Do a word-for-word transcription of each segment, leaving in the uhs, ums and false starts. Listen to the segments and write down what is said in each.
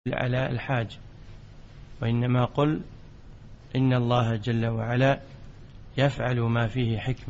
على الحاج، وإنما قل إن الله جل وعلا يفعل ما فيه حكمة،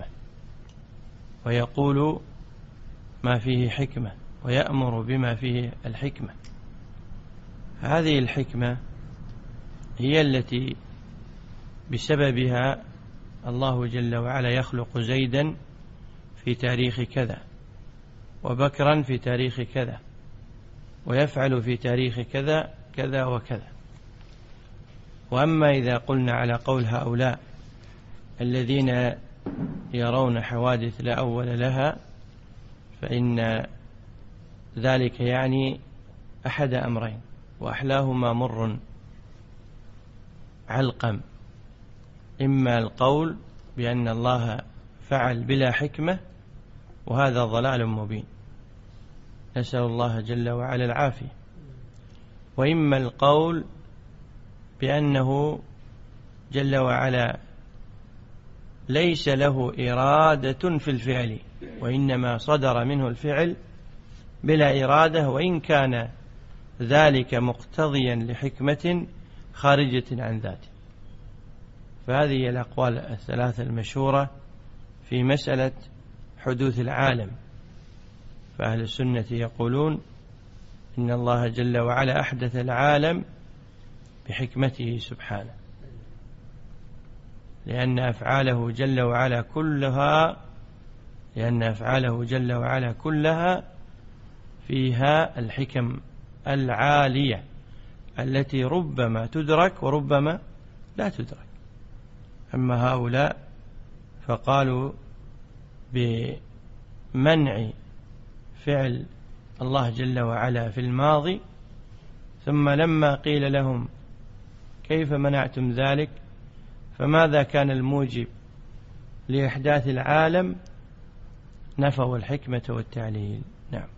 ويقول ما فيه حكمة، ويأمر بما فيه الحكمة. هذه الحكمة هي التي بسببها الله جل وعلا يخلق زيدا في تاريخ كذا، وبكرا في تاريخ كذا، ويفعل في تاريخ كذا كذا وكذا. وأما إذا قلنا على قول هؤلاء الذين يرون حوادث لا أول لها، فإن ذلك يعني أحد أمرين، وأحلاهما مر علقم: إما القول بأن الله فعل بلا حكمة، وهذا ضلال مبين، نسأل الله جل وعلا العافية، وإما القول بأنه جل وعلا ليس له إرادة في الفعل، وإنما صدر منه الفعل بلا إرادة، وإن كان ذلك مقتضيا لحكمة خارجة عن ذاته. فهذه الأقوال الثلاثة المشهورة في مسألة حدوث العالم. فأهل السنة يقولون إن الله جل وعلا أحدث العالم بحكمته سبحانه، لأن أفعاله جل وعلا كلها لأن أفعاله جل وعلا كلها فيها الحكم العالية التي ربما تدرك وربما لا تدرك. أما هؤلاء فقالوا بمنع فعل الله جل وعلا في الماضي، ثم لما قيل لهم كيف منعتم ذلك، فماذا كان الموجب لإحداث العالم، نفوا الحكمة والتعليل. نعم.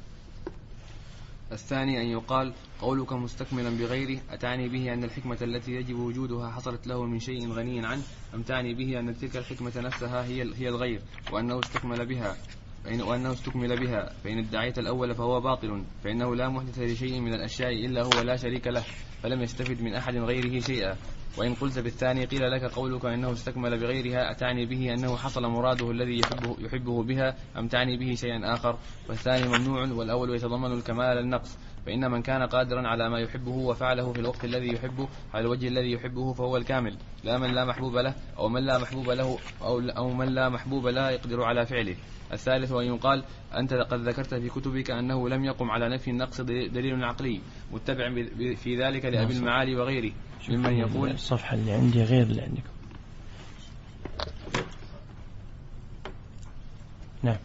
الثاني أن يقال قولك مستكملا بغيره أتعني به أن الحكمة التي يجب وجودها حصلت له من شيء غني عنه، أم تعني به أن تلك الحكمة نفسها هي هي الغير وأنه استكمل بها فإن وأنه استكمل بها فإن ادعيت الأول فهو باطل، فإنه لا محدث لشيء من الأشياء إلا هو لا شريك له، فلم يستفد من أحد غيره شيئا. وإن قلت بالثاني قيل لك قولك أنه استكمل بغيرها أتعني به أنه حصل مراده الذي يحبه, يحبه بها، أم تعني به شيئا آخر؟ والثاني ممنوع والأول يتضمن الكمال النقص، فإن من كان قادرا على ما يحبه وفعله في الوقت الذي يحبه على الوجه الذي يحبه فهو الكامل، لا من لا محبوب له أو من لا محبوب له أو, أو من لا محبوب لا يقدر على فعله. الثالث أن يقال أنت قد ذكرت في كتبك أنه لم يقم على نفي النقص دليل عقلي متبع في ذلك لأبي المعالي وغيره ممن يقول. الصفحة اللي عندي غير اللي عندكم. نعم.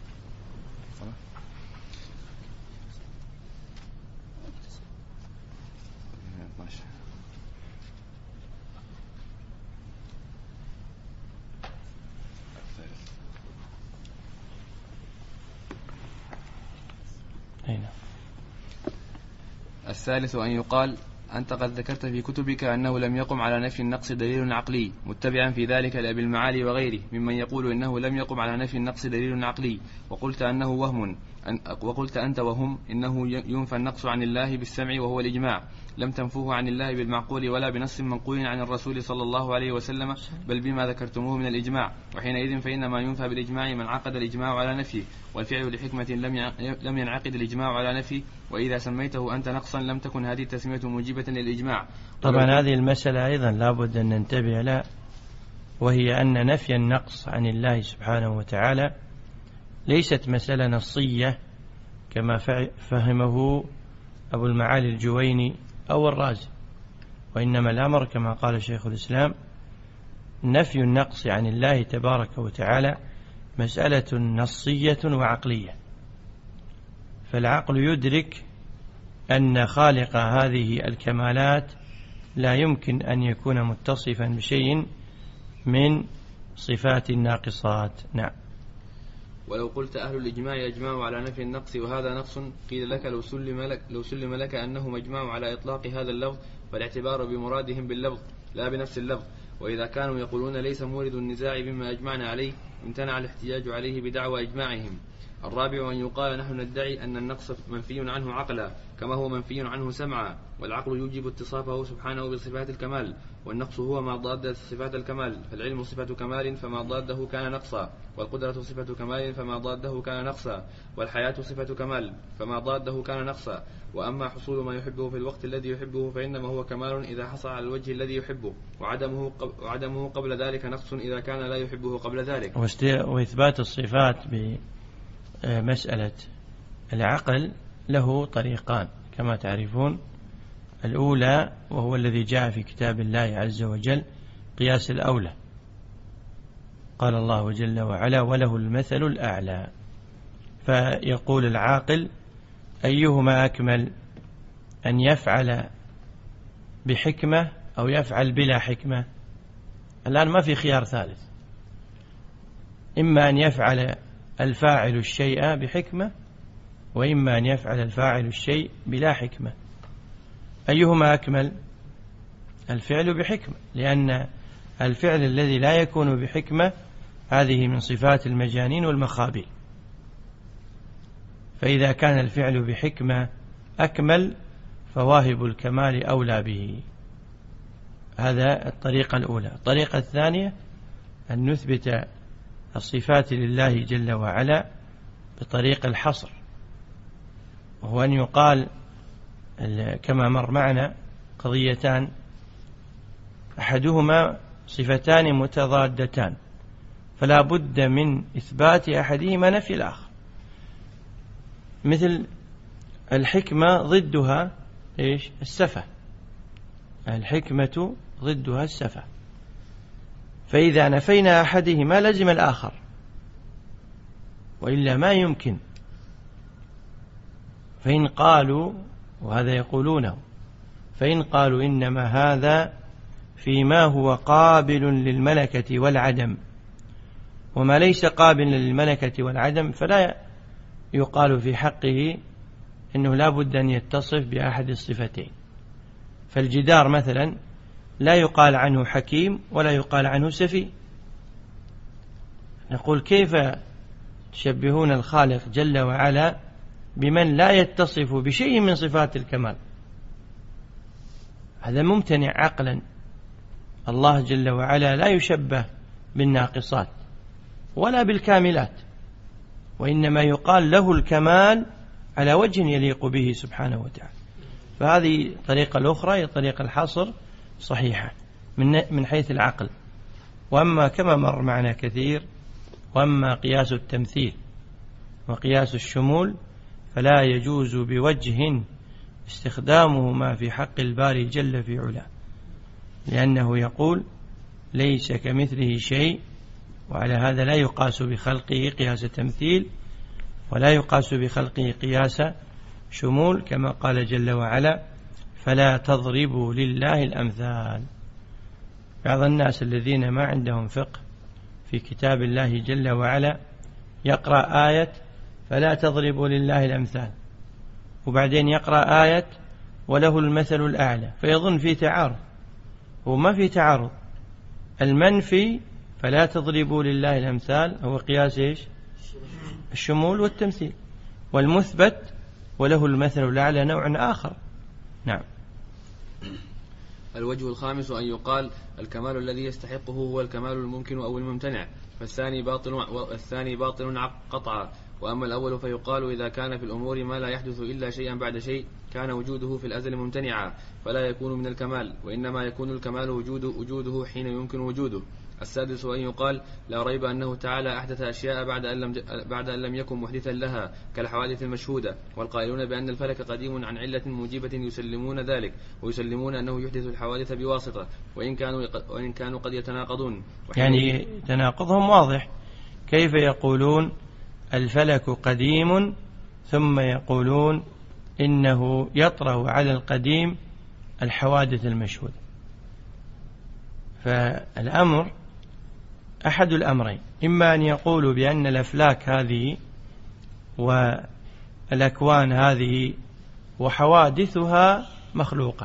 الثالث أن يقال أنت قد ذكرت في كتبك أنه لم يقم على نفي النقص دليل عقلي متبعا في ذلك لأبي المعالي وغيره ممن يقول إنه لم يقم على نفي النقص دليل عقلي، وقلت أنه وهم وقلت أنت وهم إنه ينفى النقص عن الله بالسمع وهو الإجماع، لم تنفوه عن الله بالمعقول ولا بنص منقول عن الرسول صلى الله عليه وسلم، بل بما ذكرتموه من الإجماع، وحينئذ فإنما ينفى بالإجماع من عقد الإجماع على نفيه، والفعل لحكمة لم ينعقد الإجماع على نفيه، وإذا سميته أنت نقصا لم تكن هذه التسمية موجبة للإجماع. طبعا هذه المسألة أيضا لابد أن ننتبه لها، وهي أن نفي النقص عن الله سبحانه وتعالى ليست مسألة نصية كما فهمه أبو المعالي الجويني أو الرازي، وإنما الأمر كما قال شيخ الإسلام نفي النقص عن الله تبارك وتعالى مسألة نصية وعقلية. فالعقل يدرك أن خالق هذه الكمالات لا يمكن أن يكون متصفا بشيء من صفات الناقصات. نعم. ولو قلت أهل الإجماع يجمع على نفي النقص وهذا نقص، قيل لك لو سلم لك, لو سلم لك أنه مجمع على إطلاق هذا اللفظ، فالاعتبار بمرادهم باللفظ لا بنفس اللفظ، وإذا كانوا يقولون ليس مورد النزاع بما أجمعنا عليه امتنع الاحتجاج عليه بدعوى إجماعهم. الرابع أن يقال نحن ندعي أن النقص منفي عنه عقلا كما هو منفي عنه سمعا، والعقل يوجب اتصافه سبحانه بصفات الكمال، والنقص هو ما ضاد صفات الكمال، فالعلم صفة كمال فما ضاده كان نقصا، والقدرة صفة كمال فما ضاده كان نقصا، والحياة صفة كمال فما ضاده كان نقصا. وأما حصول ما يحبه في الوقت الذي يحبه فإنما هو كمال إذا حصل على الوجه الذي يحبه، وعدمه, وعدمه قبل ذلك نقص إذا كان لا يحبه قبل ذلك. وإثبات الصفات بمسألة العقل له طريقان كما تعرفون. الأولى وهو الذي جاء في كتاب الله عز وجل قياس الأولى، قال الله جل وعلا وله المثل الأعلى، فيقول العاقل أيهما أكمل، أن يفعل بحكمة أو يفعل بلا حكمة؟ الآن ما في خيار ثالث، إما أن يفعل الفاعل الشيء بحكمة، وإما أن يفعل الفاعل الشيء بلا حكمة. أيهما أكمل؟ الفعل بحكمة، لأن الفعل الذي لا يكون بحكمة هذه من صفات المجانين والمخابيل، فإذا كان الفعل بحكمة أكمل فواهب الكمال أولى به. هذا الطريقة الأولى. الطريقة الثانية أن نثبت الصفات لله جل وعلا بطريق الحصر، وهو أن يقال كما مر معنا قضيتان، أحدهما صفتان متضادتان فلا بد من إثبات أحدهما نفي الآخر، مثل الحكمة ضدها إيش؟ السفة. الحكمة ضدها السفة، فإذا نفينا أحدهما لزم الآخر، وإلا ما يمكن. فإن قالوا، وهذا يقولونه، فإن قالوا إنما هذا فيما هو قابل للملكة والعدم، وما ليس قابل للملكة والعدم فلا يقال في حقه إنه لا بد أن يتصف بأحد الصفتين. فالجدار مثلا لا يقال عنه حكيم ولا يقال عنه سفي. نقول كيف تشبهون الخالق جل وعلا بمن لا يتصف بشيء من صفات الكمال؟ هذا ممتنع عقلا. الله جل وعلا لا يشبه بالناقصات ولا بالكاملات، وإنما يقال له الكمال على وجه يليق به سبحانه وتعالى. فهذه الطريقة الأخرى هي طريقة الحصر صحيحة من حيث العقل. وأما كما مر معنا كثير، وأما قياس التمثيل وقياس الشمول فلا يجوز بوجه استخدامهما في حق الباري جل في علاه، لأنه يقول ليس كمثله شيء، وعلى هذا لا يقاس بخلقه قياس تمثيل ولا يقاس بخلقه قياس شمول، كما قال جل وعلا فلا تضربوا لله الأمثال. بعض الناس الذين ما عندهم فقه في كتاب الله جل وعلا يقرأ آية فلا تضربوا لله الأمثال، وبعدين يقرأ آية وله المثل الأعلى، فيظن في تعارض، وما في تعارض. المنفي فلا تضربوا لله الأمثال هو قياس إيش؟ الشمول والتمثيل، والمثبت وله المثل الأعلى نوع آخر. نعم. الوجه الخامس أن يقال الكمال الذي يستحقه هو الكمال الممكن أو الممتنع، فالثاني باطل والثاني باطل قطعا. وأما الأول فيقال إذا كان في الأمور ما لا يحدث إلا شيئا بعد شيء كان وجوده في الأزل ممتنعا فلا يكون من الكمال، وإنما يكون الكمال وجوده, وجوده حين يمكن وجوده. السادس أن يقال لا ريب أنه تعالى أحدث أشياء بعد أن لم, بعد أن لم يكن محدثا لها كالحوادث المشهودة، والقائلون بأن الفلك قديم عن علة موجبة يسلمون ذلك، ويسلمون أنه يحدث الحوادث بواسطة، وإن كانوا, وإن كانوا قد يتناقضون. يعني تناقضهم واضح. كيف يقولون الفلك قديم ثم يقولون إنه يطرأ على القديم الحوادث المشهودة؟ فالأمر أحد الأمرين، إما أن يقولوا بأن الأفلاك هذه والأكوان هذه وحوادثها مخلوقة،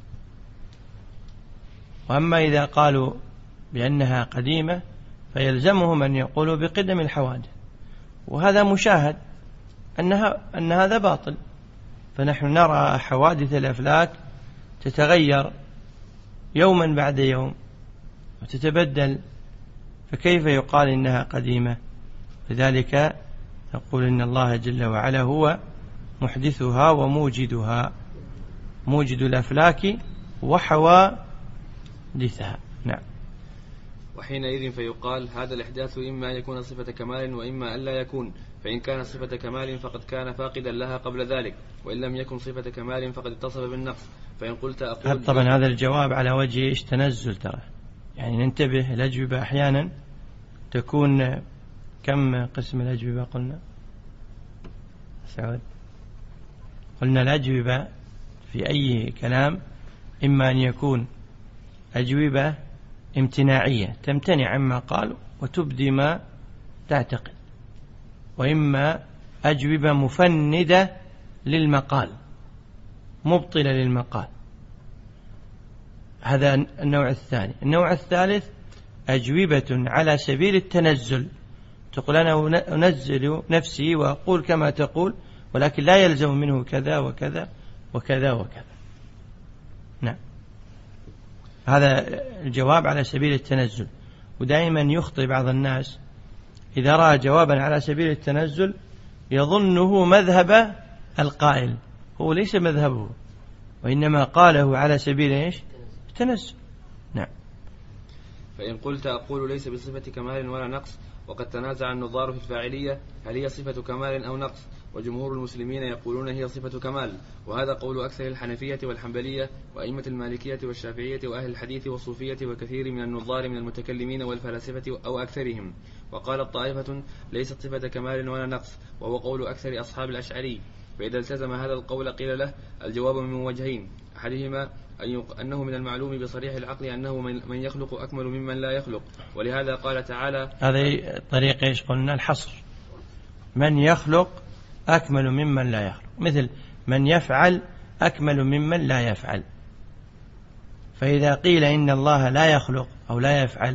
وأما إذا قالوا بأنها قديمة فيلزمهم أن يقولوا بقدم الحوادث، وهذا مشاهد أنها أن هذا باطل. فنحن نرى حوادث الأفلاك تتغير يوما بعد يوم وتتبدل، فكيف يقال إنها قديمة؟ لذلك نقول إن الله جل وعلا هو محدثها وموجدها، موجد الأفلاك وحوادثها. نعم. وحينئذ فيقال هذا الإحداث إما أن يكون صفة كمال وإما أن لا يكون، فإن كان صفة كمال فقد كان فاقدا لها قبل ذلك، وإن لم يكن صفة كمال فقد اتصف بالنقص. فإن قلت أقول طبعا هذا الجواب على وجه إيش؟ تنزل. ترى يعني ننتبه، الأجوبة أحيانا تكون كم قسم الأجوبة قلنا سعود؟ قلنا الأجوبة في أي كلام إما أن يكون أجوبة امتناعية تمتنع عما قالوا وتبدي ما تعتقد، وإما أجوبة مفندة للمقال مبطلة للمقال. هذا النوع الثاني. النوع الثالث أجوبة على سبيل التنزل، تقول أنا أنزل نفسي وأقول كما تقول ولكن لا يلزم منه كذا وكذا وكذا وكذا. نعم، هذا الجواب على سبيل التنزل. ودائما يخطئ بعض الناس إذا رأى جوابا على سبيل التنزل يظنه مذهب القائل، هو ليس مذهبه، وإنما قاله على سبيل إيش؟ التنزل. نعم. فإن قلت أقول ليس بصفة كمال ولا نقص، وقد تنازع النظار في الفاعلية هل هي صفة كمال أو نقص، وجمهور المسلمين يقولون هي صفة كمال، وهذا قول أكثر الحنفية والحنبلية وأئمة المالكية والشافعية وأهل الحديث والصوفية وكثير من النظار من المتكلمين والفلاسفة أو أكثرهم. وقالت طائفة ليست صفة كمال ولا نقص، وهو قول أكثر أصحاب الأشعري. فإذا التزم هذا القول قيل له الجواب من وجهين، أحدهما أنه من المعلوم بصريح العقل أنه من يخلق أكمل ممن لا يخلق، ولهذا قال تعالى. هذه طريقة إيش قلنا؟ الحصر. من يخلق أكمل ممن لا يخلق، مثل من يفعل أكمل ممن لا يفعل. فإذا قيل إن الله لا يخلق أو لا يفعل،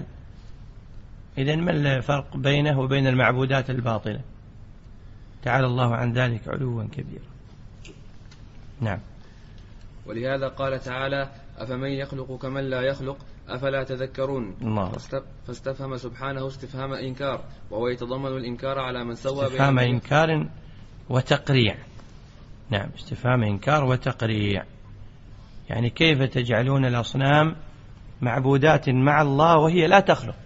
إذن ما الفرق بينه وبين المعبودات الباطلة؟ تعالى الله عن ذلك علوا كبيرا. نعم. ولهذا قال تعالى أفمن يخلق كمن لا يخلق أفلا تذكرون. الله. فاستفهم سبحانه استفهام إنكار، وهو يتضمن الإنكار على من سوى استفهام إنكار وتقريع. نعم، استفهام إنكار وتقريع، يعني كيف تجعلون الأصنام معبودات مع الله وهي لا تخلق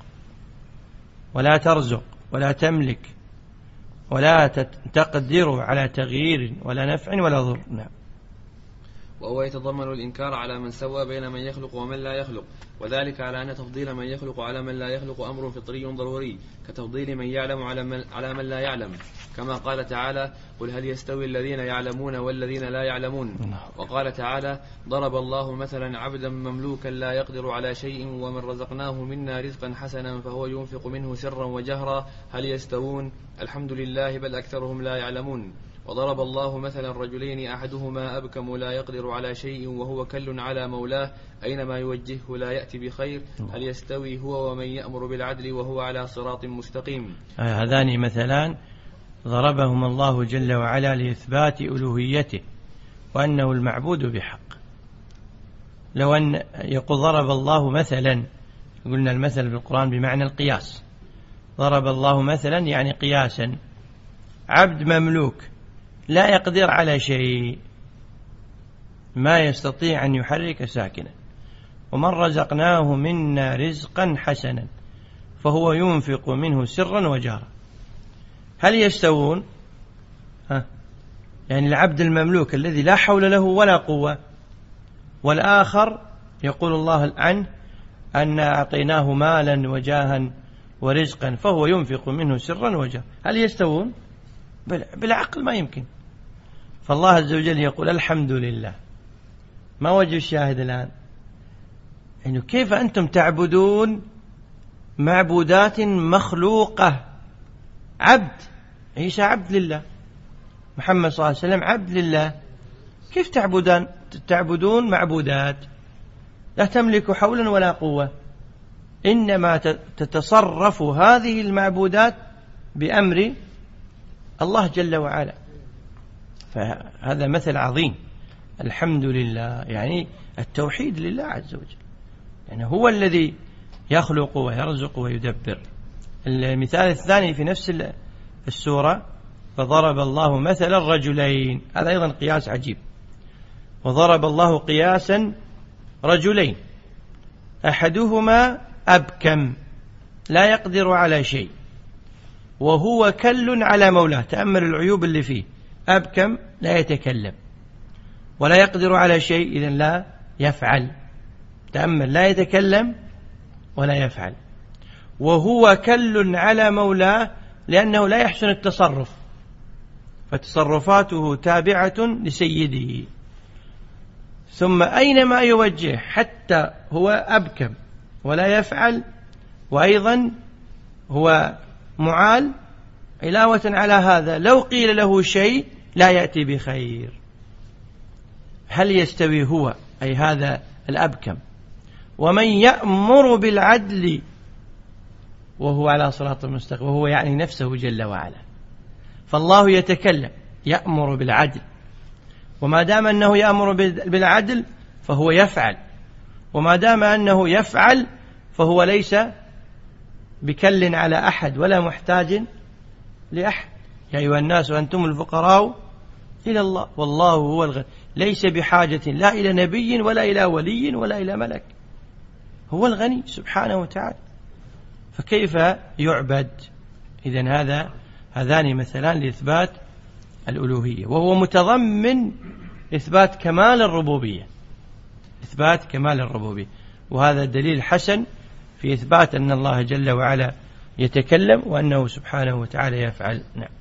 ولا ترزق ولا تملك ولا تقدر على تغيير ولا نفع ولا ضر. نعم. وهو يتضمن الإنكار على من سوى بين من يخلق ومن لا يخلق، وذلك على أن تفضيل من يخلق على من لا يخلق أمر فطري ضروري، كتفضيل من يعلم على من, على من لا يعلم، كما قال تعالى قل هل يستوي الذين يعلمون والذين لا يعلمون. وقال تعالى ضرب الله مثلا عبدا مملوكا لا يقدر على شيء ومن رزقناه منا رزقا حسنا فهو ينفق منه سرا وجهرا هل يستوون الحمد لله بل أكثرهم لا يعلمون. وضرب الله مثلا رجلين أحدهما أبكم لا يقدر على شيء وهو كل على مولاه أينما يوجهه لا يأتي بخير هل يستوي هو ومن يأمر بالعدل وهو على صراط مستقيم. هذان مثلان ضربهم الله جل وعلا لإثبات ألوهيته وأنه المعبود بحق. لو أن يقول ضرب الله مثلا، قلنا المثل في القرآن بمعنى القياس، ضرب الله مثلا يعني قياسا، عبد مملوك لا يقدر على شيء، ما يستطيع أن يحرك ساكنا، ومن رزقناه منا رزقا حسنا فهو ينفق منه سرا وجهرا هل يستوون؟ ها؟ يعني العبد المملوك الذي لا حول له ولا قوة، والآخر يقول الله عنه أن أعطيناه مالا وجاها ورزقا فهو ينفق منه سرا وجهرا هل يستوون؟ بالعقل ما يمكن. فالله عز وجل يقول الحمد لله. ما وجه الشاهد الآن؟ إنه كيف أنتم تعبدون معبودات مخلوقة؟ عبد عيسى عبد لله، محمد صلى الله عليه وسلم عبد لله، كيف تعبدون تعبدون معبودات لا تملك حولا ولا قوة؟ إنما تتصرف هذه المعبودات بأمر الله جل وعلا. فهذا مثل عظيم. الحمد لله يعني التوحيد لله عز وجل، يعني هو الذي يخلق ويرزق ويدبر. المثال الثاني في نفس السورة: فضرب الله مثلا رجلين، هذا أيضا قياس عجيب. وضرب الله قياسا رجلين أحدهما أبكم لا يقدر على شيء وهو كل على مولاه. تأمل العيوب اللي فيه: أبكم لا يتكلم ولا يقدر على شيء، إذن لا يفعل. تأمل: لا يتكلم ولا يفعل، وهو كل على مولاه لأنه لا يحسن التصرف، فتصرفاته تابعة لسيده. ثم أينما يوجه حتى هو أبكم ولا يفعل، وأيضا هو معال. علاوة على هذا لو قيل له شيء لا يأتي بخير. هل يستوي هو، أي هذا الأبكم، ومن يأمر بالعدل وهو على صراط مستقيم؟ وهو يعني نفسه جل وعلا. فالله يتكلم يأمر بالعدل، وما دام أنه يأمر بالعدل فهو يفعل، وما دام أنه يفعل فهو ليس بكل على أحد ولا محتاج لأحد. يا أيها الناس أنتم الفقراء إلى الله والله هو الغني، ليس بحاجة لا إلى نبي ولا إلى ولي ولا إلى ملك، هو الغني سبحانه وتعالى، فكيف يعبد؟ إذن هذا هذان مثلان لإثبات الألوهية، وهو متضمن إثبات كمال الربوبية، إثبات كمال الربوبية. وهذا دليل حسن في إثبات أن الله جل وعلا يتكلم وأنه سبحانه وتعالى يفعل. نعم.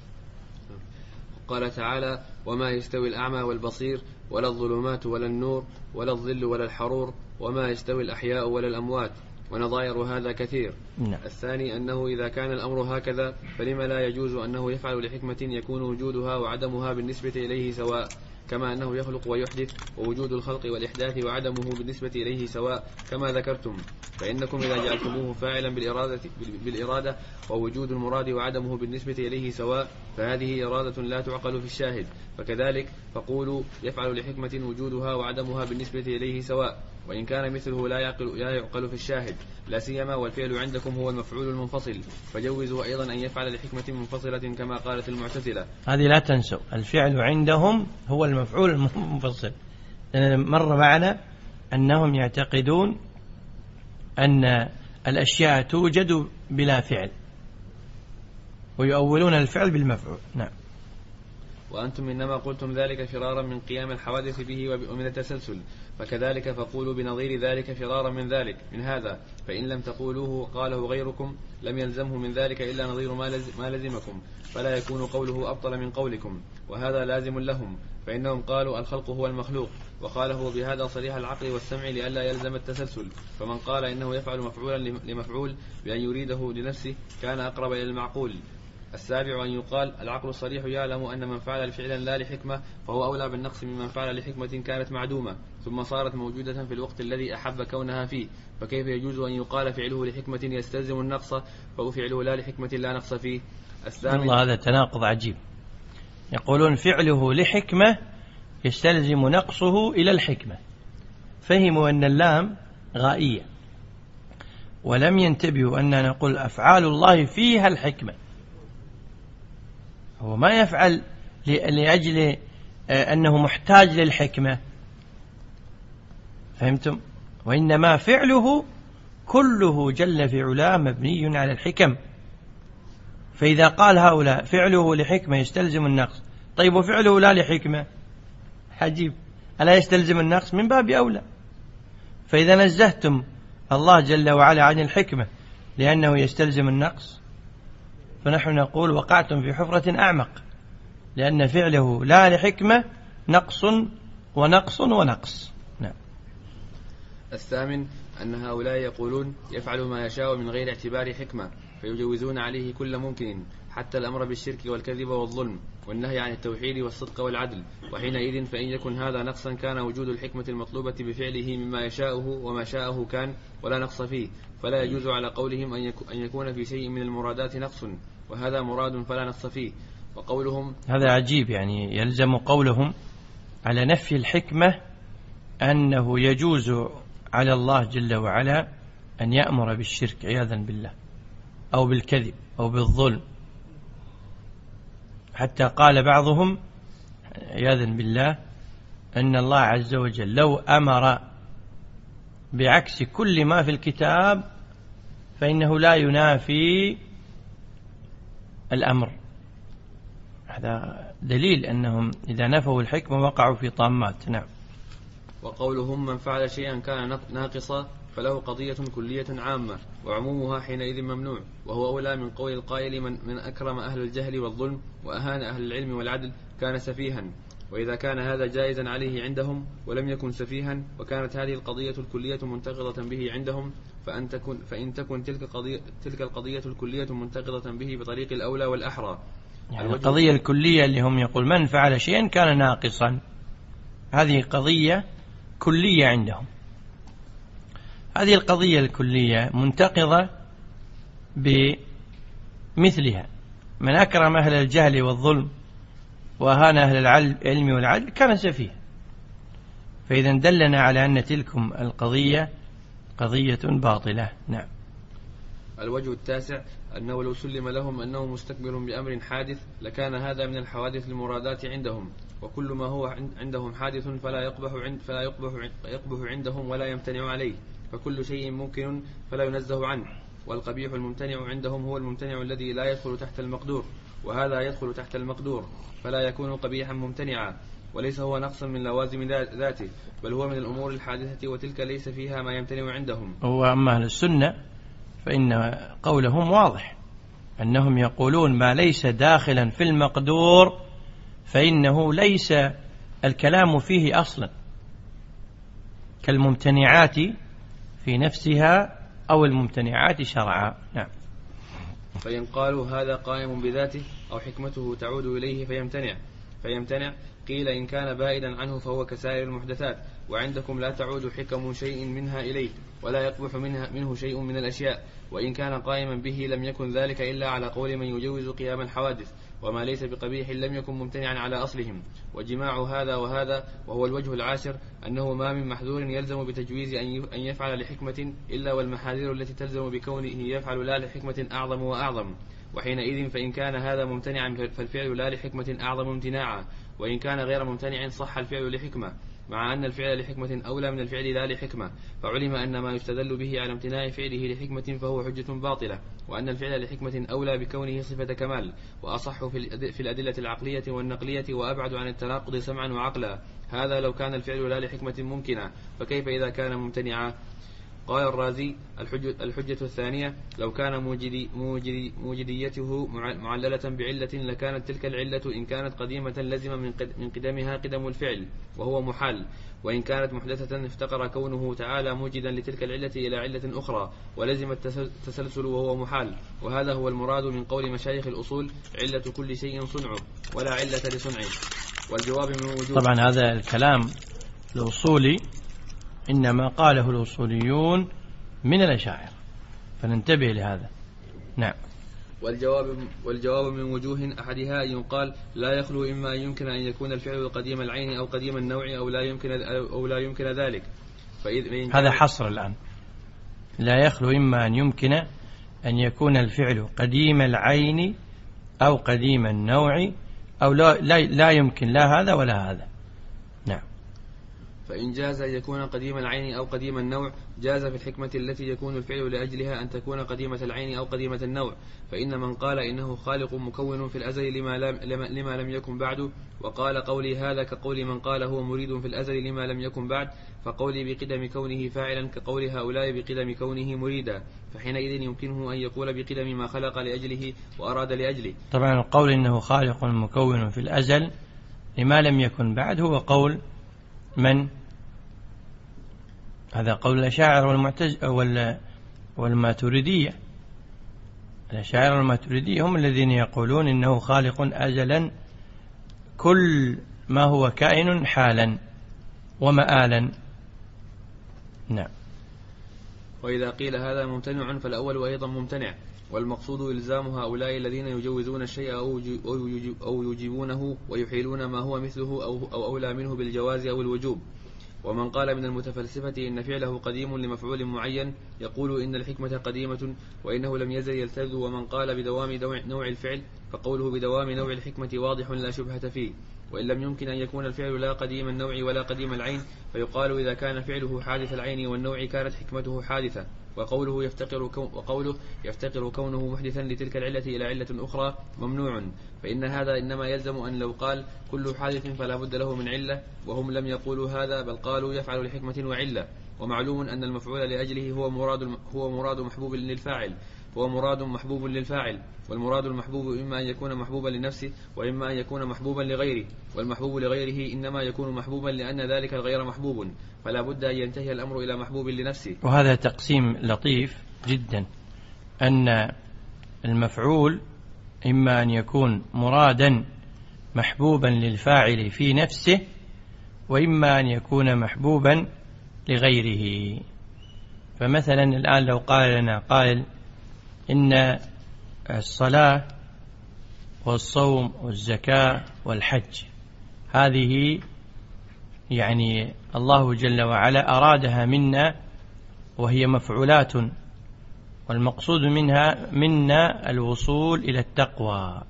قال تعالى: وما يستوي الأعمى والبصير ولا الظلمات ولا النور ولا الظل ولا الحرور وما يستوي الأحياء ولا الأموات، ونظائر هذا كثير. نعم. الثاني أنه إذا كان الأمر هكذا فلما لا يجوز أنه يفعل لحكمة يكون وجودها وعدمها بالنسبة إليه سواء، كما أنه يخلق ويحدث، ووجود الخلق والإحداث وعدمه بالنسبة إليه سواء كما ذكرتم. فإنكم إذا جعلتموه فاعلا بالإرادة, بالإرادة ووجود المراد وعدمه بالنسبة إليه سواء فهذه إرادة لا تعقل في الشاهد. فكذلك فقولوا يفعل لحكمة وجودها وعدمها بالنسبة إليه سواء، وإن كان مثله لا يعقل, لا يعقل في الشاهد، لا سيما والفعل عندكم هو المفعول المنفصل، فجوزوا أيضا أن يفعل لحكمة منفصلة كما قالت المعتزلة. هذه لا تنسوا، الفعل عندهم هو المفعول المنفصل. مر معنا أنهم يعتقدون أن الأشياء توجد بلا فعل، ويؤولون الفعل بالمفعول. نعم. وأنتم إنما قلتم ذلك فرارا من قيام الحوادث به ومن التسلسل، فكذلك فقولوا بنظير ذلك فرارا من ذلك من هذا، فإن لم تقولوه قاله غيركم لم يلزمه من ذلك إلا نظير ما لزمكم، فلا يكون قوله أبطل من قولكم، وهذا لازم لهم، فإنهم قالوا الخلق هو المخلوق، وقاله بهذا صريح العقل والسمع لئلا يلزم التسلسل. فمن قال إنه يفعل مفعولا لمفعول بأن يريده لنفسه كان أقرب إلى المعقول. السابع أن يقال العقل الصريح يعلم أن من فعل فعلا لا لحكمة فهو أولى بالنقص ممن فعل لحكمة كانت معدومة ثم صارت موجودة في الوقت الذي أحب كونها فيه، فكيف يجوز أن يقال فعله لحكمة يستلزم النقص فهو فعله لا لحكمة لا نقص فيه؟ والله هذا تناقض عجيب. يقولون فعله لحكمة يستلزم نقصه إلى الحكمة، فهموا أن اللام غائية ولم ينتبهوا أن نقول أفعال الله فيها الحكمة، هو ما يفعل لأجل أنه محتاج للحكمة، فهمتم؟ وإنما فعله كله جل في علاه مبني على الحكم. فإذا قال هؤلاء فعله لحكمة يستلزم النقص، طيب وفعله لا لحكمة؟ عجيب، ألا يستلزم النقص؟ من باب أولى. فإذا نزهتم الله جل وعلا عن الحكمة لأنه يستلزم النقص، فنحن نقول وقعتم في حفرة أعمق، لأن فعله لا لحكمة نقص ونقص ونقص. نعم. الثامن أن هؤلاء يقولون يفعل ما يشاء من غير اعتبار حكمة، فيجوزون عليه كل ممكن حتى الأمر بالشرك والكذب والظلم والنهي عن التوحيد والصدق والعدل، وحينئذ فإن يكن هذا نقصا كان وجود الحكمة المطلوبة بفعله مما يشاءه وما شاءه كان ولا نقص فيه، فلا يجوز على قولهم أن يكون في شيء من المرادات نقص، وهذا مراد فلا نقص فيه. وقولهم هذا عجيب، يعني يلزم قولهم على نفي الحكمة أنه يجوز على الله جل وعلا أن يأمر بالشرك عياذا بالله أو بالكذب أو بالظلم، حتى قال بعضهم عياذا بالله أن الله عز وجل لو أمر بعكس كل ما في الكتاب فإنه لا ينافي الأمر. هذا دليل أنهم إذا نفوا الحكمة وقعوا في طامات. نعم. وقولهم من فعل شيئا كان ناقصا فله قضية كلية عامة وعمومها حينئذ ممنوع، وهو أولى من قول القائل من, من أكرم أهل الجهل والظلم وأهان أهل العلم والعدل كان سفيها. وإذا كان هذا جائزا عليه عندهم ولم يكن سفيها وكانت هذه القضية الكلية منتقضة به عندهم فأن تكن فإن تكن تلك, قضية تلك القضية الكلية منتقضة به بطريق الأولى والأحرى. يعني القضية الكلية اللي هم يقول من فعل شيئا كان ناقصا، هذه قضية كلية عندهم. هذه القضية الكلية منتقضة بمثلها، من أكرم أهل الجهل والظلم وأهان أهل العلم والعدل كان سفيه. فإذا دلنا على أن تلكم القضية قضية باطلة. نعم. الوجه التاسع أنه لو سلم لهم أنه مستكبر بأمر حادث لكان هذا من الحوادث المرادات عندهم، وكل ما هو عندهم حادث فلا يقبح عند فلا يقبح يقبح عندهم ولا يمتنع عليه، فكل شيء ممكن فلا ينزه عنه. والقبيح الممتنع عندهم هو الممتنع الذي لا يدخل تحت المقدور، وهذا يدخل تحت المقدور فلا يكون قبيحا ممتنعا، وليس هو نقصا من لوازم ذاته بل هو من الأمور الحادثة وتلك ليس فيها ما يمتنع عندهم. وأما أهل السنة فإن قولهم واضح، أنهم يقولون ما ليس داخلا في المقدور فإنه ليس الكلام فيه أصلا، كالممتنعات في نفسها أو الممتنعات شرعا. نعم. فإن قالوا هذا قائم بذاته أو حكمته تعود إليه فيمتنع فيمتنع قيل إن كان بائدا عنه فهو كسائر المحدثات، وعندكم لا تعود حكم شيء منها إليه ولا يقبح منها منه شيء من الأشياء، وإن كان قائما به لم يكن ذلك إلا على قول من يجوز قيام الحوادث، وما ليس بقبيح لم يكن ممتنعا على أصلهم. وجماع هذا وهذا وهو الوجه العاشر أنه ما من محذور يلزم بتجويز أن يفعل لحكمة إلا والمحاذير التي تلزم بكونه يفعل لا لحكمة أعظم وأعظم، وحينئذ فإن كان هذا ممتنعا فالفعل لا لحكمة أعظم امتناعا، وإن كان غير ممتنع صح الفعل لحكمة، مع أن الفعل لحكمة أولى من الفعل لا لحكمة، فعلم أن ما يستدل به على امتناع فعله لحكمة فهو حجة باطلة، وأن الفعل لحكمة أولى بكونه صفة كمال وأصح في الأدلة العقلية والنقلية وأبعد عن التناقض سمعا وعقلا. هذا لو كان الفعل لا لحكمة ممكنة، فكيف إذا كان ممتنعا؟ قال الرازي الحجة, الحجة الثانية لو كان موجدي موجدي موجديته معللة بعلة لكانت تلك العلة إن كانت قديمة لزم من قدمها قدم الفعل وهو محال، وإن كانت محدثة افتقر كونه تعالى موجدا لتلك العلة إلى علة أخرى ولزم التسلسل وهو محال. وهذا هو المراد من قول مشايخ الأصول علة كل شيء صنعه ولا علة لصنعه. والجواب من وجود طبعا هذا الكلام الأصولي إنما قاله الأصوليون من الأشاعرة، فننتبه لهذا. نعم. والجواب, والجواب من وجوه أحدها أن يقال لا يخلو إما أن يمكن أن يكون الفعل قديم العين أو قديم النوع أو لا يمكن, أو لا يمكن ذلك. هذا حصر الآن، لا يخلو إما أن يمكن أن يكون الفعل قديم العين أو قديم النوع أو لا, لا, لا يمكن لا هذا ولا هذا. نعم. فإن جاز أن يكون قديم العين أو قديم النوع جاز في الحكمة التي يكون الفعل لأجلها أن تكون قديمة العين أو قديمة النوع، فإن من قال إنه خالق مكون في الأزل لما لم, لما لم يكن بعد، وقال قولي هذا كقول من قال هو مريد في الأزل لما لم يكن بعد، فقولي بقدم كونه فاعلا كقول هؤلاء بقدم كونه مريدا، فحينئذ يمكنه أن يقول بقدم ما خلق لأجله وأراد لأجله. طبعا القول إنه خالق مكون في الأزل لما لم يكن بعد هو قول من؟ هذا قول الأشاعرة والمعتز والماتريدية. الأشاعرة والماتريدية هم الذين يقولون إنه خالق أزلا كل ما هو كائن حالا ومآلا. نعم. وإذا قيل هذا ممتنع فالأول أيضا ممتنع، والمقصود إلزام هؤلاء الذين يجوزون الشيء أو يجيبونه ويحيلون ما هو مثله أو, أو أولى منه بالجواز أو الوجوب. ومن قال من المتفلسفة إن فعله قديم لمفعول معين يقول إن الحكمة قديمة وإنه لم يزل يلتذ. ومن قال بدوام نوع الفعل فقوله بدوام نوع الحكمة واضح لا شبهة فيه. وإن لم يمكن أن يكون الفعل لا قديم النوع ولا قديم العين فيقال إذا كان فعله حادث العين والنوع كانت حكمته حادثة. وقوله يفتقر, كون وقوله يفتقر كونه محدثا لتلك العلة إلى علة أخرى ممنوع، فإن هذا إنما يلزم أن لو قال كل حادث فلا بد له من علة، وهم لم يقولوا هذا بل قالوا يفعل لحكمة وعلة. ومعلوم أن المفعول لأجله هو مراد هو مراد محبوب للفاعل هو مراد محبوب للفاعل والمراد المحبوب إما أن يكون محبوبا لنفسه وإما أن يكون محبوبا لغيره، والمحبوب لغيره إنما يكون محبوبا لأن ذلك الغير محبوب، فلا بد أن ينتهي الأمر إلى محبوب لنفسه. وهذا تقسيم لطيف جدا، أن المفعول إما أن يكون مرادا محبوبا للفاعل في نفسه وإما أن يكون محبوبا لغيره. فمثلا الآن لو قال لنا قائل إن الصلاة والصوم والزكاة والحج هذه يعني الله جل وعلا أرادها منا وهي مفعولات، والمقصود منها منا الوصول إلى التقوى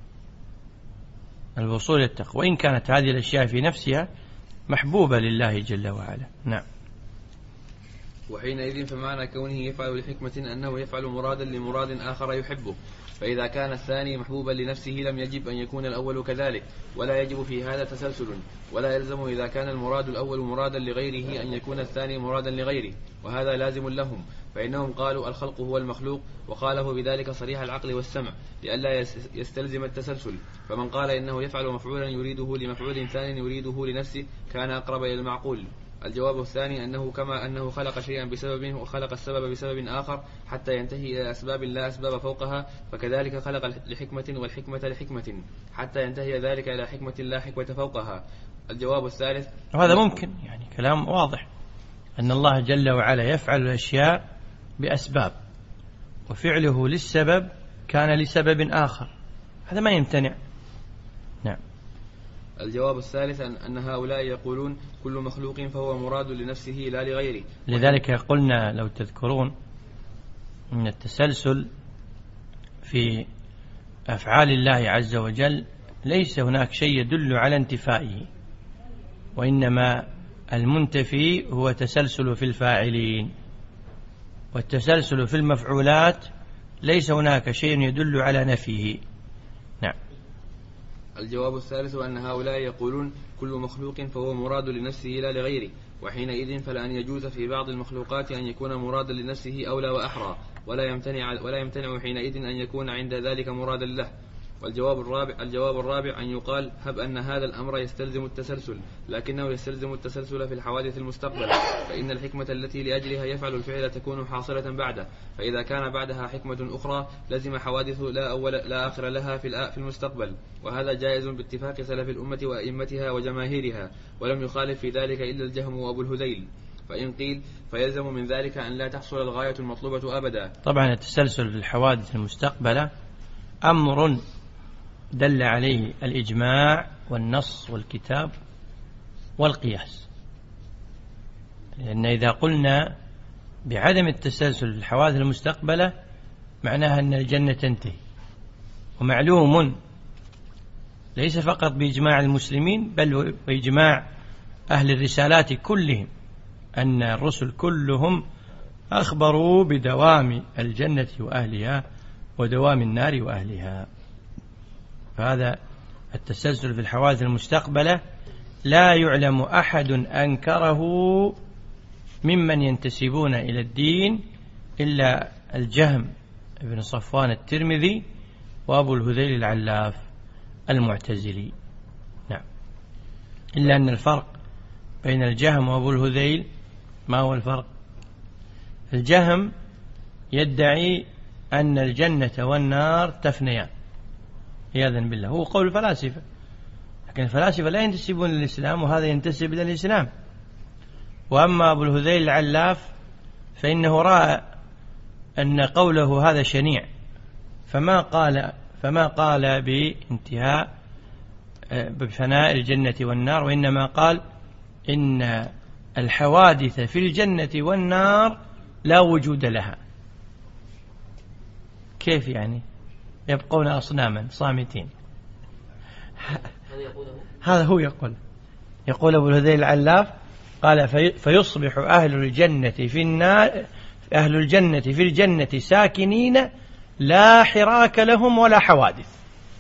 الوصول إلى التقوى وإن كانت هذه الأشياء في نفسها محبوبة لله جل وعلا. نعم. وحينئذ فمعنى كونه يفعل لحكمة أنه يفعل مرادا لمراد آخر يحبه، فإذا كان الثاني محبوبا لنفسه لم يجب أن يكون الأول كذلك، ولا يجب في هذا تسلسل، ولا يلزم إذا كان المراد الأول مرادا لغيره أن يكون الثاني مرادا لغيره، وهذا لازم لهم، فإنهم قالوا الخلق هو المخلوق وقاله بذلك صريح العقل والسمع لئلا يستلزم التسلسل. فمن قال إنه يفعل مفعولا يريده لمفعول ثاني يريده لنفسه كان أقرب إلى المعقول. الجواب الثاني أنه كما أنه خلق شيئا بسبب وخلق السبب بسبب آخر حتى ينتهي إلى أسباب لا أسباب فوقها، فكذلك خلق لحكمة والحكمة لحكمة حتى ينتهي ذلك إلى حكمة لا حكمة فوقها. الجواب الثالث، وهذا ممكن يعني كلام واضح أن الله جل وعلا يفعل الأشياء بأسباب وفعله للسبب كان لسبب آخر، هذا ما يمتنع. نعم. الجواب الثالث أن هؤلاء يقولون كل مخلوق فهو مراد لنفسه لا لغيره. لذلك قلنا لو تذكرون أن التسلسل في أفعال الله عز وجل ليس هناك شيء يدل على انتفائه، وإنما المنتفي هو تسلسل في الفاعلين، والتسلسل في المفعولات ليس هناك شيء يدل على نفيه. نعم. الجواب الثالث أن هؤلاء يقولون كل مخلوق فهو مراد لنفسه لا لغيره، وحينئذ فلأن يجوز في بعض المخلوقات أن يكون مرادا لنفسه أولى وأحرى، ولا يمتنع ولا يمتنع حينئذ أن يكون عند ذلك مرادا له. والجواب الرابع الجواب الرابع أن يقال هب أن هذا الأمر يستلزم التسلسل، لكنه يستلزم التسلسل في الحوادث المستقبلة، فإن الحكمة التي لأجلها يفعل الفعل تكون حاصلة بعده، فإذا كان بعدها حكمة أخرى لزم حوادث لا أول لا آخر لها في في المستقبل، وهذا جائز باتفاق سلف الأمة وأئمتها وجماهيرها، ولم يخالف في ذلك إلا الجهم وأبو الهذيل. فإن قيل فيلزم من ذلك أن لا تحصل الغاية المطلوبة أبدا. طبعا التسلسل في الحوادث المستقبلة أمر دل عليه الإجماع والنص والكتاب والقياس، لأن إذا قلنا بعدم التسلسل في الحوادث المستقبلة معناها أن الجنة تنتهي، ومعلوم ليس فقط بإجماع المسلمين بل بإجماع أهل الرسالات كلهم أن الرسل كلهم أخبروا بدوام الجنة وأهلها ودوام النار وأهلها. فهذا التسلسل في الحوادث المستقبلة لا يعلم أحد أنكره ممن ينتسبون إلى الدين إلا الجهم بن صفوان الترمذي وأبو الهذيل العلاف المعتزلي. نعم. إلا أن الفرق بين الجهم وأبو الهذيل ما هو الفرق؟ الجهم يدعي أن الجنة والنار تفنيان عياذا بالله، هو قول الفلاسفة، لكن الفلاسفة لا ينتسبون للإسلام وهذا ينتسب إلى الإسلام. وأما أبو الهذيل العلاف فإنه رأى أن قوله هذا شنيع، فما قال فما قال بانتهاء بفناء الجنة والنار، وإنما قال إن الحوادث في الجنة والنار لا وجود لها. كيف يعني؟ يبقون أصناما صامتين. هذا هو يقول يقول أبو الهذيل العلاف قال في فيصبح أهل الجنة في النار أهل الجنة في الجنة ساكنين لا حراك لهم ولا حوادث.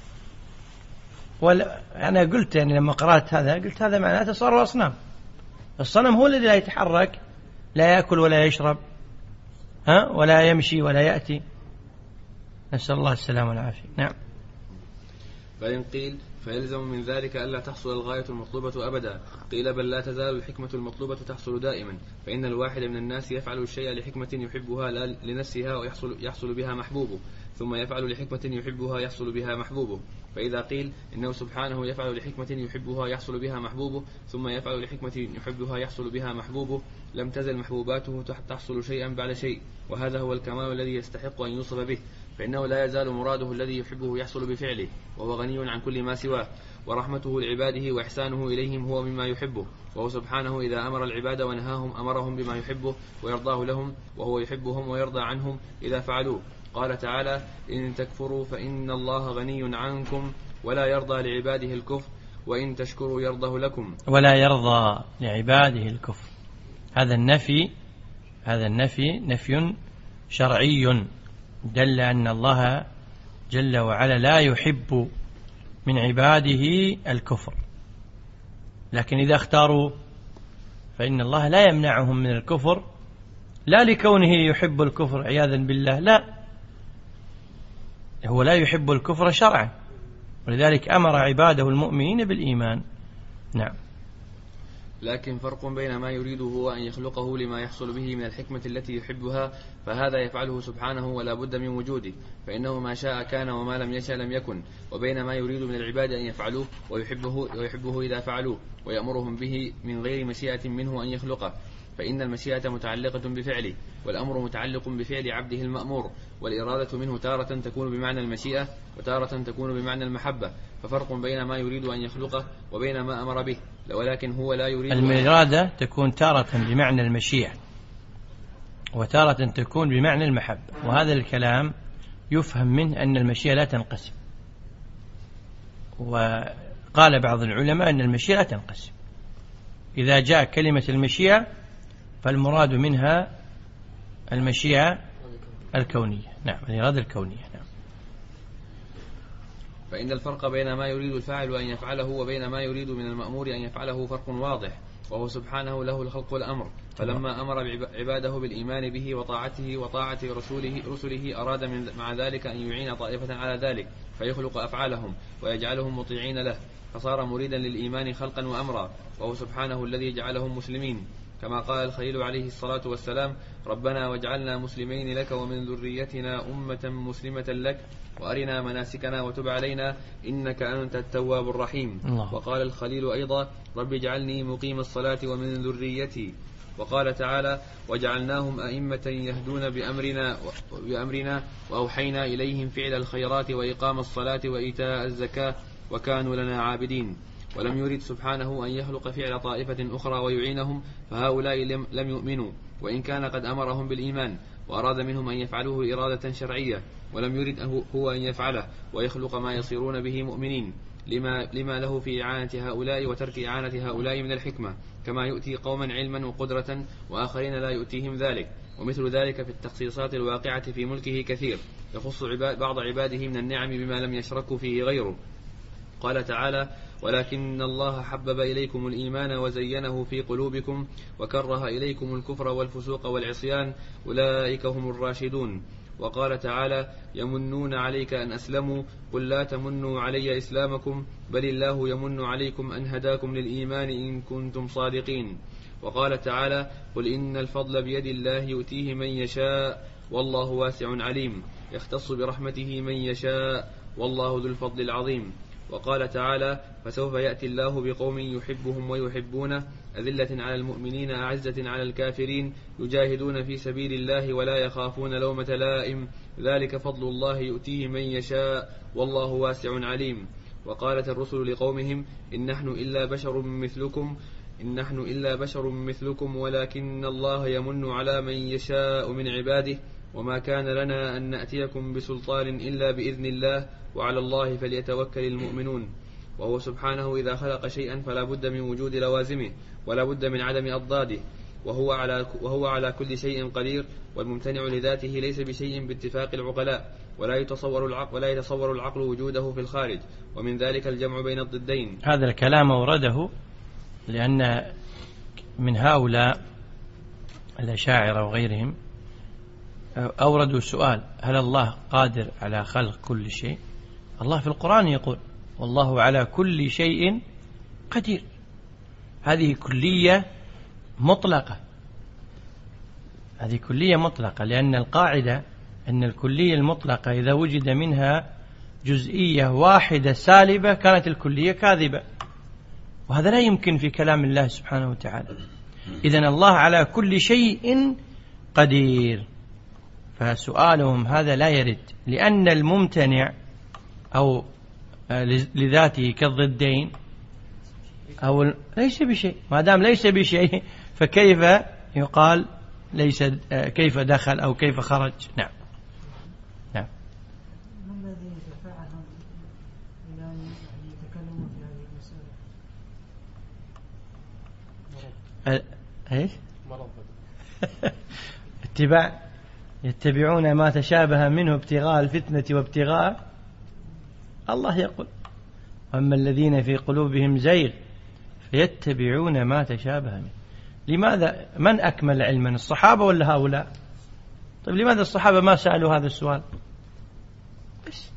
ولا أنا قلت يعني لما قرأت هذا قلت هذا معناته صاروا أصنام. الصنم هو الذي لا يتحرك، لا يأكل ولا يشرب، ها ولا يمشي ولا يأتي. نسأل الله السلامة والعافية. نعم. فإن قيل فيلزم من ذلك ألا تحصل الغاية المطلوبة أبدا. قيل بل لا تزال الحكمة المطلوبة تحصل دائما، فإن الواحد من الناس يفعل الشيء لحكمة يحبها لا لنفسها ويحصل يحصل بها محبوبه، ثم يفعل لحكمة يحبها يحصل بها محبوبه. فإذا قيل إنه سبحانه يفعل لحكمة يحبها يحصل بها محبوبه ثم يفعل لحكمة يحبها يحصل بها محبوبه، لم تزل محبوباته تحصل شيئا بعد شيء، وهذا هو الكمال الذي يستحق أن يوصف به، فإنه لا يزال مراده الذي يحبه يحصل بفعله، وهو غني عن كل ما سواه، ورحمته لعباده وإحسانه إليهم هو مما يحبه، وهو سبحانه إذا أمر العباد ونهاهم أمرهم بما يحبه ويرضاه لهم، وهو يحبهم ويرضى عنهم إذا فعلوه. قال تعالى: إن تكفروا فإن الله غني عنكم ولا يرضى لعباده الكفر وإن تشكروا يرضه لكم. ولا يرضى لعباده الكفر، هذا النفي هذا النفي نفي شرعي دل أن الله جل وعلا لا يحب من عباده الكفر، لكن إذا اختاروا فإن الله لا يمنعهم من الكفر، لا لكونه يحب الكفر عياذا بالله، لا، هو لا يحب الكفر شرعا، ولذلك أمر عباده المؤمنين بالإيمان. نعم. لكن فرق بين ما يريده هو أن يخلقه لما يحصل به من الحكمة التي يحبها، فهذا يفعله سبحانه ولا بد من وجوده، فإنه ما شاء كان وما لم يشاء لم يكن، وبين ما يريد من العباد أن يفعلوه ويحبه, ويحبه إذا فعلوه ويأمرهم به من غير مشيئة منه أن يخلقه، فإن المشيئة متعلقة بفعله، والأمر متعلق بفعل عبده المأمور، والإرادة منه تارة تكون بمعنى المشيئة وتارة تكون بمعنى المحبة، ففرق بين ما يريد أن يخلقه وبين ما أمر به، ولكن هو لا يريد. الإرادة تكون تارة بمعنى المشيئة وتارة تكون بمعنى المحبة، وهذا الكلام يفهم منه أن المشيئة لا تنقسم، وقال بعض العلماء أن المشيئة لا تنقسم. إذا جاء كلمة المشيئة فالمراد منها المشيئة الكونية. نعم، الإرادة الكونية. نعم. فإن الفرق بين ما يريد الفاعل أن يفعله وبين ما يريد من المأمور أن يفعله فرق واضح، وهو سبحانه له الخلق والأمر، فلما أمر عباده بالإيمان به وطاعته وطاعة رسوله, رسله أراد من مع ذلك أن يعين طائفة على ذلك فيخلق أفعالهم ويجعلهم مطيعين له، فصار مريدا للإيمان خلقا وأمرا، وهو سبحانه الذي جعلهم مسلمين، كما قال الخليل عليه الصلاة والسلام: ربنا واجعلنا مسلمين لك ومن ذريتنا أمة مسلمة لك وأرنا مناسكنا وتب علينا إنك أنت التواب الرحيم. الله. وقال الخليل أيضا: رب اجعلني مقيم الصلاة ومن ذريتي. وقال تعالى: وجعلناهم أئمة يهدون بأمرنا, بأمرنا وأوحينا إليهم فعل الخيرات وإقام الصلاة وإيتاء الزكاة وكانوا لنا عابدين. ولم يرد سبحانه أن يخلق فعل طائفة أخرى ويعينهم، فهؤلاء لم يؤمنوا، وإن كان قد أمرهم بالإيمان وأراد منهم أن يفعلوه إرادة شرعية، ولم يرد هو أن يفعله ويخلق ما يصيرون به مؤمنين، لما, لما له في إعانة هؤلاء وترك إعانة هؤلاء من الحكمة، كما يؤتي قوما علما وقدرة وآخرين لا يؤتيهم ذلك. ومثل ذلك في التخصيصات الواقعة في ملكه كثير، يخص عباد بعض عباده من النعم بما لم يشركوا فيه غيره. قال تعالى: ولكن الله حبب إليكم الإيمان وزينه في قلوبكم وكره إليكم الكفر والفسوق والعصيان أولئك هم الراشدون. وقال تعالى: يمنون عليك أن أسلموا قل لا تمنوا علي إسلامكم بل الله يمن عليكم أن هداكم للإيمان إن كنتم صادقين. وقال تعالى: قل إن الفضل بيد الله يؤتيه من يشاء والله واسع عليم، يختص برحمته من يشاء والله ذو الفضل العظيم. وقال تعالى: فسوف يأتي الله بقوم يحبهم ويحبونه أذلة على المؤمنين أعزة على الكافرين يجاهدون في سبيل الله ولا يخافون لومة لائم ذلك فضل الله يؤتيه من يشاء والله واسع عليم. وقالت الرسل لقومهم إن نحن إلا بشر مثلكم إن نحن إلا بشر مثلكم ولكن الله يمن على من يشاء من عباده وما كان لنا أن نأتيكم بسلطان إلا بإذن الله وعلى الله فليتوكل المؤمنون. وهو سبحانه إذا خلق شيئا فلا بد من وجود لوازمه ولا بد من عدم أضداده وهو على, وهو على كل شيء قدير والممتنع لذاته ليس بشيء باتفاق العقلاء ولا يتصور العقل, ولا يتصور العقل وجوده في الخارج ومن ذلك الجمع بين الضدين. هذا الكلام أورده لأن من هؤلاء الأشاعرة وغيرهم أوردوا سؤال هل الله قادر على خلق كل شيء؟ الله في القرآن يقول والله على كل شيء قدير. هذه كلية مطلقة هذه كلية مطلقة لأن القاعدة أن الكلية المطلقة إذا وجد منها جزئية واحدة سالبة كانت الكلية كاذبة وهذا لا يمكن في كلام الله سبحانه وتعالى. إذن الله على كل شيء قدير فسؤالهم هذا لا يرد لأن الممتنع أو لذاته كالضدين أو ليس بشيء ما دام ليس بشيء فكيف يقال ليس كيف دخل أو كيف خرج. نعم نعم. ما الذي دفعهم إلى أن يتكلموا في هذه المسألة؟ ايش؟ اتباع يتبعون ما تشابه منه ابتغاء الفتنة وابتغاء الله يقول أما الذين في قلوبهم زيغ فيتبعون ما تشابه منه. لماذا من أكمل علما الصحابة ولا هؤلاء؟ طيب لماذا الصحابة ما سألوا هذا السؤال؟ بس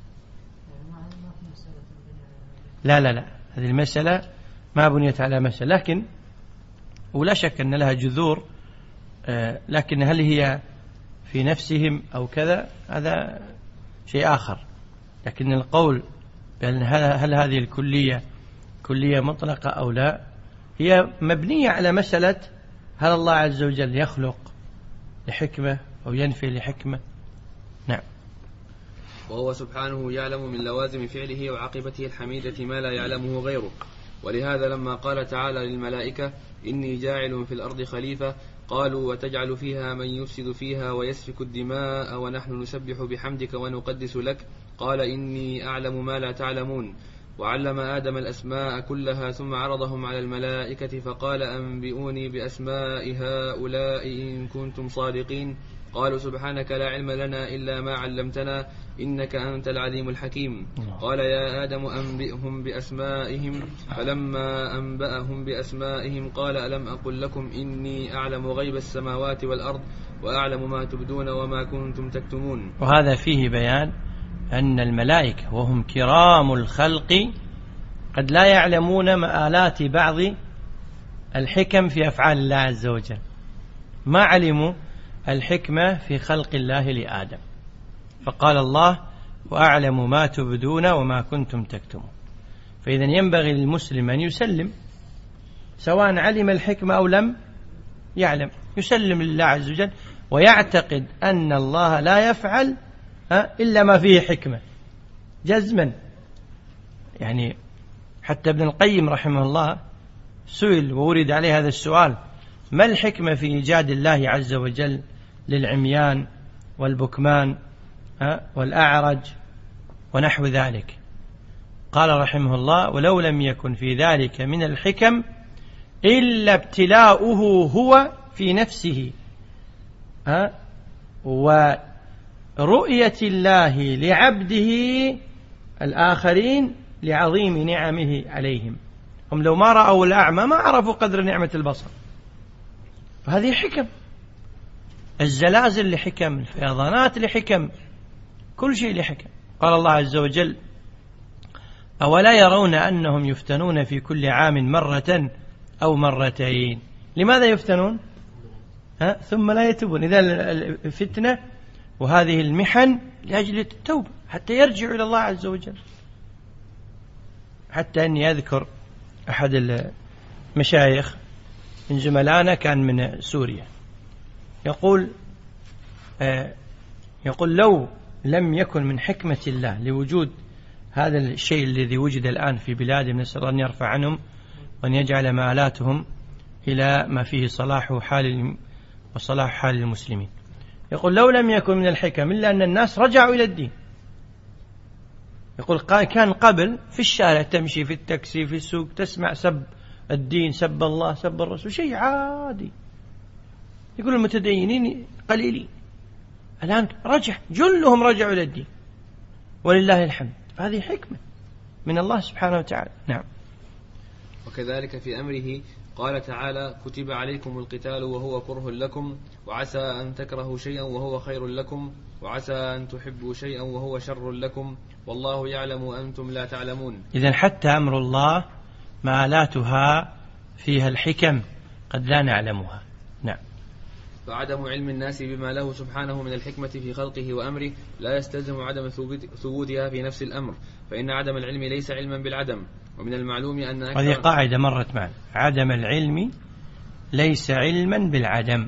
لا لا لا هذه المسألة ما بنيت على مسألة لكن ولا شك أن لها جذور لكن هل هي في نفسهم أو كذا هذا شيء آخر. لكن القول بأن هل هذه الكلية كلية مطلقة أو لا هي مبنية على مسألة هل الله عز وجل يخلق لحكمة أو ينفي لحكمة. نعم. وهو سبحانه يعلم من لوازم فعله وعاقبته الحميدة ما لا يعلمه غيره. ولهذا لما قال تعالى للملائكة إني جاعل في الأرض خليفة قالوا وتجعل فيها من يفسد فيها ويسفك الدماء ونحن نسبح بحمدك ونقدس لك قال إني أعلم ما لا تعلمون. وعلم آدم الأسماء كلها ثم عرضهم على الملائكة فقال أنبئوني بأسماء هؤلاء إن كنتم صادقين قالوا سبحانك لا علم لنا إلا ما علمتنا إنك أنت العليم الحكيم. قال يا آدم أنبئهم بأسمائهم فلما أنبأهم بأسمائهم قال ألم أقل لكم إني أعلم غيب السماوات والأرض وأعلم ما تبدون وما كنتم تكتمون. وهذا فيه بيان أن الملائكة وهم كرام الخلق قد لا يعلمون مآلات بعض الحكم في أفعال الله عز وجل. ما علموا الحكمة في خلق الله لآدم فقال الله وأعلم ما تبدون وما كنتم تكتمون. فإذا ينبغي للمسلم أن يسلم سواء علم الحكمة أو لم يعلم يسلم لله عز وجل ويعتقد أن الله لا يفعل إلا ما فيه حكمة جزما. يعني حتى ابن القيم رحمه الله سئل وورد عليه هذا السؤال ما الحكمة في إيجاد الله عز وجل للعميان والبكمان والأعرج ونحو ذلك؟ قال رحمه الله ولو لم يكن في ذلك من الحكم إلا ابتلاؤه هو في نفسه ورؤية الله لعبده الآخرين لعظيم نعمه عليهم. هم لو ما رأوا الأعمى ما عرفوا قدر نعمة البصر. فهذه حكم. الزلازل لحكم الفيضانات لحكم كل شيء لحكم. قال الله عز وجل أولا يرون أنهم يفتنون في كل عام مرة أو مرتين. لماذا يفتنون؟ ها؟ ثم لا يتوبون. إذا الفتنة وهذه المحن لأجل التوبة حتى يرجعوا إلى الله عز وجل. حتى أني أذكر أحد المشايخ من زملائنا كان من سوريا يقول آه يقول لو لم يكن من حكمة الله لوجود هذا الشيء الذي وجد الآن في بلادهم، نسأل أن يرفع عنهم وأن يجعل مآلاتهم إلى ما فيه صلاح حال وصلاح حال المسلمين. يقول لو لم يكن من الحكم إلا أن الناس رجعوا إلى الدين. يقول كان قبل في الشارع تمشي في التاكسي في السوق تسمع سب الدين، سب الله، سب الرسول، شيء عادي. يقول المتدينين قليلين، الآن رجع جلهم رجعوا إلى الدين ولله الحمد. فهذه حكمة من الله سبحانه وتعالى. نعم. وكذلك في أمره قال تعالى: كتب عليكم القتال وهو كره لكم وعسى أن تكرهوا شيئا وهو خير لكم وعسى أن تحبوا شيئا وهو شر لكم والله يعلم وأنتم لا تعلمون. إذن حتى أمر الله مآلاتها فيها الحكم قد لا نعلمها. نعم. فعدم علم الناس بما له سبحانه من الحكمة في خلقه وأمره لا يستلزم عدم ثبوتها في نفس الأمر، فإن عدم العلم ليس علما بالعدم. ومن المعلوم أن هذه قاعدة مرت معنا، عدم العلم ليس علما بالعدم.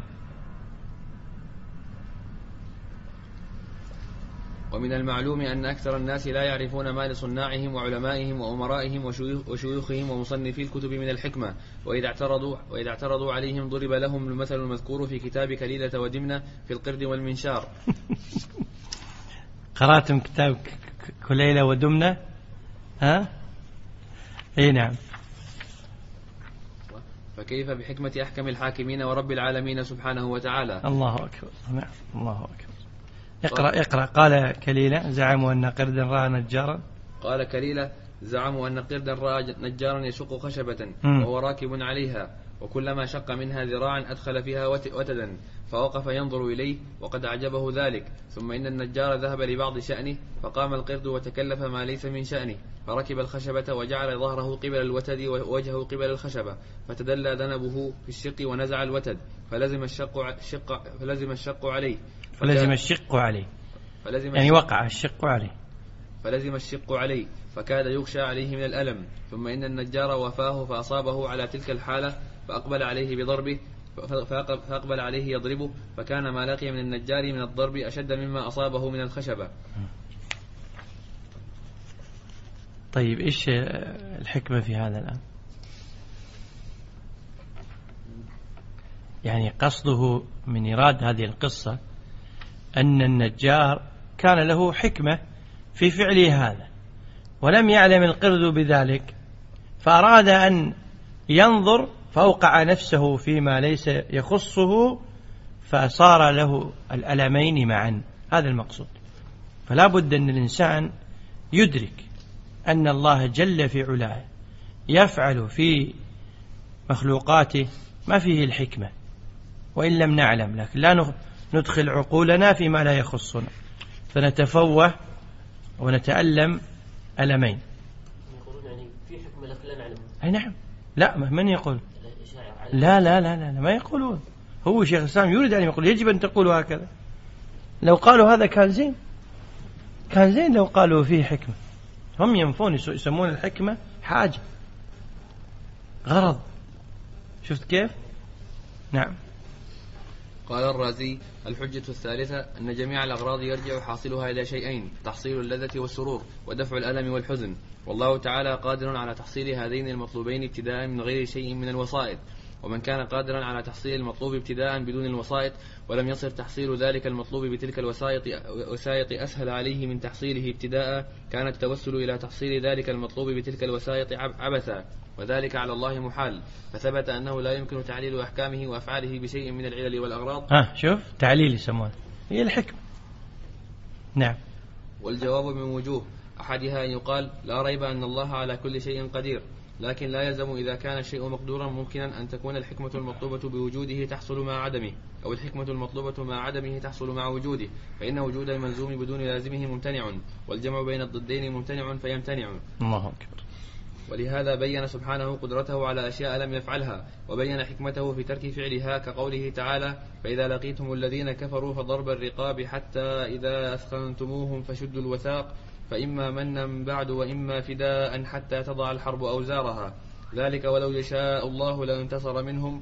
ومن المعلوم أن أكثر الناس لا يعرفون ما لصناعهم وعلمائهم وأمرائهم وشيوخهم ومصنفي الكتب من الحكمة، وإذا اعترضوا, وإذا اعترضوا عليهم ضرب لهم المثل المذكور في كتاب كليلة ودمنة في القرد والمنشار. قرأتم كتاب كليلة ودمنة؟ ها؟ اي نعم. فكيف بحكمة أحكم الحاكمين ورب العالمين سبحانه وتعالى. الله أكبر. نعم الله أكبر. اقرأ اقرأ. قال كليلة زعموا أن قردا رأى نجارا. قال كليلة زعموا أن قردا رأى نجارا يشق خشبة وهو راكب عليها، وكلما شق منها ذراعا أدخل فيها وتدا، فوقف ينظر إليه وقد أعجبه ذلك. ثم إن النجار ذهب لبعض شأنه، فقام القرد وتكلف ما ليس من شأنه، فركب الخشبة وجعل ظهره قبل الوتد ووجهه قبل الخشبة، فتدلى ذنبه في الشق ونزع الوتد، فلزم الشق, شق فلزم الشق عليه فلزم الشق عليه فلزم يعني وقع الشق عليه فلزم الشق عليه فكاد يغشى عليه من الألم. ثم إن النجار وفاه فأصابه على تلك الحالة، فأقبل عليه بضربه فأقبل عليه يضربه، فكان ما لقي من النجار من الضرب أشد مما أصابه من الخشبة. طيب إيش الحكمة في هذا الآن؟ يعني قصده من إيراد هذه القصة أن النجار كان له حكمة في فعله هذا، ولم يعلم القرد بذلك، فأراد أن ينظر فأوقع نفسه فيما ليس يخصه، فصار له الألمين معا. هذا المقصود. فلا بد أن الإنسان يدرك أن الله جل في علاه يفعل في مخلوقاته ما فيه الحكمة، وإن لم نعلم، لكن لا ندخل عقولنا فيما لا يخصنا فنتفوه ونتألم ألمين. يقولون يعني في حكمة لكن لا نعلم. أي نعم. لا، من يقول؟ لا لا لا لا, لا ما يقولون. هو شيخ الإسلام يريد أن يقول يجب أن تقولوا هكذا. لو قالوا هذا كان زين، كان زين لو قالوا فيه حكمة. هم ينفون يسمون الحكمة حاجة، غرض. شفت كيف؟ نعم. قال الرازي: الحجة الثالثة أن جميع الأغراض يرجع حاصلها إلى شيئين: تحصيل اللذة والسرور، ودفع الألم والحزن، والله تعالى قادر على تحصيل هذين المطلوبين ابتداء من غير شيء من الوسائط. ومن كان قادرا على تحصيل المطلوب ابتداء بدون الوسائط ولم يصر تحصيل ذلك المطلوب بتلك الوسائط أسهل عليه من تحصيله ابتداء، كان التوسل إلى تحصيل ذلك المطلوب بتلك الوسائط عبثا، وذلك على الله محال. فثبت أنه لا يمكن تعليل أحكامه وأفعاله بشيء من العلل والأغراض. ها شوف تعليل يسمونه هي الحكمة. نعم. والجواب من وجوه: أحدها أن يقال لا ريب أن الله على كل شيء قدير، لكن لا يلزم إذا كان الشيء مقدورا ممكنا أن تكون الحكمة المطلوبة بوجوده تحصل مع عدمه، أو الحكمة المطلوبة مع عدمه تحصل مع وجوده، فإن وجود الملزوم بدون لازمه ممتنع، والجمع بين الضدين ممتنع فيمتنع. الله أكبر. ولهذا بين سبحانه قدرته على أشياء لم يفعلها، وبين حكمته في ترك فعلها، كقوله تعالى: فإذا لقيتم الذين كفروا فضرب الرقاب حتى إذا أثخنتموهم فشدوا الوثاق، فإما منا بعد وإما فداء حتى تضع الحرب أوزارها، ذلك ولو يشاء الله لانتصر منهم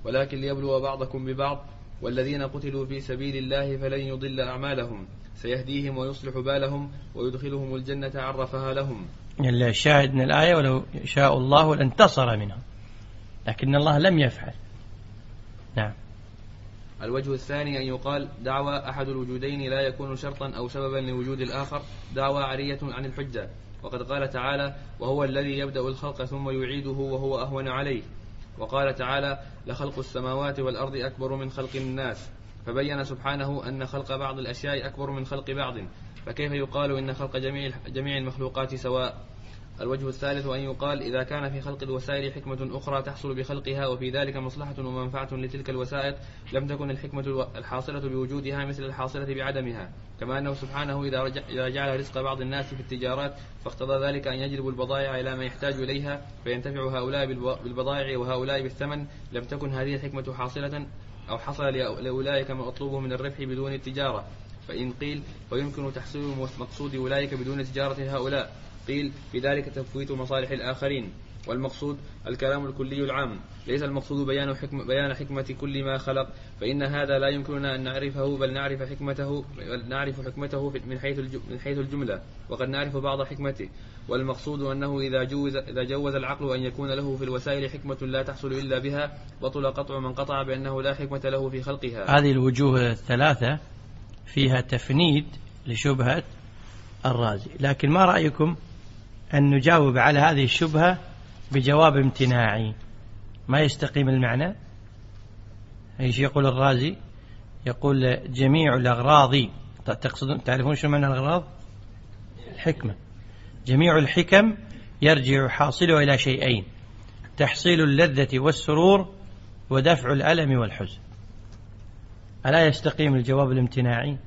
ولكن ليبلو بعضكم ببعض والذين قتلوا في سبيل الله فلن يضل أعمالهم سيهديهم ويصلح بالهم ويدخلهم الجنة عرفها لهم. الشاهد من الآية ولو شاء الله لانتصر منهم لكن الله لم يفعل. نعم. الوجه الثاني أن يقال دعوى أحد الوجودين لا يكون شرطا أو سببا لوجود الآخر دعوى عارية عن الحجة، وقد قال تعالى وهو الذي يبدأ الخلق ثم يعيده وهو أهون عليه، وقال تعالى لخلق السماوات والأرض أكبر من خلق الناس، فبين سبحانه أن خلق بعض الأشياء أكبر من خلق بعض، فكيف يقال إن خلق جميع جميع المخلوقات سواء؟ الوجه الثالث أن يقال إذا كان في خلق الوسائل حكمة أخرى تحصل بخلقها وفي ذلك مصلحة ومنفعة لتلك الوسائل لم تكن الحكمة الحاصلة بوجودها مثل الحاصلة بعدمها، كما أنه سبحانه إذا جعل رزق بعض الناس في التجارات فاقتضى ذلك أن يجلب البضائع إلى ما يحتاج إليها فينتفع هؤلاء بالبضائع وهؤلاء بالثمن، لم تكن هذه الحكمة حاصلة أو حصل لأولئك ما أطلبه من الربح بدون التجارة، فإن قيل ويمكن تحصيل مقصود أولئك بدون تجارة هؤلاء، قيل في ذلك تفويت مصالح الآخرين، والمقصود الكلام الكلي العام، ليس المقصود بيان حكمة, بيان حكمة كل ما خلق، فإن هذا لا يمكننا أن نعرفه بل نعرف حكمته بل نعرف حكمته من حيث من حيث الجملة، وقد نعرف بعض حكمته، والمقصود أنه إذا جوز إذا جوز العقل أن يكون له في الوسائل حكمة لا تحصل إلا بها بطل قطع من قطع بأنه لا حكمة له في خلقها. هذه الوجوه الثلاثة فيها تفنيد لشبهة الرازي، لكن ما رأيكم أن نجاوب على هذه الشبهة بجواب امتناعي ما يستقيم المعنى؟ ايش يقول الرازي؟ يقول جميع الأغراض، تقصدون تعرفون شو معنى الأغراض؟ الحكمة. جميع الحكم يرجع حاصله إلى شيئين: تحصيل اللذة والسرور ودفع الألم والحزن. ألا يستقيم الجواب الامتناعي؟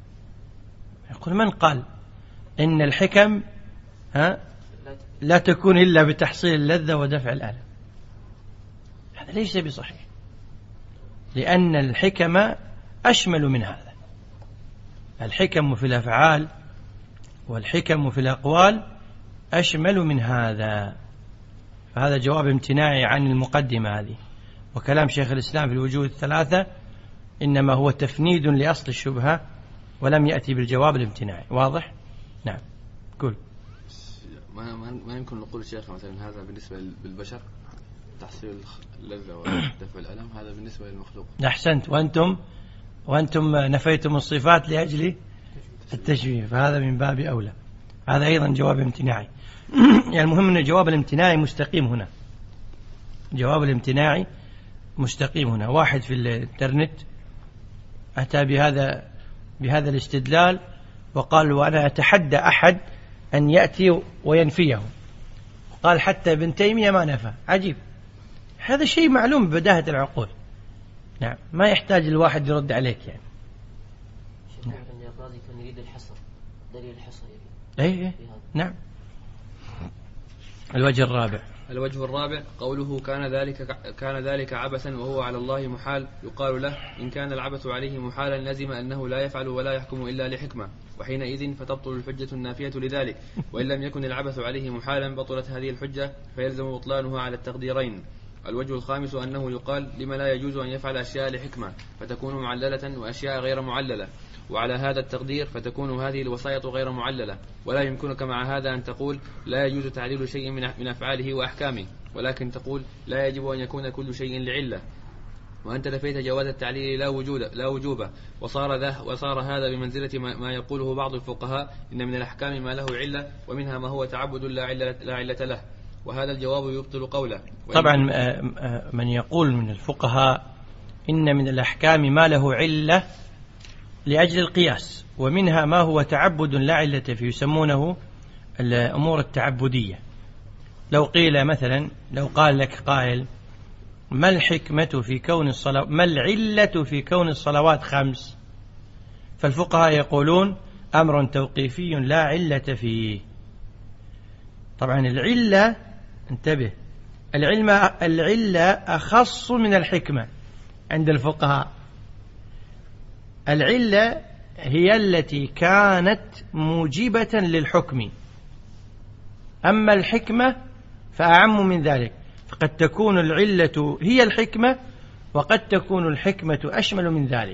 يقول من قال إن الحكم ها لا تكون إلا بتحصيل اللذة ودفع الألم؟ هذا ليس بصحيح، لأن الحكم أشمل من هذا. الحكم في الأفعال والحكم في الأقوال أشمل من هذا، فهذا جواب امتناعي عن المقدمة هذه. وكلام شيخ الإسلام في الوجوه الثلاثة إنما هو تفنيد لأصل الشبهة ولم يأتي بالجواب الامتناعي. واضح؟ نعم. قل. ما ما يمكن نقول شيخ مثلا هذا بالنسبة للبشر تحصيل اللذة ودفع الألم، هذا بالنسبة للمخلوق. أحسنت. وأنتم وأنتم نفيتم الصفات لأجل التشبيه، فهذا من باب أولى. هذا أيضا جواب امتناعي. يعني المهم أن الجواب الامتناعي مستقيم هنا. جواب الامتناعي مستقيم هنا. واحد في الانترنت أتى بهذا بهذا الاستدلال وقال وأنا أتحدى أحد أن يأتي وينفيه، قال حتى ابن تيمية ما نفى. عجيب، هذا شيء معلوم ببداهة العقول. نعم، ما يحتاج الواحد يرد عليك يعني. نعم. الرازي كان يريد الحصر، دليل الحصر. أي نعم. الوجه الرابع الوجه الرابع قوله كان ذلك كان ذلك عبثا وهو على الله محال، يقال له إن كان العبث عليه محالا لزم أنه لا يفعل ولا يحكم إلا لحكمة، وحينئذ فتبطل الحجة النافية لذلك، وإن لم يكن العبث عليه محالا بطلت هذه الحجة فيلزم بطلانها على التقديرين. الوجه الخامس أنه يقال لما لا يجوز أن يفعل أشياء لحكمة فتكون معللة وأشياء غير معللة، وعلى هذا التقدير فتكون هذه الوسائط غير معللة، ولا يمكنك مع هذا أن تقول لا يجوز تعليل شيء من أفعاله وأحكامه، ولكن تقول لا يجب أن يكون كل شيء لعلة، وأنت نفيت جواز التعليل لا وجود لا وجوبه، وصار ذا وصار هذا بمنزلة ما يقوله بعض الفقهاء إن من الأحكام ما له علة ومنها ما هو تعبد لا علة لا علة له، وهذا الجواب يبطل قوله. طبعا من يقول من الفقهاء إن من الأحكام ما له علة لأجل القياس، ومنها ما هو تعبد لا علة فيه، يسمونه الأمور التعبدية. لو قيل مثلا، لو قال لك قائل ما الحكمة في كون الصلاة ما العلة في كون الصلوات خمس، فالفقهاء يقولون أمر توقيفي لا علة فيه. طبعا العلة، انتبه، العلم العلة أخص من الحكمة عند الفقهاء. العلة هي التي كانت موجبة للحكم، أما الحكمة فأعم من ذلك، فقد تكون العلة هي الحكمة وقد تكون الحكمة أشمل من ذلك.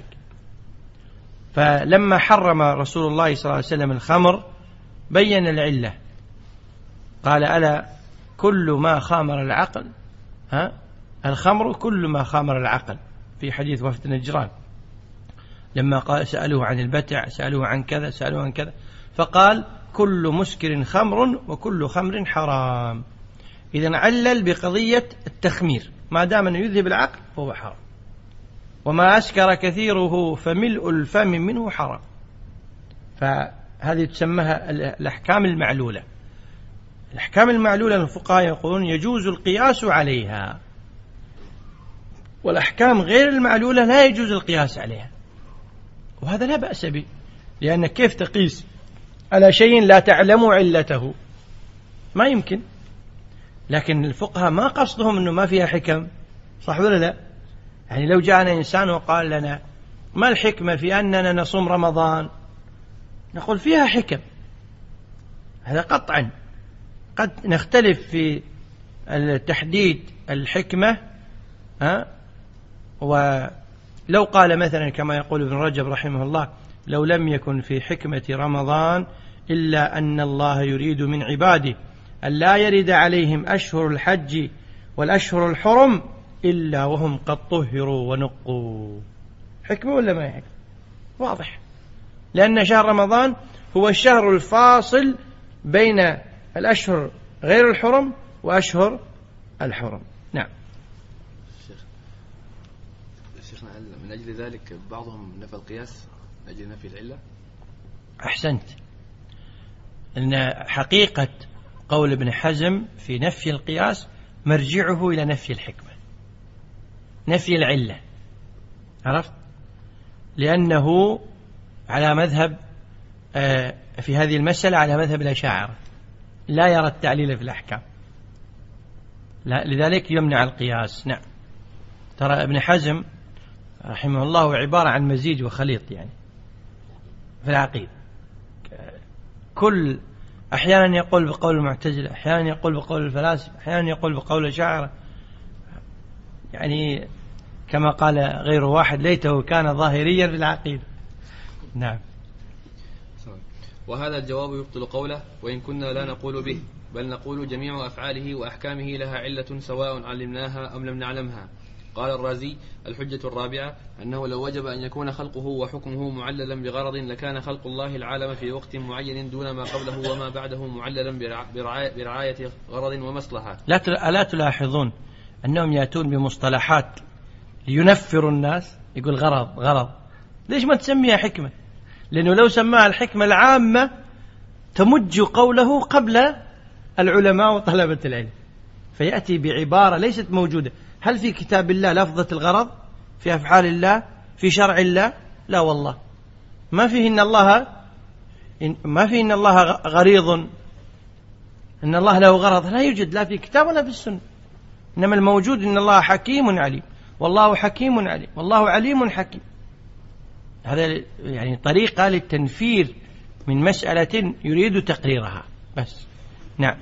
فلما حرم رسول الله صلى الله عليه وسلم الخمر بين العلة، قال ألا كل ما خامر العقل، ها الخمر كل ما خامر العقل، في حديث وفد نجران لما قال سألوه عن البتع، سألوه عن كذا، سألوه عن كذا، فقال كل مسكر خمر وكل خمر حرام. إذن علل بقضية التخمير، ما دام أنه يذهب العقل فهو حرام، وما أسكر كثيره فملء الفم منه حرام. فهذه تسمىها الأحكام المعلولة. الأحكام المعلولة الفقهاء يقولون يجوز القياس عليها، والأحكام غير المعلولة لا يجوز القياس عليها، وهذا لا بأس به، لأن كيف تقيس على شيء لا تعلم علته؟ ما يمكن. لكن الفقهاء ما قصدهم أنه ما فيها حكم، صح ولا لا؟ يعني لو جاءنا إنسان وقال لنا ما الحكمة في أننا نصوم رمضان، نقول فيها حكم، هذا قطعا. قد نختلف في التحديد الحكمة، ها؟ ولو قال مثلا كما يقول ابن رجب رحمه الله لو لم يكن في حكمة رمضان إلا أن الله يريد من عباده أن لا يرد عليهم أشهر الحج والأشهر الحرم إلا وهم قد طهروا ونقوا. حكمة ولا ما حكمة؟ واضح، لأن شهر رمضان هو الشهر الفاصل بين الأشهر غير الحرم وأشهر الحرم. نعم. شيخنا من أجل ذلك بعضهم نفى القياس من أجل نفي العلة؟ أحسنت. إن حقيقة قول ابن حزم في نفي القياس مرجعه إلى نفي الحكمة، نفي العلة، عرفت؟ لأنه على مذهب في هذه المسألة على مذهب الأشاعرة، لا يرى التعليل في الأحكام، لا، لذلك يمنع القياس. نعم. ترى ابن حزم رحمه الله عبارة عن مزيج وخليط يعني في العقيدة، كل أحيانا يقول بقول المعتزلة، أحيانا يقول بقول الفلاسفة، أحيانا يقول بقول الأشاعرة، يعني كما قال غير واحد ليته كان ظاهريا في العقيدة. نعم. وهذا الجواب يبطل قوله وإن كنا لا نقول به، بل نقول جميع أفعاله وأحكامه لها علة سواء علمناها أم لم نعلمها. قال الرازي الحجة الرابعة أنه لو وجب أن يكون خلقه وحكمه معللا بغرض لكان خلق الله العالم في وقت معين دون ما قبله وما بعده معللا برعاية غرض ومصلحة. لا تلاحظون أنهم يأتون بمصطلحات لينفروا الناس، يقول غرض غرض، ليش ما تسميها حكمة؟ لأنه لو سماها الحكمة العامة تمج قوله قبل العلماء وطلبة العلم، فيأتي بعبارة ليست موجودة. هل في كتاب الله لفظة الغرض في أفعال الله في شرع الله؟ لا والله، ما فيه إن الله ما فيه إن الله غريض، إن الله له غرض، لا يوجد لا في كتاب ولا في السنة. إنما الموجود إن الله حكيم عليم، والله حكيم عليم، والله عليم حكيم. هذا يعني طريقة للتنفير من مسألة يريد تقريرها بس. نعم.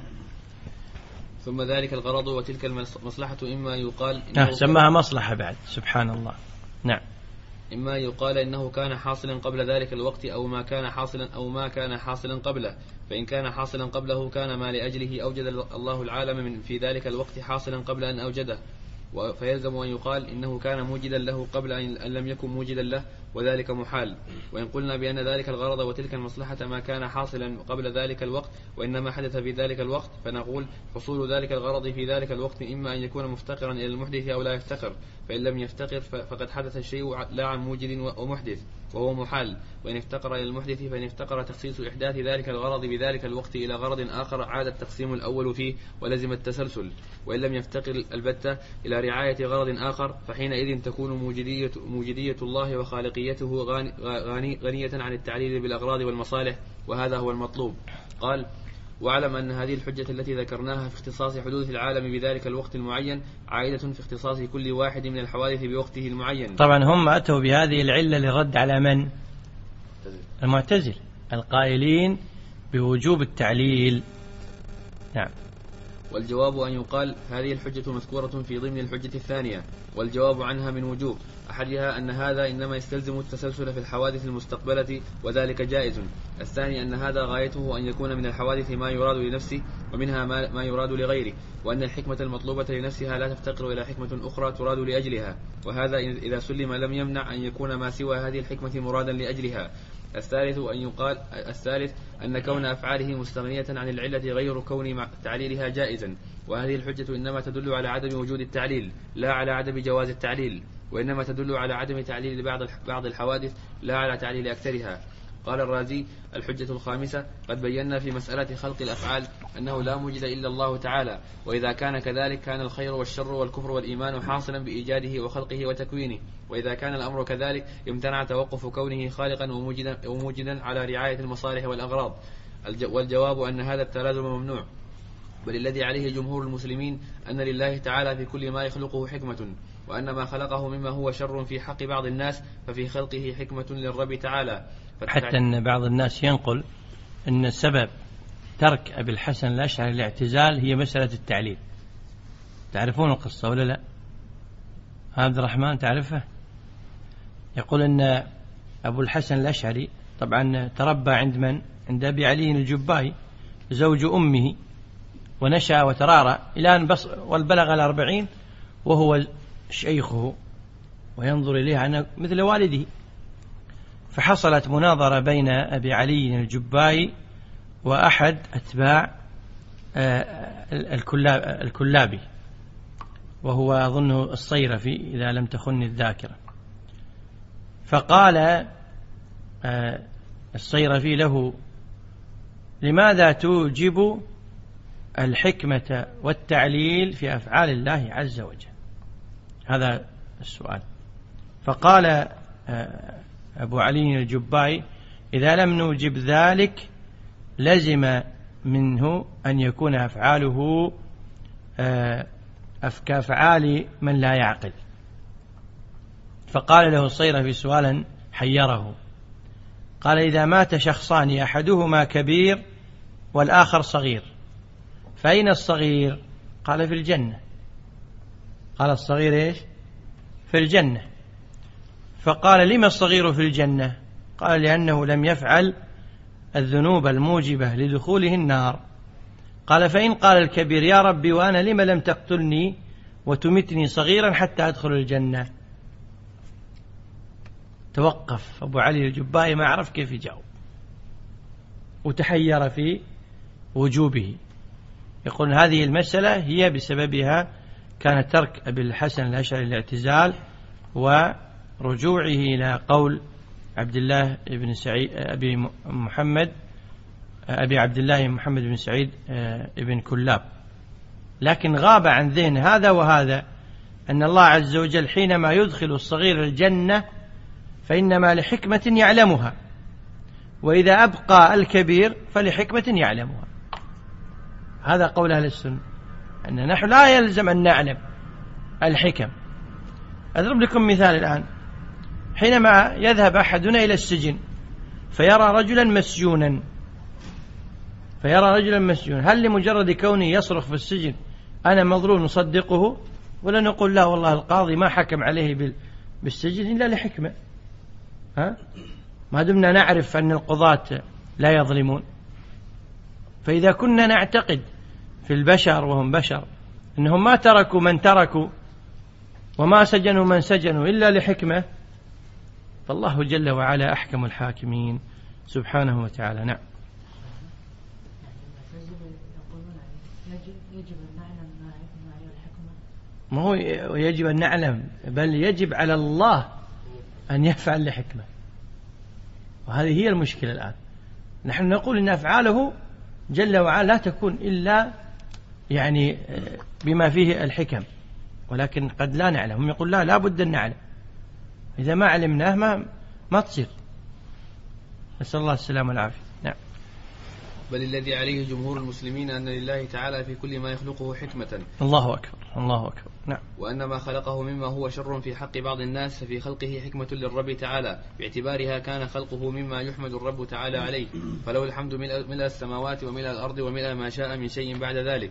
ثم ذلك الغرض وتلك المصلحة إما يقال إنه سماها مصلحة بعد، سبحان الله. نعم. إما يقال إنه كان حاصلا قبل ذلك الوقت أو ما كان حاصلا أو ما كان حاصلا قبله، فإن كان حاصلا قبله كان ما لأجله أوجد الله العالم من في ذلك الوقت حاصلا قبل أن أوجده، فيلزم أن يقال إنه كان موجدا له قبل أن لم يكن موجدا له، وذلك محال. وإن قلنا بأن ذلك الغرض وتلك المصلحة ما كان حاصلا قبل ذلك الوقت وإنما حدث في ذلك الوقت، فنقول حصول ذلك الغرض في ذلك الوقت إما أن يكون مفتقرا إلى المحدث أو لا يفتقر، فإن لم يفتقر فقد حدث الشيء لا عن موجد ومحدث وهو محال، وإن افتقر إلى المحدث فإن افتقر تخصيص إحداث ذلك الغرض بذلك الوقت إلى غرض آخر عاد التقسيم الأول فيه ولزم التسلسل. وإن لم يفتقر البتة إلى رعاية غرض آخر فحينئذ تكون موجدية, موجدية الله وخالقيته غاني غاني غنية عن التعليل بالأغراض والمصالح، وهذا هو المطلوب. قال واعلم أن هذه الحجة التي ذكرناها في اختصاص حدوث العالم بذلك الوقت المعين عائدة في اختصاص كل واحد من الحوادث بوقته المعين. طبعا هم أتوا بهذه العلة لرد على من؟ المعتزلة القائلين بوجوب التعليل. نعم. والجواب أن يقال هذه الحجة مذكورة في ضمن الحجة الثانية، والجواب عنها من وجوه: أحدها أن هذا إنما يستلزم التسلسل في الحوادث المستقبلة وذلك جائز. الثاني أن هذا غايته أن يكون من الحوادث ما يراد لنفسه ومنها ما يراد لغيره، وأن الحكمة المطلوبة لنفسها لا تفتقر إلى حكمة أخرى تراد لأجلها، وهذا إذا سلم لم يمنع أن يكون ما سوى هذه الحكمة مرادا لأجلها. الثالث أن يقال الثالث أن كون أفعاله مستغنية عن العلة غير كون تعليلها جائزا، وهذه الحجة إنما تدل على عدم وجود التعليل لا على عدم جواز التعليل، وإنما تدل على عدم تعليل بعض بعض الحوادث لا على تعليل أكثرها. قال الرازي: الحجة الخامسة: قد بينا في مسألة خلق الأفعال أنه لا موجد إلا الله تعالى، وإذا كان كذلك كان الخير والشر والكفر والإيمان حاصلا بإيجاده وخلقه وتكوينه، وإذا كان الأمر كذلك امتنع توقف كونه خالقا وموجدا, وموجدا على رعاية المصالح والأغراض. والجواب أن هذا التلازم ممنوع، بل الذي عليه جمهور المسلمين أن لله تعالى في كل ما يخلقه حكمة، وأن ما خلقه مما هو شر في حق بعض الناس ففي خلقه حكمة للرب تعالى. حتى أن بعض الناس ينقل أن سبب ترك أبي الحسن الأشعري الاعتزال هي مسألة التعليل. تعرفون القصة ولا لا؟ عبد الرحمن تعرفه؟ يقول أن أبو الحسن الأشعري طبعا تربى عند من؟ عند أبي علي الجبائي زوج أمه، ونشأ وترعرع إلى أن والبلغ الأربعين وهو شيخه وينظر إليه مثل والده. فحصلت مناظرة بين أبي علي الجبائي وأحد أتباع الكلابي، وهو أظنه الصيرفي إذا لم تخن الذاكرة. فقال الصيرفي له: لماذا توجب الحكمة والتعليل في أفعال الله عز وجل؟ هذا السؤال. فقال أبو علي الجبائي: إذا لم نوجب ذلك لزم منه أن يكون أفعاله كأفعال من لا يعقل. فقال له الصيرفي سؤالا حيره، قال: إذا مات شخصان أحدهما كبير والآخر صغير، فأين الصغير؟ قال: في الجنة. قال: الصغير إيش؟ في الجنة. فقال: لما الصغير في الجنة؟ قال: لأنه لم يفعل الذنوب الموجبة لدخوله النار. قال: فإن قال الكبير: يا ربي وأنا لما لم تقتلني وتمتني صغيرا حتى أدخل الجنة؟ توقف أبو علي الجبائي ما عرف كيف يجاوب، وتحير في وجوبه. يقول هذه المسألة هي بسببها كان ترك أبي الحسن الأشعري الاعتزال ورجوعه إلى قول عبد الله بن سعيد أبي محمد أبي عبد الله محمد بن سعيد ابن كلاب. لكن غاب عن ذهن هذا وهذا أن الله عز وجل حينما يدخل الصغير الجنة فإنما لحكمة يعلمها، وإذا أبقى الكبير فلحكمة يعلمها. هذا قول أهل السنة، أن نحن لا يلزم أن نعلم الحكم. أضرب لكم مثال الآن: حينما يذهب أحدنا إلى السجن فيرى رجلا مسجونا فيرى رجلا مسجونا هل لمجرد كونه يصرخ في السجن أنا مظلوم نصدقه، ولا نقول لا والله القاضي ما حكم عليه بالسجن إلا لحكمة؟ ها؟ ما دمنا نعرف أن القضاة لا يظلمون. فإذا كنا نعتقد في البشر وهم بشر أنهم ما تركوا من تركوا وما سجنوا من سجنوا إلا لحكمة، فالله جل وعلا أحكم الحاكمين سبحانه وتعالى. نعم. ما هو يجب أن نعلم، بل يجب على الله أن يفعل لحكمة، وهذه هي المشكلة الآن. نحن نقول إن أفعاله جل وعلا لا تكون إلا يعني بما فيه الحكم، ولكن قد لا نعلم. هم يقول لا لا بد أن نعلم، إذا ما علمناه ما ما تصير. نسأل الله السلامة والعافية. نعم. بل الذي عليه جمهور المسلمين أن لله تعالى في كل ما يخلقه حكمة. الله أكبر الله أكبر. نعم. وأن ما خلقه مما هو شر في حق بعض الناس ففي خلقه حكمة للرب تعالى، باعتبارها كان خلقه مما يحمد الرب تعالى عليه، فله الحمد ملء السماوات وملء الأرض وملء ما شاء من شيء بعد ذلك.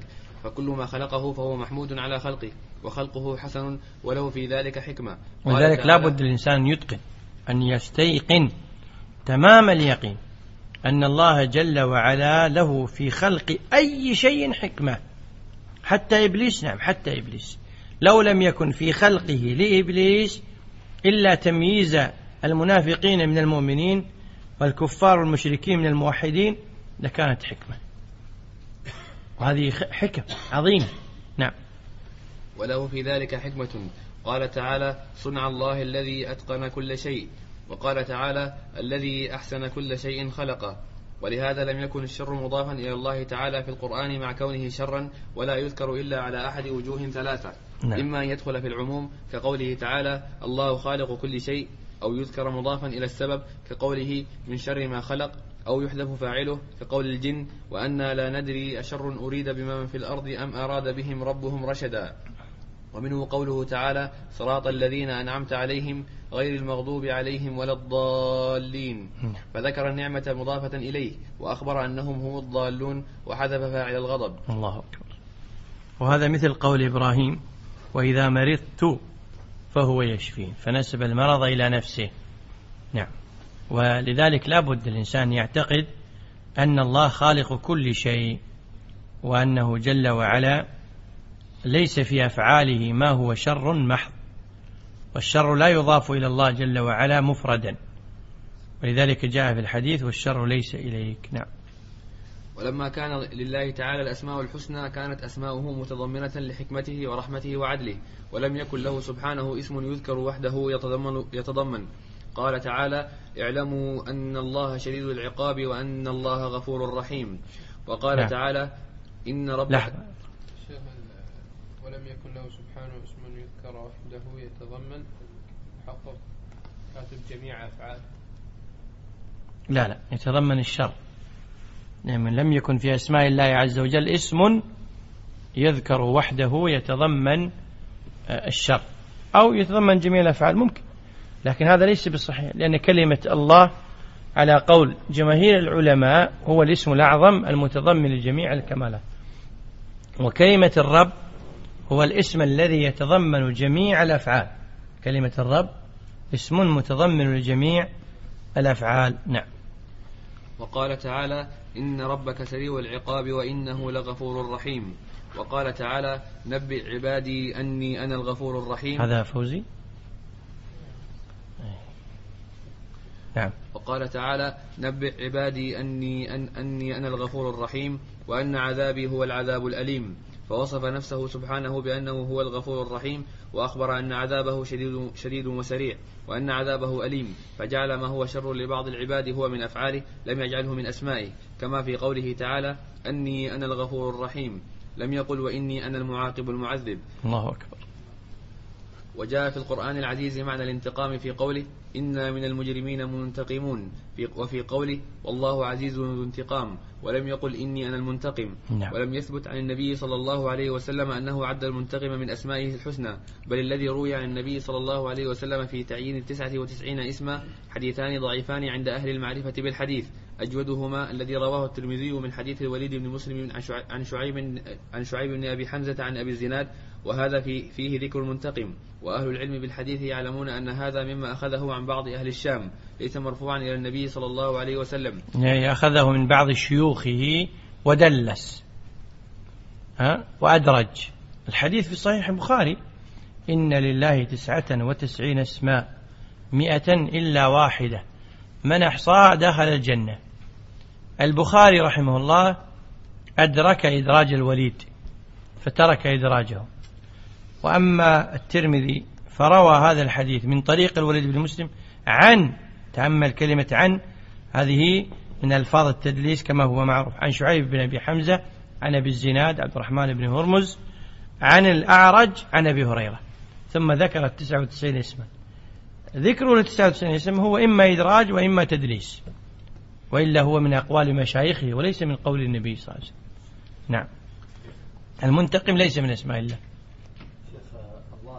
فكل ما خلقه فهو محمود على خلقه، وخلقه حسن وله في ذلك حكمة. ولذلك لا بد الإنسان يتقن أن يستيقن تمام اليقين أن الله جل وعلا له في خلق أي شيء حكمة، حتى إبليس. نعم، حتى إبليس لو لم يكن في خلقه لإبليس إلا تمييز المنافقين من المؤمنين والكفار والمشركين من الموحدين لكانت حكمة، وهذه حكم عظيمة. نعم. وله في ذلك حكمة. قال تعالى: صنع الله الذي أتقن كل شيء. وقال تعالى: الذي أحسن كل شيء خلقه. ولهذا لم يكن الشر مضافا إلى الله تعالى في القرآن مع كونه شرا، ولا يذكر إلا على أحد وجوه ثلاثة. نعم. إما أن يدخل في العموم كقوله تعالى: الله خالق كل شيء، أو يذكر مضافا إلى السبب كقوله: من شر ما خلق، أو يحذف فاعله كقول الجن: وأنا لا ندري أشر أريد بمن في الأرض أم أراد بهم ربهم رشدا. ومنه قوله تعالى: صراط الذين أنعمت عليهم غير المغضوب عليهم ولا الضالين. فذكر النعمة مضافة إليه، وأخبر أنهم هم الضالون، وحذف فاعل الغضب. الله أكبر. وهذا مثل قول إبراهيم: وإذا مرضت فهو يشفين، فنسب المرض إلى نفسه. نعم. ولذلك لا بد الإنسان يعتقد أن الله خالق كل شيء، وأنه جل وعلا ليس في أفعاله ما هو شر محض، والشر لا يضاف إلى الله جل وعلا مفردا، ولذلك جاء في الحديث: والشر ليس إليك. نعم. ولما كان لله تعالى الأسماء الحسنى كانت أسماؤه متضمنة لحكمته ورحمته وعدله، ولم يكن له سبحانه اسم يذكر وحده يتضمن, يتضمن. قال تعالى: اعلموا أن الله شديد العقاب وأن الله غفور رحيم. وقال لا. تعالى: إن ربك ولم يكن له سبحانه اسم يذكر وحده يتضمن حقق كاتب جميع أفعال. لا لا يتضمن الشر. يعني لم يكن في أسماء الله عز وجل اسم يذكر وحده يتضمن الشر، أو يتضمن جميع الأفعال ممكن، لكن هذا ليس بالصحيح، لأن كلمة الله على قول جماهير العلماء هو الاسم الأعظم المتضمن لجميع الكمالات، وكلمة الرب هو الاسم الذي يتضمن جميع الأفعال. كلمة الرب اسم متضمن لجميع الأفعال. نعم. وقال تعالى: إن ربك سريع العقاب وإنه لغفور رحيم. وقال تعالى: نبئ عبادي أني أنا الغفور الرحيم. هذا فوزي. نعم. وقال تعالى: نبئ عبادي أني, أن أني أنا الغفور الرحيم وأن عذابي هو العذاب الأليم. فوصف نفسه سبحانه بأنه هو الغفور الرحيم، وأخبر أن عذابه شديد, شديد وسريع، وأن عذابه أليم، فجعل ما هو شر لبعض العباد هو من أفعاله، لم يجعله من أسمائه، كما في قوله تعالى: أني أنا الغفور الرحيم، لم يقل وإني أنا المعاقب المعذب. الله أكبر. وجاء في القرآن العزيز معنى الانتقام في قوله: إنا من المجرمين منتقمون، وفي قوله: والله عزيز ذو انتقام، ولم يقل إني أنا المنتقم. نعم. ولم يثبت عن النبي صلى الله عليه وسلم أنه عد المنتقم من أسمائه الحسنى، بل الذي روي عن النبي صلى الله عليه وسلم في تعيين التسعة وتسعين اسما حديثان ضعيفان عند أهل المعرفة بالحديث، أجودهما الذي رواه الترمذي من حديث الوليد بن مسلم عن شعيب عن شعيب بن أبي حمزة عن أبي الزناد، وهذا في فيه ذكر المنتقم. وأهل العلم بالحديث يعلمون أن هذا مما أخذه عن بعض أهل الشام، ليس مرفوعا إلى النبي صلى الله عليه وسلم، يعني أخذه من بعض شيوخه ودلس ها وأدرج. الحديث في صحيح البخاري: إن لله تسعة وتسعين اسماء مئة إلا واحدة من أحصاها دخل الجنة. البخاري رحمه الله أدرك إدراج الوليد فترك إدراجه، وأما الترمذي فروى هذا الحديث من طريق الوليد بن مسلم عن، تأمل كلمة عن، هذه من ألفاظ التدليس كما هو معروف، عن شعيب بن أبي حمزة عن أبي الزناد عبد الرحمن بن هرمز عن الأعرج عن أبي هريرة، ثم ذكر التسعة وتسعين اسما. ذكر التسعة وتسعين اسم هو إما إدراج وإما تدليس، وإلا هو من أقوال مشايخه وليس من قول النبي صلى الله عليه وسلم. نعم. المنتقم ليس من اسماء الله. شيخ الله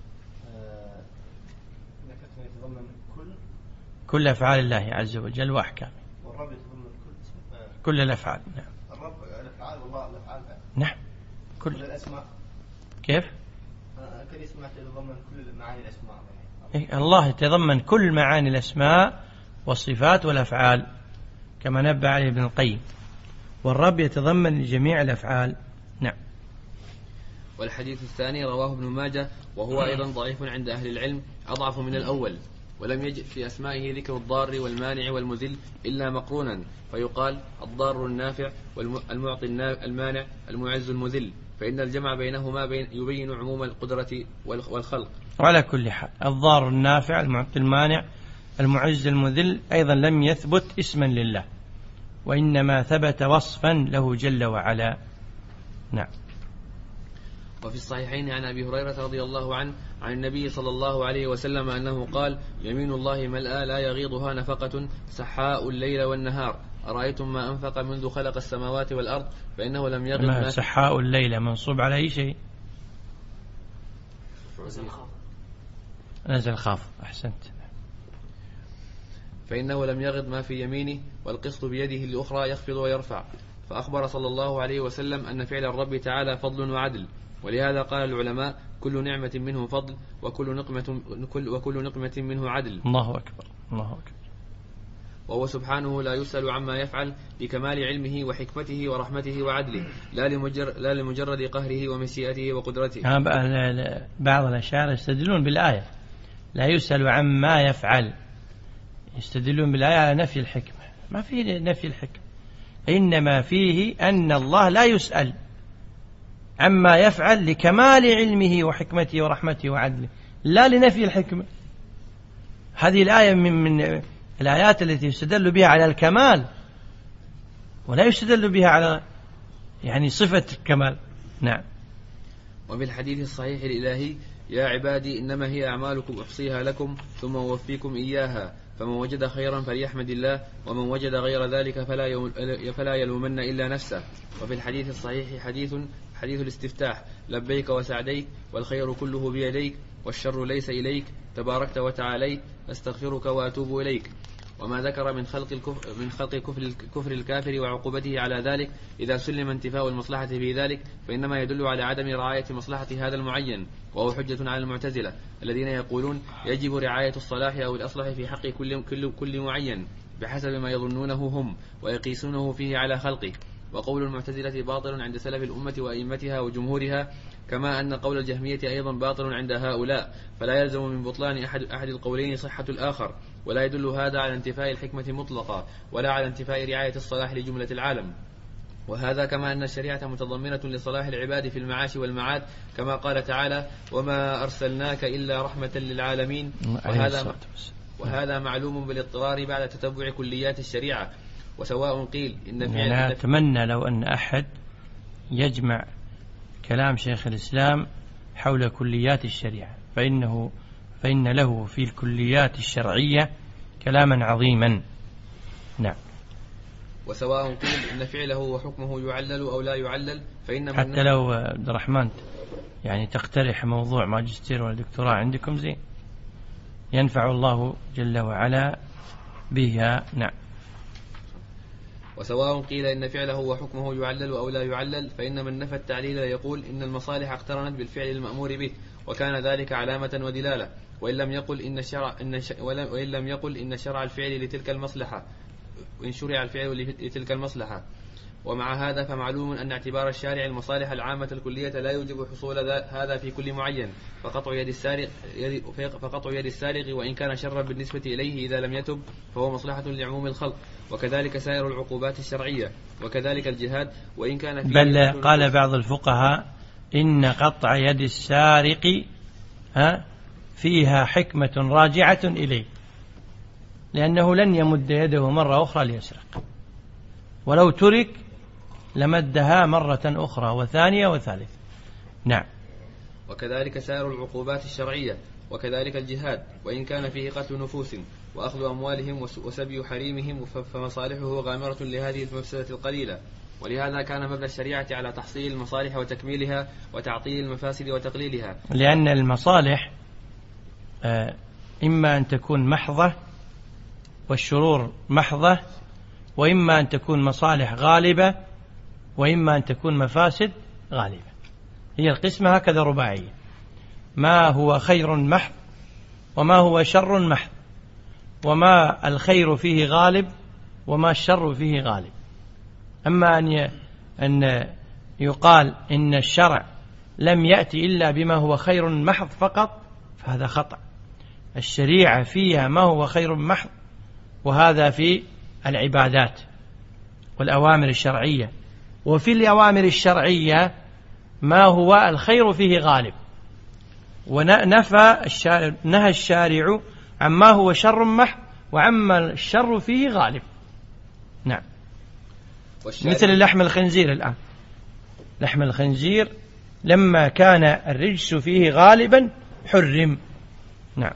ذكرت يتضمن كل كل أفعال الله عز وجل وأحكامه، والرب يتضمن كل كل الأفعال. نعم. الرب الأفعال والله الأفعال. نعم. كل الأسماء. كيف؟ كل اسم يتضمن كل معاني الأسماء. إيه الله يتضمن كل معاني الأسماء والصفات والأفعال كما نبه عليه ابن القيم، والرب يتضمن جميع الأفعال. نعم. والحديث الثاني رواه ابن ماجه وهو أيضا ضعيف عند أهل العلم، أضعف من الأول، ولم يجد في أسمائه ذكر الضار والمانع والمذل إلا مقرونا، فيقال الضار النافع والمعطي المانع المعز المذل، فإن الجمع بينهما بين يبين عموم القدرة والخلق. وعلى كل حال الضار النافع المعطي المانع المعز المذل أيضا لم يثبت اسما لله، وإنما ثبت وصفا له جل وعلا. نعم. وفي الصحيحين عن أبي هريرة رضي الله عنه عن النبي صلى الله عليه وسلم أنه قال: يمين الله ملأى لا يغيضها نفقة سحاء الليل والنهار، أرأيتم ما أنفق منذ خلق السماوات والأرض فإنه لم يغض ما سحاء الليل منصوب على أي شيء؟ نزل خاف. أحسنت. فإنه لم يغض ما في يمينه، والقسط بيده الأخرى يخفض ويرفع. فأخبر صلى الله عليه وسلم أن فعل الرب تعالى فضل وعدل، ولهذا قال العلماء: كل نعمة منه فضل، وكل نقمة, وكل نقمة منه عدل. الله أكبر. الله أكبر. وهو سبحانه لا يسأل عما يفعل لكمال علمه وحكمته ورحمته وعدله، لا لمجرد, لا لمجرد قهره ومشيئته وقدرته. بعض الأشاعرة يستدلون بالآية لا يسأل عما يفعل، يستدلون بالآية على نفي الحكمة. ما فيه نفي الحكمة، إنما فيه أن الله لا يسأل عما يفعل لكمال علمه وحكمته ورحمته وعدله، لا لنفي الحكمة. هذه الآية من, من الآيات التي يستدل بها على الكمال، ولا يستدل بها على يعني صفة الكمال. نعم. وفي الحديث الصحيح الإلهي: يا عبادي إنما هي أعمالكم أحصيها لكم ثم أوفيكم إياها، فمن وجد خيرا فليحمد الله، ومن وجد غير ذلك فلا فلا يلومن إلا نفسه. وفي الحديث الصحيح حديث حديث الاستفتاح: لبيك وسعديك، والخير كله بيديك، والشر ليس إليك، تباركت وتعاليت، أستغفرك وأتوب إليك. وما ذكر من خلق الكفر من خلق كفر الكفر الكافر وعقوبته على ذلك إذا سلم انتفاء المصلحة في ذلك، فإنما يدل على عدم رعاية مصلحة هذا المعين، وهو حجة على المعتزلة الذين يقولون يجب رعاية الصلاح أو الأصلح في حق كل كل كل معين بحسب ما يظنونه هم ويقيسونه فيه على خلقه. وقول المعتزلة باطل عند سلف الأمة وأئمتها وجمهورها، كما أن قول الجهمية أيضا باطل عند هؤلاء، فلا يلزم من بطلان أحد, أحد القولين صحة الآخر، ولا يدل هذا على انتفاء الحكمة مطلقا، ولا على انتفاء رعاية الصلاح لجملة العالم. وهذا كما أن الشريعة متضمنة لصلاح العباد في المعاش والمعاد، كما قال تعالى: وما أرسلناك إلا رحمة للعالمين. وهذا, وهذا معلوم بالاضطرار بعد تتبع كليات الشريعة. وسواء قيل إن فعل يعني أتمنى لو أن أحد يجمع كلام شيخ الإسلام حول كليات الشريعة، فإنه فإن له في الكليات الشرعية كلاما عظيما. نعم. وسواء قيل إن فعله وحكمه يعلل أو لا يعلل، فإن حتى لو عبد الرحمن يعني تقترح موضوع ماجستير ولا دكتوراه عندكم زين، ينفع الله جل وعلا بها. نعم. وسواء قيل إن فعله وحكمه يعلل أو لا يعلل، فإن من نفى التعليل يقول إن المصالح اقترنت بالفعل المأمور به، وكان ذلك علامة ودلالة، وإن لم يقل إن شرع إن ش... وإن لم يقل إن شرع الفعل لتلك المصلحة وإن شرع الفعل لتلك المصلحة. ومع هذا فمعلوم أن اعتبار الشارع المصالح العامة الكلية لا يوجب حصول هذا في كل معين، فقطع يد السارق يد فقطع يد السارق وإن كان شرا بالنسبة إليه إذا لم يتب فهو مصلحة لعموم الخلق، وكذلك سائر العقوبات الشرعية، وكذلك الجهاد وإن كان فيه. بل قال بعض الفقهاء إن قطع يد السارق ها فيها حكمة راجعة إليه، لأنه لن يمد يده مرة أخرى ليسرق، ولو ترك لمدها مرة أخرى وثانية وثالثة. نعم. وكذلك سائر العقوبات الشرعية، وكذلك الجهاد وإن كان فيه قتل نفوس وأخذ أموالهم وسبي حريمهم، فمصالحه غامرة لهذه المفسدة القليلة. ولهذا كان مبنى الشريعة على تحصيل المصالح وتكميلها وتعطيل المفاسد وتقليلها، لأن المصالح إما أن تكون محضة والشرور محضة، وإما أن تكون مصالح غالبة، وإما أن تكون مفاسد غالبة. هي القسمة هكذا رباعية، ما هو خير محض وما هو شر محض، وما الخير فيه غالب وما الشر فيه غالب. أما أن أن يقال إن الشرع لم يأتي إلا بما هو خير محض فقط فهذا خطأ. الشريعة فيها ما هو خير محض، وهذا في العبادات والأوامر الشرعية، وفي الأوامر الشرعية ما هو الخير فيه غالب، ونفى الشارع نهى الشارع عما هو شر محض وعما الشر فيه غالب. نعم. مثل لحم الخنزير الآن، لحم الخنزير لما كان الرجس فيه غالبا حرم. نعم.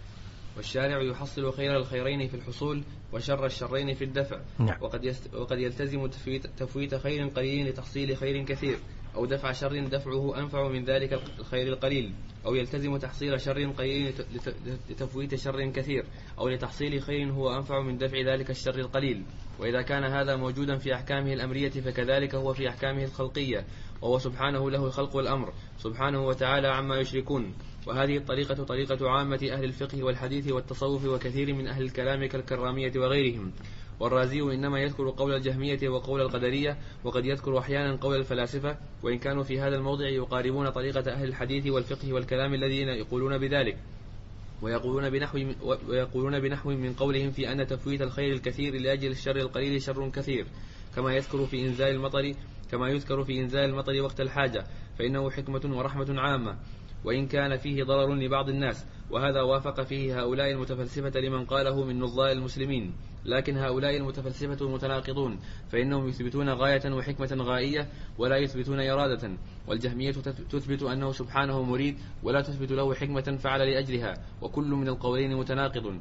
والشارع يحصل خير الخيرين في الحصول وشر الشرين في الدفع. نعم. وقد, يست... وقد يلتزم تفويت... تفويت خير قليل لتحصيل خير كثير، أو دفع شر دفعه أنفع من ذلك الخير القليل، أو يلتزم تحصيل شر قليل لت... لتفويت شر كثير، أو لتحصيل خير هو أنفع من دفع ذلك الشر القليل. وإذا كان هذا موجودا في أحكامه الأمرية فكذلك هو في أحكامه الخلقية، وهو سبحانه له الخلق والأمر سبحانه وتعالى عما يشركون. وهذه الطريقة طريقة عامة أهل الفقه والحديث والتصوف وكثير من أهل الكلام كالكرامية وغيرهم. والرازي إنما يذكر قول الجهمية وقول القدرية، وقد يذكر أحيانا قول الفلاسفة، وإن كانوا في هذا الموضع يقاربون طريقة أهل الحديث والفقه والكلام الذين يقولون بذلك، ويقولون بنحو ويقولون بنحو من قولهم في أن تفويت الخير الكثير لأجل الشر القليل شر كثير، كما يذكر في إنزال المطر كما يذكر في إنزال المطر وقت الحاجة، فإنه حكمة ورحمة عامة، وإن كان فيه ضرر لبعض الناس، وهذا وافق فيه هؤلاء المتفلسفة لمن قاله من نظار المسلمين. لكن هؤلاء المتفلسفة متناقضون، فإنهم يثبتون غاية وحكمة غائية ولا يثبتون إرادة، والجهمية تثبت أنه سبحانه مريد ولا تثبت له حكمة فعل لأجلها، وكل من القولين متناقض.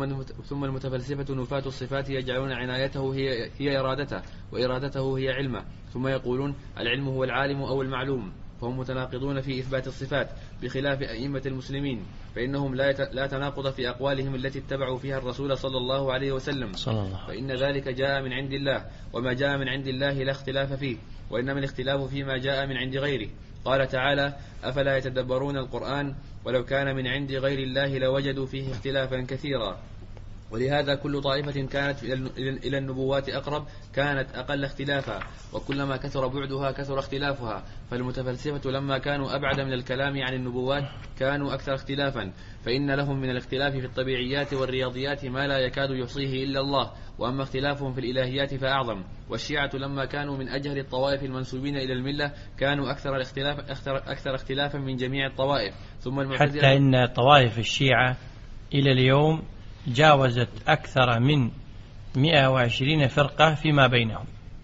ثم المتفلسفة نفاة الصفات يجعلون عنايته هي, هي إرادته، وإرادته هي علمه، ثم يقولون العلم هو العالم أو المعلوم، فهم متناقضون في إثبات الصفات بخلاف أئمة المسلمين، فإنهم لا تناقض في أقوالهم التي اتبعوا فيها الرسول صلى الله عليه وسلم، فإن ذلك جاء من عند الله، وما جاء من عند الله لا اختلاف فيه، وإنما الاختلاف فيما جاء من عند غيره. قال تعالى: أفلا يتدبرون القرآن ولو كان من عند غير الله لوجدوا فيه اختلافا كثيرا. ولهذا كل طائفة كانت إلى النبوات أقرب كانت أقل اختلافا، وكلما كثر بعدها كثر اختلافها، فالمتفلسفة لما كانوا أبعد من الكلام عن النبوات كانوا أكثر اختلافا، فإن لهم من الاختلاف في الطبيعيات والرياضيات ما لا يكاد يحصيه إلا الله، وأما اختلافهم في الإلهيات فأعظم. والشيعة لما كانوا من أجهل الطوائف المنسوبين إلى الملة كانوا أكثر الاختلاف أكثر, أكثر اختلافا من جميع الطوائف. ثم المعتزلة، حتى إن طوائف الشيعة إلى اليوم جاوزت أكثر من مئة وعشرين فرقة فيما بينهم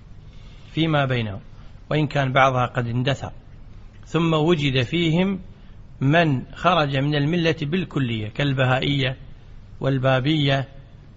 فيما بينهم وإن كان بعضها قد اندثر. ثم وجد فيهم من خرج من الملة بالكلية كالبهائية والبابية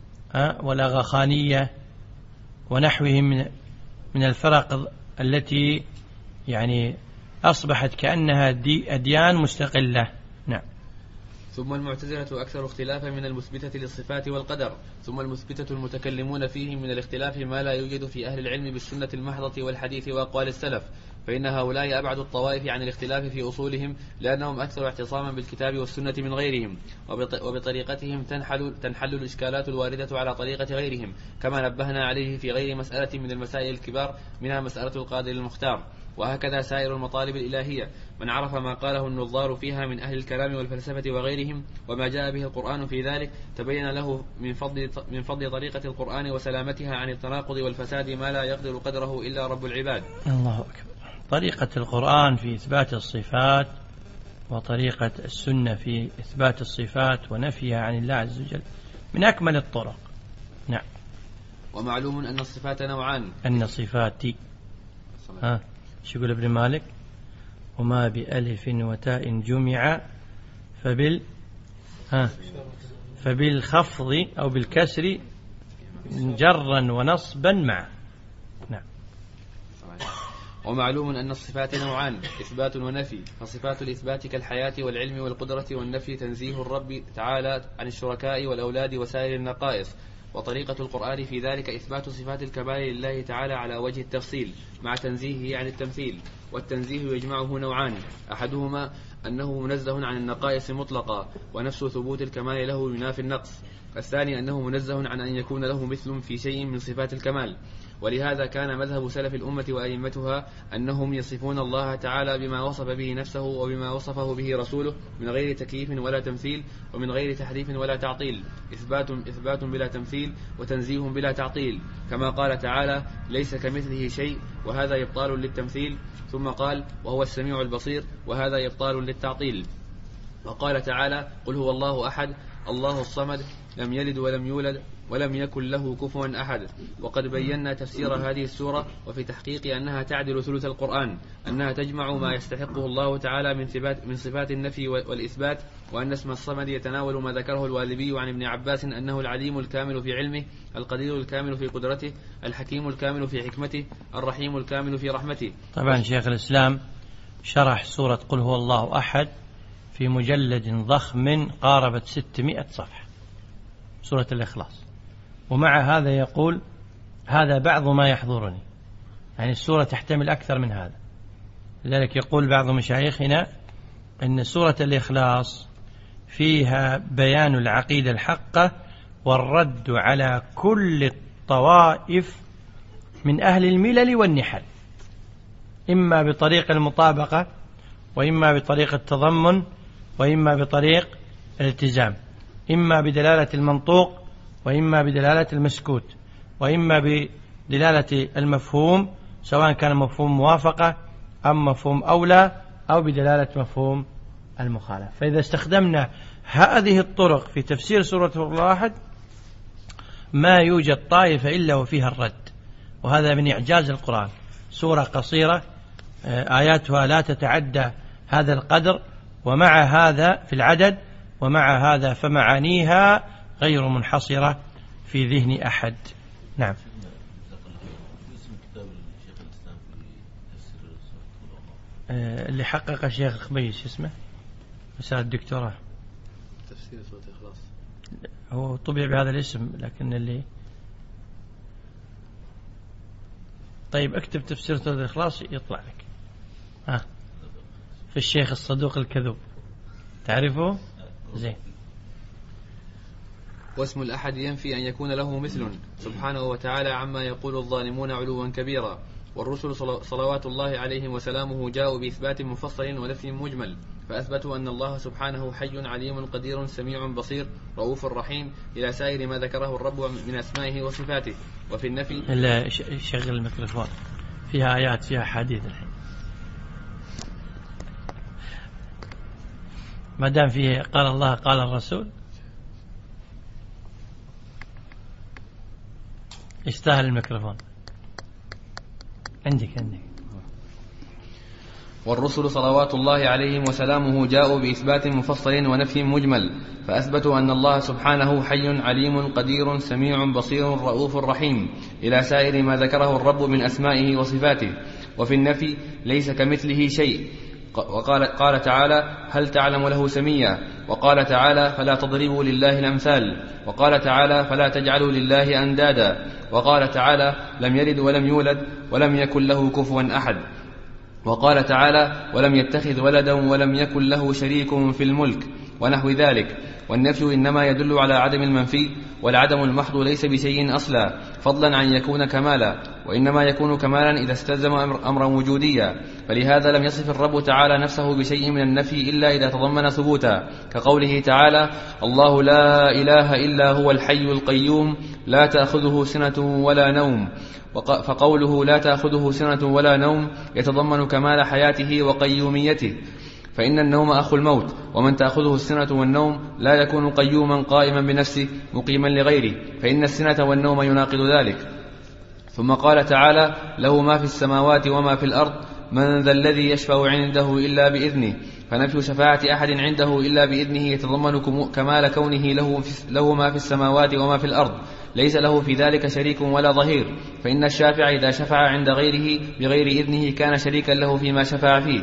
والأغاخانية ونحوهم من الفرق التي يعني أصبحت كأنها أديان مستقلة. نعم. ثم المعتزلة أكثر اختلافا من المثبتة للصفات والقدر. ثم المثبتة المتكلمون فيهم من الاختلاف ما لا يوجد في أهل العلم بالسنة المحضة والحديث وأقوال السلف، فإن هؤلاء أبعد الطوائف عن الاختلاف في أصولهم، لأنهم أكثر اعتصاما بالكتاب والسنة من غيرهم، وبطريقتهم تنحل, تنحل الإشكالات الواردة على طريقة غيرهم، كما نبهنا عليه في غير مسألة من المسائل الكبار منها مسألة القادر المختار. وهكذا سائر المطالب الإلهية، من عرف ما قاله النظار فيها من أهل الكلام والفلسفة وغيرهم وما جاء به القرآن في ذلك، تبين له من فضل, من فضل طريقة القرآن وسلامتها عن التناقض والفساد ما لا يقدر قدره إلا رب العباد. الله أكبر. طريقة القرآن في إثبات الصفات وطريقة السنة في إثبات الصفات ونفيها عن الله عز وجل من أكمل الطرق. نعم. ومعلوم أن الصفات نوعان. أن صفاتي ها شو يقول ابن مالك؟ وما بألف وتاء جمع فبال ها فبالخفض أو بالكسر جرا ونصبا معا. نعم. ومعلوم أن الصفات نوعان، إثبات ونفي، فصفات الإثبات كالحياة والعلم والقدرة، والنفي تنزيه الرب تعالى عن الشركاء والأولاد وسائر النقائص. وطريقة القرآن في ذلك إثبات صفات الكمال لله تعالى على وجه التفصيل مع تنزيهه عن التمثيل. والتنزيه يجمعه نوعان: أحدهما أنه منزه عن النقائص مطلقا ونفس ثبوت الكمال له ينافي النقص. الثاني أنه منزه عن أن يكون له مثل في شيء من صفات الكمال. ولهذا كان مذهب سلف الأمة وأئمتها أنهم يصفون الله تعالى بما وصف به نفسه وبما وصفه به رسوله من غير تكييف ولا تمثيل ومن غير تحريف ولا تعطيل، إثبات, إثبات بلا تمثيل وتنزيه بلا تعطيل، كما قال تعالى: ليس كمثله شيء، وهذا إبطال للتمثيل. ثم قال: وهو السميع البصير، وهذا إبطال للتعطيل. وقال تعالى: قل هو الله أحد الله الصمد لم يلد ولم يولد ولم يكن له كفوا أحد. وقد بينا تفسير هذه السورة وفي تحقيق أنها تعدل ثلث القرآن، أنها تجمع ما يستحقه الله تعالى من صفات, من صفات النفي والإثبات، وأن اسم الصمد يتناول ما ذكره الوالبي عن ابن عباس أنه العليم الكامل في علمه، القدير الكامل في قدرته، الحكيم الكامل في حكمته، الرحيم الكامل في رحمته. طبعا شيخ الإسلام شرح سورة قل هو الله أحد في مجلد ضخم قاربت ستمائة صفحة، سورة الإخلاص. ومع هذا يقول: هذا بعض ما يحضرني، يعني السورة تحتمل أكثر من هذا. لذلك يقول بعض مشايخنا أن سورة الإخلاص فيها بيان العقيدة الحقة والرد على كل الطوائف من أهل الملل والنحل، إما بطريق المطابقة وإما بطريق التضمن وإما بطريق الالتزام، إما بدلالة المنطوق وإما بدلالة المسكوت، وإما بدلالة المفهوم سواء كان مفهوم موافقة أم مفهوم أولى أو بدلالة مفهوم المخالفة. فإذا استخدمنا هذه الطرق في تفسير سورة الواحد ما يوجد طائفة إلا وفيها الرد، وهذا من إعجاز القرآن. سورة قصيرة آياتها لا تتعدى هذا القدر، ومع هذا في العدد، ومع هذا فمعانيها غير منحصرة في ذهن أحد. نعم. اللي حقق الشيخ الخبيش اسمه مساء الدكتوراه تفسير سورة الإخلاص، هو طبع بهذا الاسم، لكن اللي طيب اكتب تفسير سورة الإخلاص يطلع لك. ها في الشيخ الصدوق الكذوب، تعرفه؟ زين. واسم الأحد ينفي أن يكون له مثل سبحانه وتعالى عما يقول الظالمون علوا كبيرا. والرسل صلوات الله عليهم وسلامه جاءوا بإثبات مفصل ونفي مجمل، فأثبتوا أن الله سبحانه حي عليم قدير سميع بصير رؤوف رحيم إلى سائر ما ذكره الرب من أسمائه وصفاته. وفي النفي إلا شغل الميكروفون، فيها آيات فيها حديث الحين، ما دام فيه قال الله قال الرسول يستاهل الميكروفون. عندك عندك. والرسل صلوات الله عليهم وسلامه جاءوا بإثبات مفصل ونفي مجمل، فأثبتوا أن الله سبحانه حي عليم قدير سميع بصير رؤوف رحيم إلى سائر ما ذكره الرب من أسمائه وصفاته. وفي النفي ليس كمثله شيء، وقال قال تعالى: هل تعلم له سميا؟ وقال تعالى: فلا تضربوا لله الأمثال. وقال تعالى: فلا تجعلوا لله أندادا. وقال تعالى: لم يلد ولم يولد ولم يكن له كفوا أحد. وقال تعالى: ولم يتخذ ولدا ولم يكن له شريك في الملك، ونحو ذلك. والنفي إنما يدل على عدم المنفي، والعدم المحض ليس بشيء أصلا، فضلا عن يكون كمالا، وإنما يكون كمالا إذا استلزم أمرا وجوديا. فلهذا لم يصف الرب تعالى نفسه بشيء من النفي إلا إذا تضمن ثبوتا، كقوله تعالى: الله لا إله إلا هو الحي القيوم لا تأخذه سنة ولا نوم. فقوله لا تأخذه سنة ولا نوم يتضمن كمال حياته وقيوميته، فإن النوم أخو الموت، ومن تأخذه السنة والنوم لا يكون قيوما قائما بنفسه مقيما لغيره، فإن السنة والنوم يناقض ذلك. ثم قال تعالى: له ما في السماوات وما في الأرض من ذا الذي يشفع عنده إلا بإذنه. فنفي شفاعة أحد عنده إلا بإذنه يتضمن كمال كونه له, له ما في السماوات وما في الأرض، ليس له في ذلك شريك ولا ظهير، فإن الشافع إذا شفع عند غيره بغير إذنه كان شريكا له فيما شفع فيه.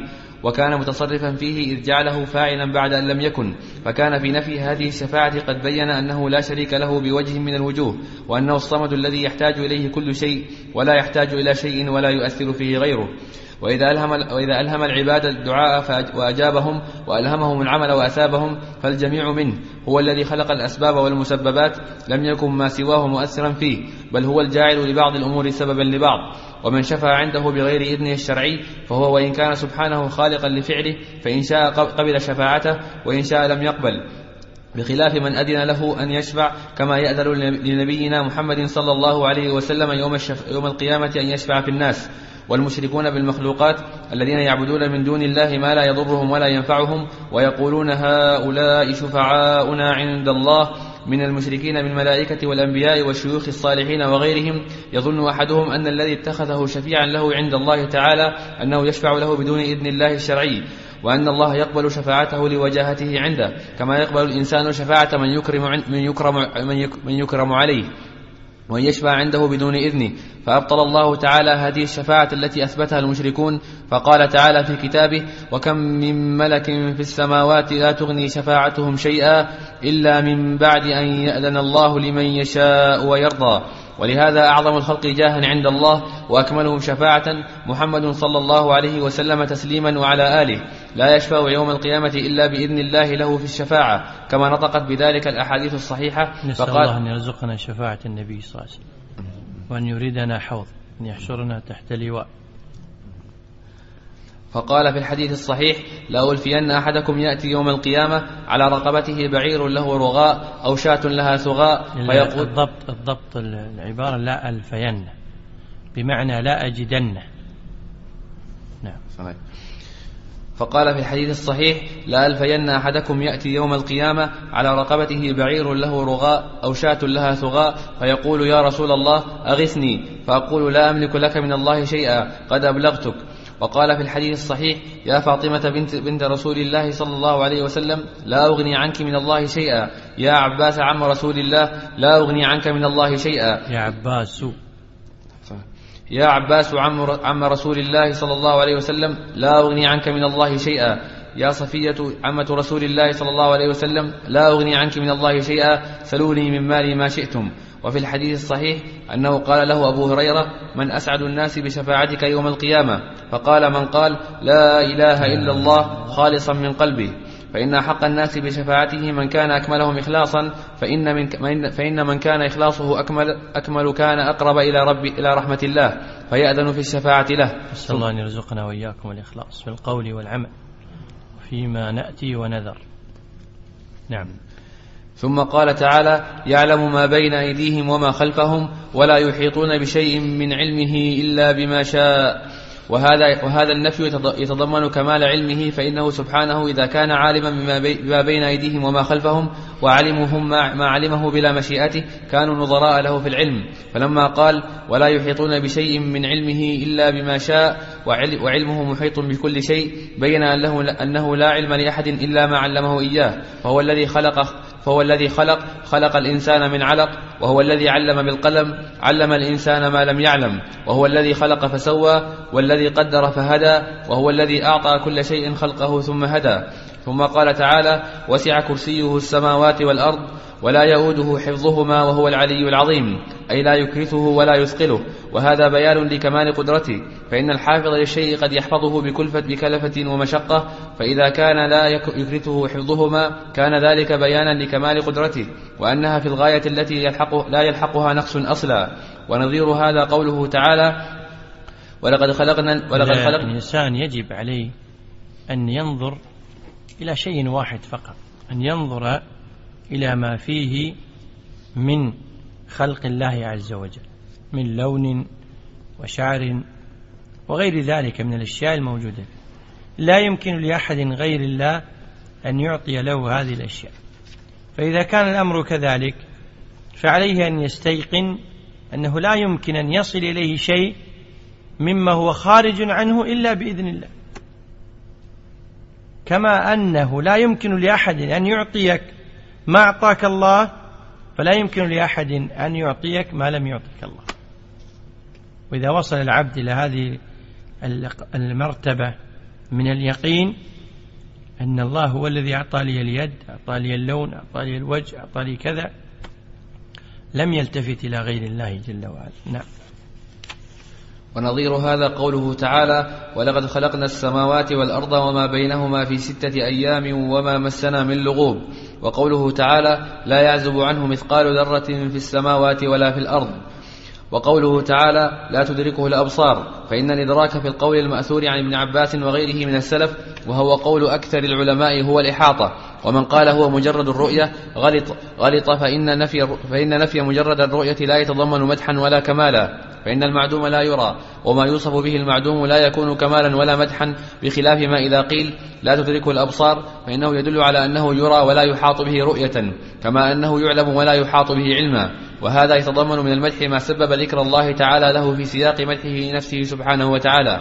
وكان متصرفا فيه إذ جعله فاعلا بعد أن لم يكن، فكان في نفي هذه الشفاعة قد بين أنه لا شريك له بوجه من الوجوه، وأنه الصمد الذي يحتاج إليه كل شيء ولا يحتاج إلى شيء ولا يؤثر فيه غيره. وإذا ألهم, وإذا ألهم العباد الدعاء وأجابهم وألهمهم العمل وأثابهم فالجميع منه، هو الذي خلق الأسباب والمسببات، لم يكن ما سواه مؤثرا فيه، بل هو الجاعل لبعض الأمور سببا لبعض. ومن شفع عنده بغير إذنه الشرعي فهو وإن كان سبحانه خالقا لفعله فإن شاء قبل شفاعته وإن شاء لم يقبل، بخلاف من أذن له أن يشفع كما يأذن لنبينا محمد صلى الله عليه وسلم يوم, يوم القيامة أن يشفع في الناس. والمشركون بالمخلوقات الذين يعبدون من دون الله ما لا يضرهم ولا ينفعهم ويقولون هؤلاء شفعاؤنا عند الله من المشركين من الملائكة والأنبياء والشيوخ الصالحين وغيرهم، يظن أحدهم أن الذي اتخذه شفيعا له عند الله تعالى أنه يشفع له بدون إذن الله الشرعي، وأن الله يقبل شفاعته لوجاهته عنده كما يقبل الإنسان شفاعة من يكرم, من يكرم, من يكرم عليه وأن يشفع عنده بدون إذنه. فأبطل الله تعالى هذه الشفاعة التي أثبتها المشركون، فقال تعالى في كتابه: وكم من ملك في السماوات لا تغني شفاعتهم شيئا إلا من بعد أن يأذن الله لمن يشاء ويرضى. ولهذا أعظم الخلق جاها عند الله وأكملهم شفاعة محمد صلى الله عليه وسلم تسليما وعلى آله، لا يشفع يوم القيامة إلا بإذن الله له في الشفاعة كما نطقت بذلك الأحاديث الصحيحة. نسأل الله أن يرزقنا شفاعة النبي صلى الله عليه وسلم وأن يريدنا حوض، أن يحشرنا تحت لواء. فقال في الحديث الصحيح: لا ألفين أحدكم يأتي يوم القيامة على رقبته بعير له رغاء أو شاة لها ثغاء فيقول. الضبط, الضبط العبارة لا ألفين بمعنى لا أجدن. نعم. صحيح. فقال في الحديث الصحيح: لا ألفين أحدكم يأتي يوم القيامة على رقبته بعير له رغاء أو شاة لها ثغاء فيقول: يا رسول الله أغثني، فأقول: لا أملك لك من الله شيئا قد أبلغتك. وقال في الحديث الصحيح: يا فاطمة بنت, بنت رسول الله صلى الله عليه وسلم لا أغني عنك من الله شيئا. يا عباس عم رسول الله لا أغني عنك من الله شيئا. يا عباس يا عباس عم, عم رسول الله صلى الله عليه وسلم لا أغني عنك من الله شيئا. يا صفية عمة رسول الله صلى الله عليه وسلم لا أغني عنك من الله شيئا، سلوني من مالي ما شئتم. وفي الحديث الصحيح أنه قال له أبو هريرة: من أسعد الناس بشفاعتك يوم القيامة؟ فقال: من قال لا إله إلا الله خالصا من قلبه. فإن حق الناس بشفاعته من كان أكملهم إخلاصا، فإن من, فإن من كان إخلاصه أكمل, أكمل كان أقرب إلى, رب إلى رحمة الله فيأذن في الشفاعة له. نسأل الله أن يرزقنا وإياكم الإخلاص في القول والعمل فيما نأتي ونذر. نعم. ثم قال تعالى: يعلم ما بين أيديهم وما خلفهم ولا يحيطون بشيء من علمه إلا بما شاء. وهذا, وهذا النفي يتضمن كمال علمه، فإنه سبحانه إذا كان عالما بما بين أيديهم وما خلفهم وعلمهم ما علمه بلا مشيئته كانوا نظراء له في العلم. فلما قال: ولا يحيطون بشيء من علمه إلا بما شاء وعلمه محيط بكل شيء، بين أنه لا علم لأحد إلا ما علمه إياه. فهو الذي خلق فهو الذي خلق خلق الإنسان من علق، وهو الذي علم بالقلم علم الإنسان ما لم يعلم، وهو الذي خلق فسوى، والذي قدر فهدى، وهو الذي أعطى كل شيء خلقه ثم هدى. ثم قال تعالى: وسع كرسيه السماوات والأرض ولا يؤوده حفظهما وهو العلي العظيم، أي لا يكرثه ولا يثقله. وهذا بيان لكمال قدرته، فإن الحافظ للشيء قد يحفظه بكلفة, بكلفة ومشقة، فإذا كان لا يكرثه حفظهما كان ذلك بيانا لكمال قدرته، وأنها في الغاية التي يلحق لا يلحقها نقص أصلا. ونظير هذا قوله تعالى: ولقد خلقنا ولقد خلقنا الإنسان يجب عليه أن ينظر إلى شيء واحد فقط، أن ينظر إلى ما فيه من خلق الله عز وجل من لون وشعر وغير ذلك من الأشياء الموجودة. لا يمكن لأحد غير الله أن يعطي له هذه الأشياء. فإذا كان الأمر كذلك فعليه أن يستيقن أنه لا يمكن أن يصل إليه شيء مما هو خارج عنه إلا بإذن الله، كما أنه لا يمكن لأحد أن يعطيك ما أعطاك الله، فلا يمكن لأحد أن يعطيك ما لم يعطيك الله. وإذا وصل العبد إلى هذه المرتبة من اليقين أن الله هو الذي أعطى لي اليد، أعطى لي اللون، أعطى لي الوجه، أعطى لي كذا، لم يلتفت إلى غير الله جل وعلا. نعم. ونظير هذا قوله تعالى: ولقد خلقنا السماوات والأرض وما بينهما في ستة أيام وما مسنا من لغوب. وقوله تعالى: لا يعزب عنه مثقال ذرة في السماوات ولا في الأرض. وقوله تعالى: لا تدركه الأبصار، فإن الإدراك في القول المأثور عن ابن عباس وغيره من السلف، وهو قول أكثر العلماء، هو الإحاطة. ومن قال هو مجرد الرؤية غلط, غلط فإن, نفي فإن نفي مجرد الرؤية لا يتضمن مدحا ولا كمالا، فإن المعدوم لا يرى، وما يوصف به المعدوم لا يكون كمالا ولا مدحا، بخلاف ما إذا قيل لا تدركه الأبصار فإنه يدل على أنه يرى ولا يحاط به رؤية، كما أنه يعلم ولا يحاط به علما. وهذا يتضمن من المدح ما سبب ذكر الله تعالى له في سياق مدحه نفسه سبحانه وتعالى.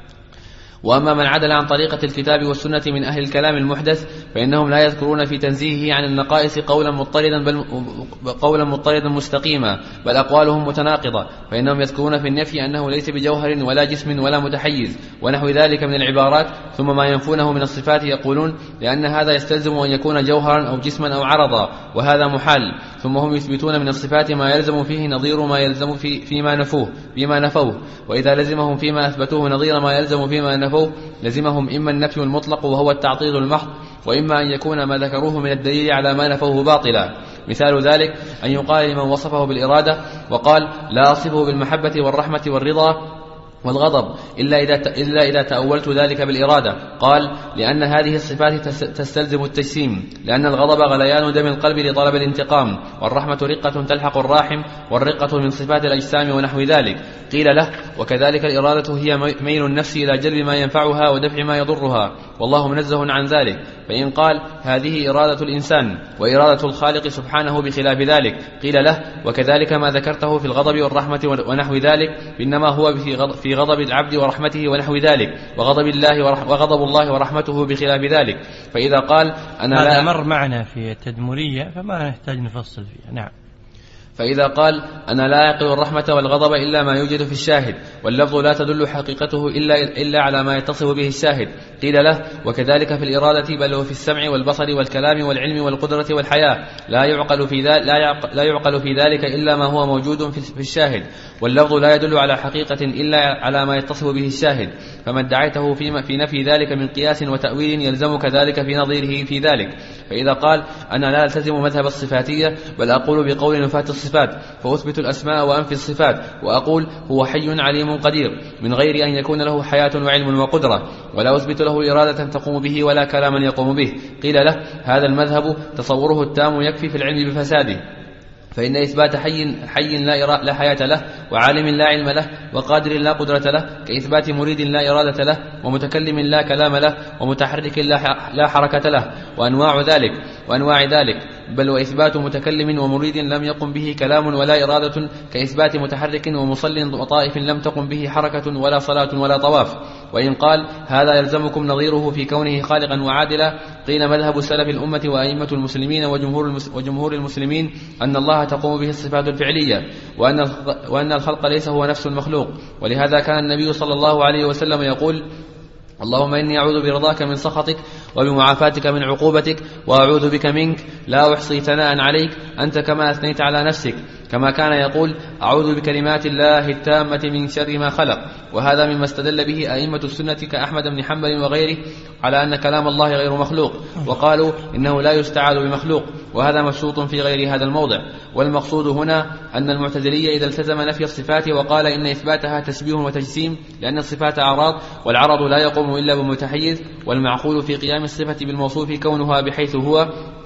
وأما من عدل عن طريقة الكتاب والسنة من أهل الكلام المحدث فإنهم لا يذكرون في تنزيهه عن النقائص قولا مضطردا بل قولا مضطردا مستقيما، بل أقوالهم متناقضة، فإنهم يذكرون في النفي أنه ليس بجوهر ولا جسم ولا متحيز ونحو ذلك من العبارات، ثم ما ينفونه من الصفات يقولون لأن هذا يستلزم أن يكون جوهرا أو جسما أو عرضا، وهذا محال. ثم هم يثبتون من الصفات ما يلزم فيه نظير ما يلزم في فيما نفوه فيما نفوه، وإذا لزمهم فيما أثبتوه نظير ما يلزم فيما نفوه لزمهم إما النفي المطلق وهو التعطيل المحض، وإما أن يكون ما ذكروه من الدليل على ما نفوه باطلا. مثال ذلك أن يقال لمن وصفه بالإرادة وقال لا أصفه بالمحبة والرحمة والرضا والغضب إلا إذا إلا إذا تأولت ذلك بالإرادة، قال لأن هذه الصفات تستلزم التجسيم، لأن الغضب غليان دم القلب لطلب الانتقام، والرحمة رقة تلحق الراحم، والرقة من صفات الأجسام ونحو ذلك. قيل له وكذلك الإرادة هي ميل النفس إلى جلب ما ينفعها ودفع ما يضرها، والله منزه عن ذلك. فإن قال هذه إرادة الإنسان وإرادة الخالق سبحانه بخلاف ذلك، قيل له وكذلك ما ذكرته في الغضب والرحمة ونحو ذلك، إنما هو في غضب العبد ورحمته ونحو ذلك، وغضب الله وغضب الله ورحمته بخلاف ذلك. فإذا قال أنا هذا لا مر معنا في التدمرية فما نحتاج نفصل فيها. نعم. فإذا قال أنا لا يعقل الرحمة والغضب إلا ما يوجد في الشاهد، واللفظ لا تدل حقيقته إلا, إلا على ما يتصف به الشاهد، قيل له وكذلك في الإرادة، بل هو في السمع والبصر والكلام والعلم والقدرة والحياة، لا يعقل في ذلك, لا يعقل, لا يعقل في ذلك إلا ما هو موجود في الشاهد، واللفظ لا يدل على حقيقة إلا على ما يتصف به الشاهد. فما ادعيته في, في نفي ذلك من قياس وتأويل يلزمك ذلك في نظيره في ذلك. فإذا قال أنا لا ألتزم مذهب الصفاتية بل أقول بقول نفاة الصفات، فأثبت الأسماء وأنفي الصفات، وأقول هو حي عليم قدير من غير أن يكون له حياة وعلم وقدرة، ولا أثبت له إرادة تقوم به ولا كلاما يقوم به. قيل له هذا المذهب تصوره التام يكفي في العلم بفساده، فإن إثبات حي, حي لا, لا حياة له، وعالم لا علم له، وقادر لا قدرة له، كإثبات مريد لا إرادة له، ومتكلم لا كلام له، ومتحرك لا حركة له، وأنواع ذلك وأنواع ذلك بل وإثبات متكلم ومريد لم يقم به كلام ولا إرادة، كإثبات متحرك ومصل وطائف لم تقم به حركة ولا صلاة ولا طواف. وإن قال هذا يلزمكم نظيره في كونه خالقا وعادلا، قيل مذهب سلف الأمة وأئمة المسلمين وجمهور, وجمهور المسلمين أن الله تقوم به الصفات الفعلية، وأن, وأن الخلق ليس هو نفس المخلوق. ولهذا كان النبي صلى الله عليه وسلم يقول اللهم إني أعوذ برضاك من سخطك وبمعافاتك من عقوبتك وأعوذ بك منك لا أحصي ثناء عليك أنت كما أثنيت على نفسك، كما كان يقول أعوذ بكلمات الله التامة من شر ما خلق. وهذا مما استدل به أئمة السنة كأحمد بن حنبل وغيره على أن كلام الله غير مخلوق، وقالوا إنه لا يستعاذ بمخلوق، وهذا مبسوط في غير هذا الموضع. والمقصود هنا أن المعتزلية إذا التزم نفي الصفات وقال إن إثباتها تشبيه وتجسيم، لأن الصفات أعراض، والعرض لا يقوم إلا بمتحيز، والمعقول في قيام الصفة بالموصوف كونها بحيث هو،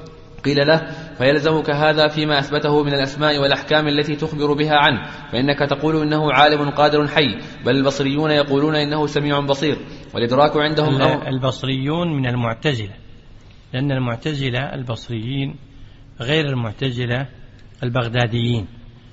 قيل له فيلزمك هذا فيما أثبته من الأسماء والأحكام التي تخبر بها عنه، فإنك تقول إنه عالم قادر حي، بل البصريون يقولون إنه سميع بصير. والإدراك عندهم البصريون من المعتزلة، لأن المعتزلة البصريين غير المعتزلة البغداديين.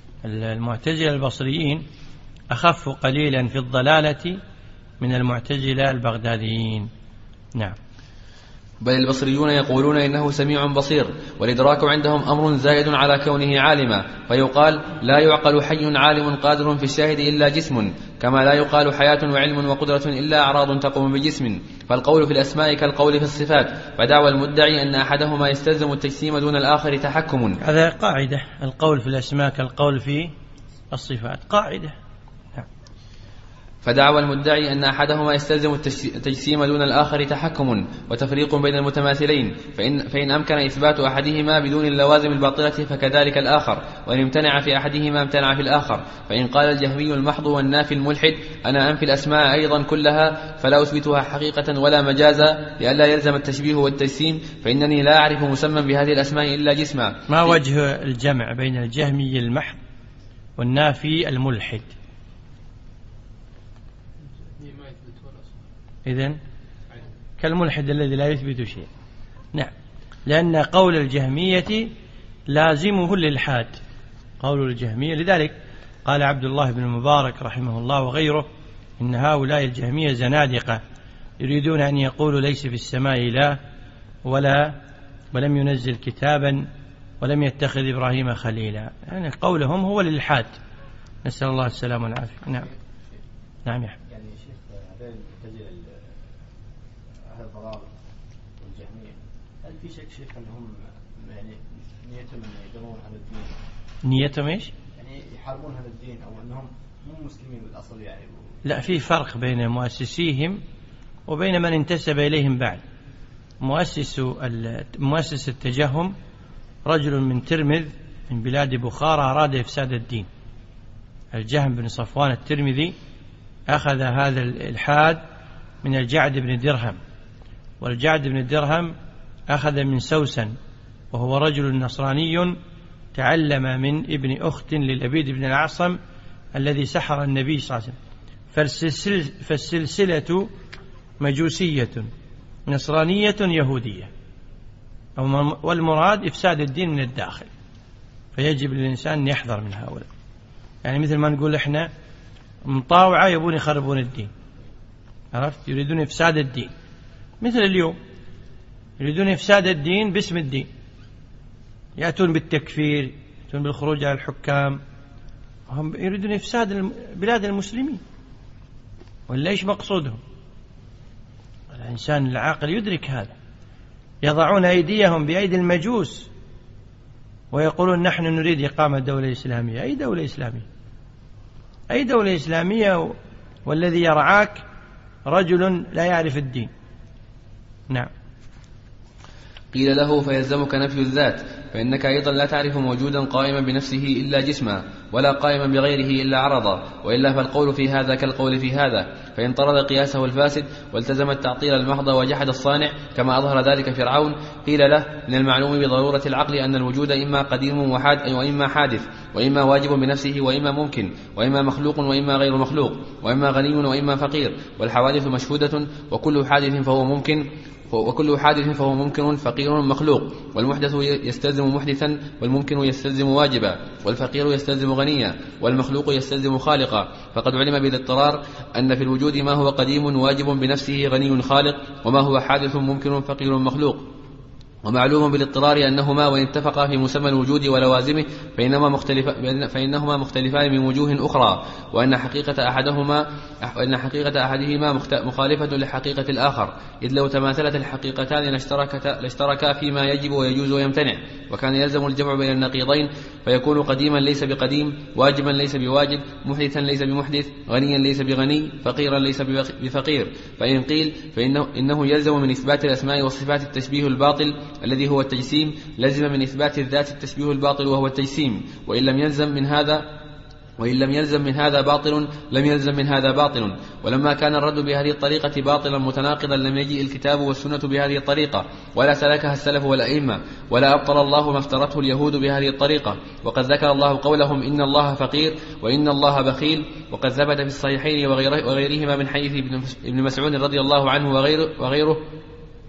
المعتزلة البصريين أخف قليلا في الضلالة من المعتزلة البغداديين. نعم. بل البصريون يقولون إنه سميع بصير، والإدراك عندهم أمر زائد على كونه عالما، فيقال لا يعقل حي عالم قادر في الشاهد إلا جسم، كما لا يقال حياة وعلم وقدرة إلا أعراض تقوم بجسم. فالقول في الأسماء كالقول في الصفات، فدعوى المدعي أن أحدهما يستلزم التجسيم دون الآخر تحكم. هذا قاعدة، القول في الأسماء كالقول في الصفات، قاعدة. فدعوى المدعي أن أحدهما يستلزم التجسيم دون الآخر تحكم وتفريق بين المتماثلين، فإن, فإن أمكن إثبات أحدهما بدون اللوازم الباطلة فكذلك الآخر، وإن امتنع في أحدهما امتنع في الآخر. فإن قال الجهمي المحض والنافي الملحد أنا أنفي الأسماء أيضا كلها فلا أثبتها حقيقة ولا مجازا لئلا يلزم التشبيه والتجسيم، فإنني لا أعرف مسمى بهذه الأسماء إلا جسما. ما وجه الجمع بين الجهمي المحض والنافي الملحد؟ إذن كالملحد الذي لا يثبت شيء. نعم، لأن قول الجهمية لازمه الإلحاد، قول الجهمية. لذلك قال عبد الله بن المبارك رحمه الله وغيره إن هؤلاء الجهمية زنادقة يريدون أن يقولوا ليس في السماء إله ولا ولم ينزل كتابا ولم يتخذ إبراهيم خليلا، يعني قولهم هو الإلحاد، نسأل الله السلامة والعافية. نعم نعم يا حبيبي. يعني شيخ هذين المعتزلة أهل الضلال والجهمية، هل في شك شيخ أنهم يعني نيتهم أن يدرون هذا الدين؟ نيتهم إيش؟ يعني يحاربون هذا الدين أو أنهم مو مسلمين بالأصل يعني؟ لا، في فرق بين مؤسسيهم وبين من انتسب إليهم بعد. مؤسس مؤسس التجهم رجل من ترمذ من بلاد بخارى أراد إفساد الدين. الجهم بن صفوان الترمذي أخذ هذا الإلحاد من الجعد بن درهم، والجعد بن درهم أخذ من سوسن وهو رجل نصراني تعلم من ابن أخت للأبيد بن العاصم الذي سحر النبي صلى الله عليه وسلم. فالسلسلة مجوسية نصرانية يهودية، والمراد إفساد الدين من الداخل، فيجب للإنسان أن يحذر من هؤلاء. يعني مثل ما نقول إحنا مطاوعة يبون يخربون الدين، عرفت، يريدون إفساد الدين، مثل اليوم يريدون إفساد الدين باسم الدين، يأتون بالتكفير، يأتون بالخروج على الحكام، هم يريدون إفساد بلاد المسلمين. ولا إيش مقصودهم؟ الإنسان العاقل يدرك هذا. يضعون أيديهم بأيدي المجوس ويقولون نحن نريد إقامة دولة إسلامية. أي دولة إسلامية؟ أي دولة إسلامية والذي يرعاك رجل لا يعرف الدين. نعم. قيل له فيلزمك نفي الذات، فإنك أيضا لا تعرف موجودا قائما بنفسه إلا جسما، ولا قائما بغيره إلا عرضا، وإلا فالقول في هذا كالقول في هذا، فإن طرد قياسه الفاسد والتزم التعطيل المحض وجحد الصانع كما أظهر ذلك فرعون، قيل له من المعلوم بضرورة العقل أن الوجود إما قديم وحاد وإما حادث، وإما واجب بنفسه وإما ممكن، وإما مخلوق وإما غير مخلوق، وإما غني وإما فقير، والحوادث مشهودة، وكل حادث فهو ممكن وكل حادث فهو ممكن فقير مخلوق، والمحدث يستلزم محدثا، والممكن يستلزم واجبا، والفقير يستلزم غنيا، والمخلوق يستلزم خالقا. فقد علم بالاضطرار أن في الوجود ما هو قديم واجب بنفسه غني خالق، وما هو حادث ممكن فقير مخلوق. ومعلوم بالاضطرار أنهما وإن اتفقا في مسمى الوجود ولوازمه فإنهما, مختلف فإنهما مختلفان من وجوه أخرى، وأن حقيقة أحدهما وأن حقيقة أحدهما مخالفة لحقيقة الآخر، إذ لو تماثلت الحقيقتان لاشتركا فيما يجب ويجوز ويمتنع، وكان يلزم الجمع بين النقيضين، فيكون قديما ليس بقديم، واجبا ليس بواجب، محدثا ليس بمحدث، غنيا ليس بغني، فقيرا ليس بفقير. فإن قيل فإنه إنه يلزم من إثبات الأسماء والصفات التشبيه الباطل الذي هو التجسيم، لزم من إثبات الذات التشبيه الباطل وهو التجسيم، وإن لم يلزم من هذا وإن لم يلزم من هذا باطل لم يلزم من هذا باطل. ولما كان الرد بهذه الطريقة باطلا متناقضا لم يجئ الكتاب والسنة بهذه الطريقة، ولا سلكها السلف والأئمة، ولا أبطل الله ما افترته اليهود بهذه الطريقة. وقد ذكر الله قولهم إن الله فقير وإن الله بخيل، وقد ثبت في الصحيحين وغيرهما من حديث ابن مسعود رضي الله عنه وغيره, وغيره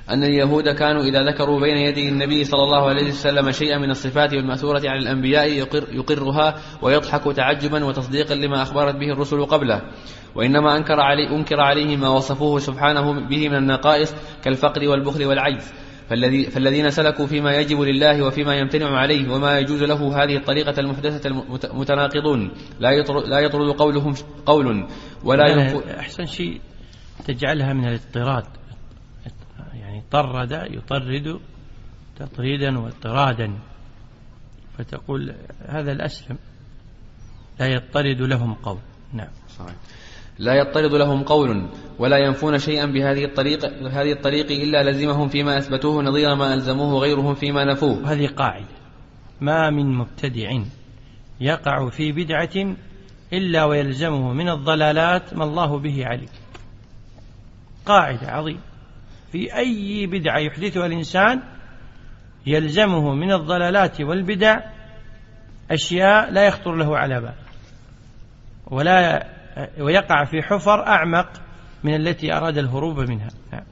أن اليهود كانوا إذا ذكروا بين يدي النبي صلى الله عليه وسلم شيئا من الصفات والمأثورة عن الأنبياء يقر يقرها ويضحك تعجبا وتصديقا لما أخبرت به الرسل قبله، وإنما أنكر, علي أنكر عليه ما وصفوه سبحانه به من النقائص كالفقر والبخل والعجز. فالذي فالذين سلكوا فيما يجب لله وفيما يمتنع عليه وما يجوز له هذه الطريقة المحدثة المتناقضون لا يطرد, لا يطرد قولهم قول ولا ينفو. أحسن شيء تجعلها من الاضطراد، يعني طرد يطرد تطريدا واضطرادا، فتقول هذا الأسلم لا يضطرد لهم قول. نعم صحيح. لا يضطرد لهم قول ولا ينفون شيئا بهذه الطريق هذه الطريق إلا لزمهم فيما أثبتوه نظير ما ألزموه غيرهم فيما نفوه. هذه قاعدة، ما من مبتدع يقع في بدعة إلا ويلزمه من الضلالات ما الله به عليم. قاعدة عظيمة، في أي بدعة يحدثها الإنسان يلزمه من الضلالات والبدع أشياء لا يخطر له على بال، ولا ويقع في حفر أعمق من التي أراد الهروب منها.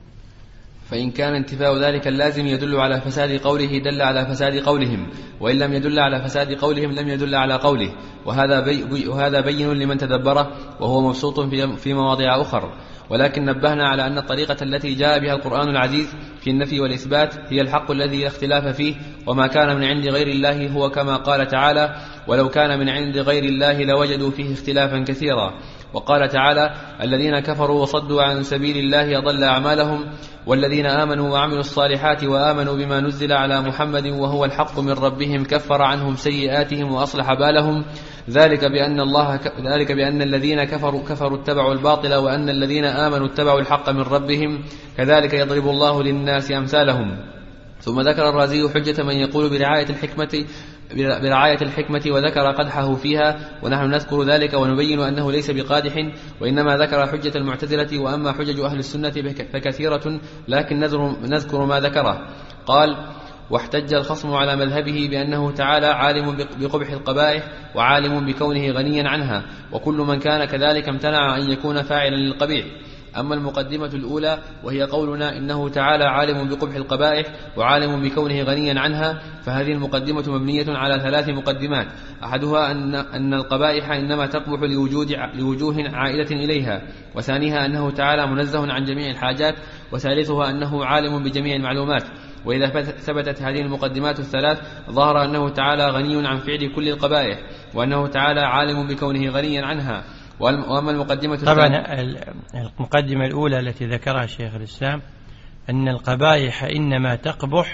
فإن كان انتفاء ذلك اللازم يدل على فساد قوله دل على فساد قولهم، وإن لم يدل على فساد قولهم لم يدل على قوله، وهذا, بي وهذا بين لمن تدبره وهو مبسوط في مواضع أخر. ولكن نبهنا على أن الطريقة التي جاء بها القرآن العزيز في النفي والإثبات هي الحق الذي لا اختلاف فيه، وما كان من عند غير الله هو كما قال تعالى ولو كان من عند غير الله لوجدوا فيه اختلافا كثيرا. وقال تعالى الذين كفروا وصدوا عن سبيل الله أضل أعمالهم، والذين آمنوا وعملوا الصالحات وآمنوا بما نزل على محمد وهو الحق من ربهم كفر عنهم سيئاتهم وأصلح بالهم، ذلك بأن الله ك... ذلك بأن الذين كفروا كفروا اتبعوا الباطل وأن الذين آمنوا اتبعوا الحق من ربهم كذلك يضرب الله للناس أمثالهم. ثم ذكر الرازي حجة من يقول برعاية الحكمة برعاية الحكمة وذكر قدحه فيها، ونحن نذكر ذلك ونبين أنه ليس بقادح، وإنما ذكر حجة المعتزلة. وأما حجج أهل السنة فكثيرة، لكن نذكر ما ذكره. قال واحتج الخصم على مذهبه بأنه تعالى عالم بقبح القبائح وعالم بكونه غنيا عنها، وكل من كان كذلك امتنع أن يكون فاعلا للقبيح. أما المقدمة الأولى وهي قولنا إنه تعالى عالم بقبح القبائح وعالم بكونه غنيا عنها، فهذه المقدمة مبنية على ثلاث مقدمات. أحدها أن, أن القبائح إنما تقبح لوجود لوجوه عائدة إليها، وثانيها أنه تعالى منزه عن جميع الحاجات، وثالثها أنه عالم بجميع المعلومات. وإذا ثبتت هذه المقدمات الثلاث ظهر أنه تعالى غني عن فعل كل القبائح، وأنه تعالى عالم بكونه غنيا عنها. وأما المقدمة طبعا المقدمة الأولى التي ذكرها شيخ الإسلام أن القبائح إنما تقبح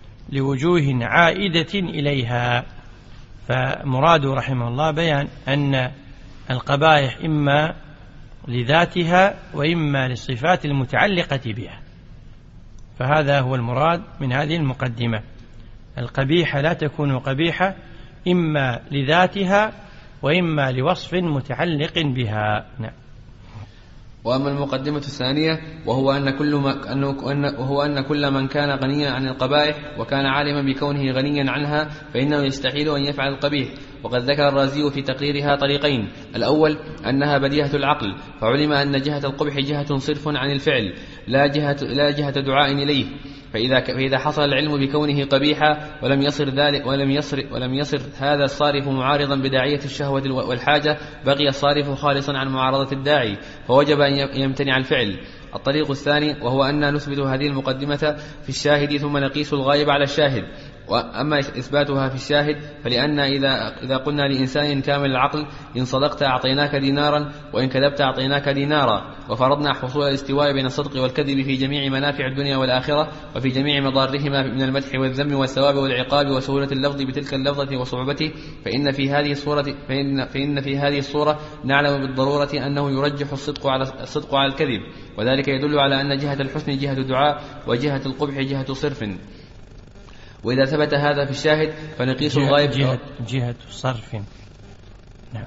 لوجوه عائدة إليها، فمراد رحمه الله بيان أن القبائح إما لذاتها وإما للصفات المتعلقة بها، فهذا هو المراد من هذه المقدمة. القبيحة لا تكون قبيحة إما لذاتها وإما لوصف متعلق بها. نعم. وأما المقدمة الثانية وهو أن كل ما أنه وهو أن كل من كان غنيا عن القبائح وكان عالما بكونه غنيا عنها فإنه يستحيل أن يفعل القبيح. وقد ذكر الرازي في تقريرها طريقين: الأول أنها بديهة العقل، فعلم أن جهة القبح جهة صرف عن الفعل لا جهة لا جهة دعاء إليه، فإذا فإذا حصل العلم بكونه قبيحا ولم يصر ذلك ولم يصر ولم يصر هذا الصارف معارضا بداعية الشهوة والحاجة، بقي الصارف خالصا عن معارضة الداعي، فوجب أن يمتنع الفعل. الطريق الثاني وهو أن نثبت هذه المقدمة في الشاهد ثم نقيس الغائب على الشاهد. وأما إثباتها في الشاهد فلأن إذا, إذا قلنا لإنسان كامل العقل إن صدقت أعطيناك دينارا وإن كذبت أعطيناك دينارا، وفرضنا حصول الاستواء بين الصدق والكذب في جميع منافع الدنيا والآخرة وفي جميع مضارهما من المدح والذم والثواب والعقاب وسهولة اللفظ بتلك اللفظة وصعوبته، فإن في هذه الصورة فإن, فإن في هذه الصورة نعلم بالضرورة أنه يرجح الصدق على الصدق على الكذب، وذلك يدل على أن جهة الحسن جهة دعاء وجهة القبح جهة صرف. وإذا ثبت هذا في الشاهد فنقيس الغائب جهة, جهة صرف. نعم.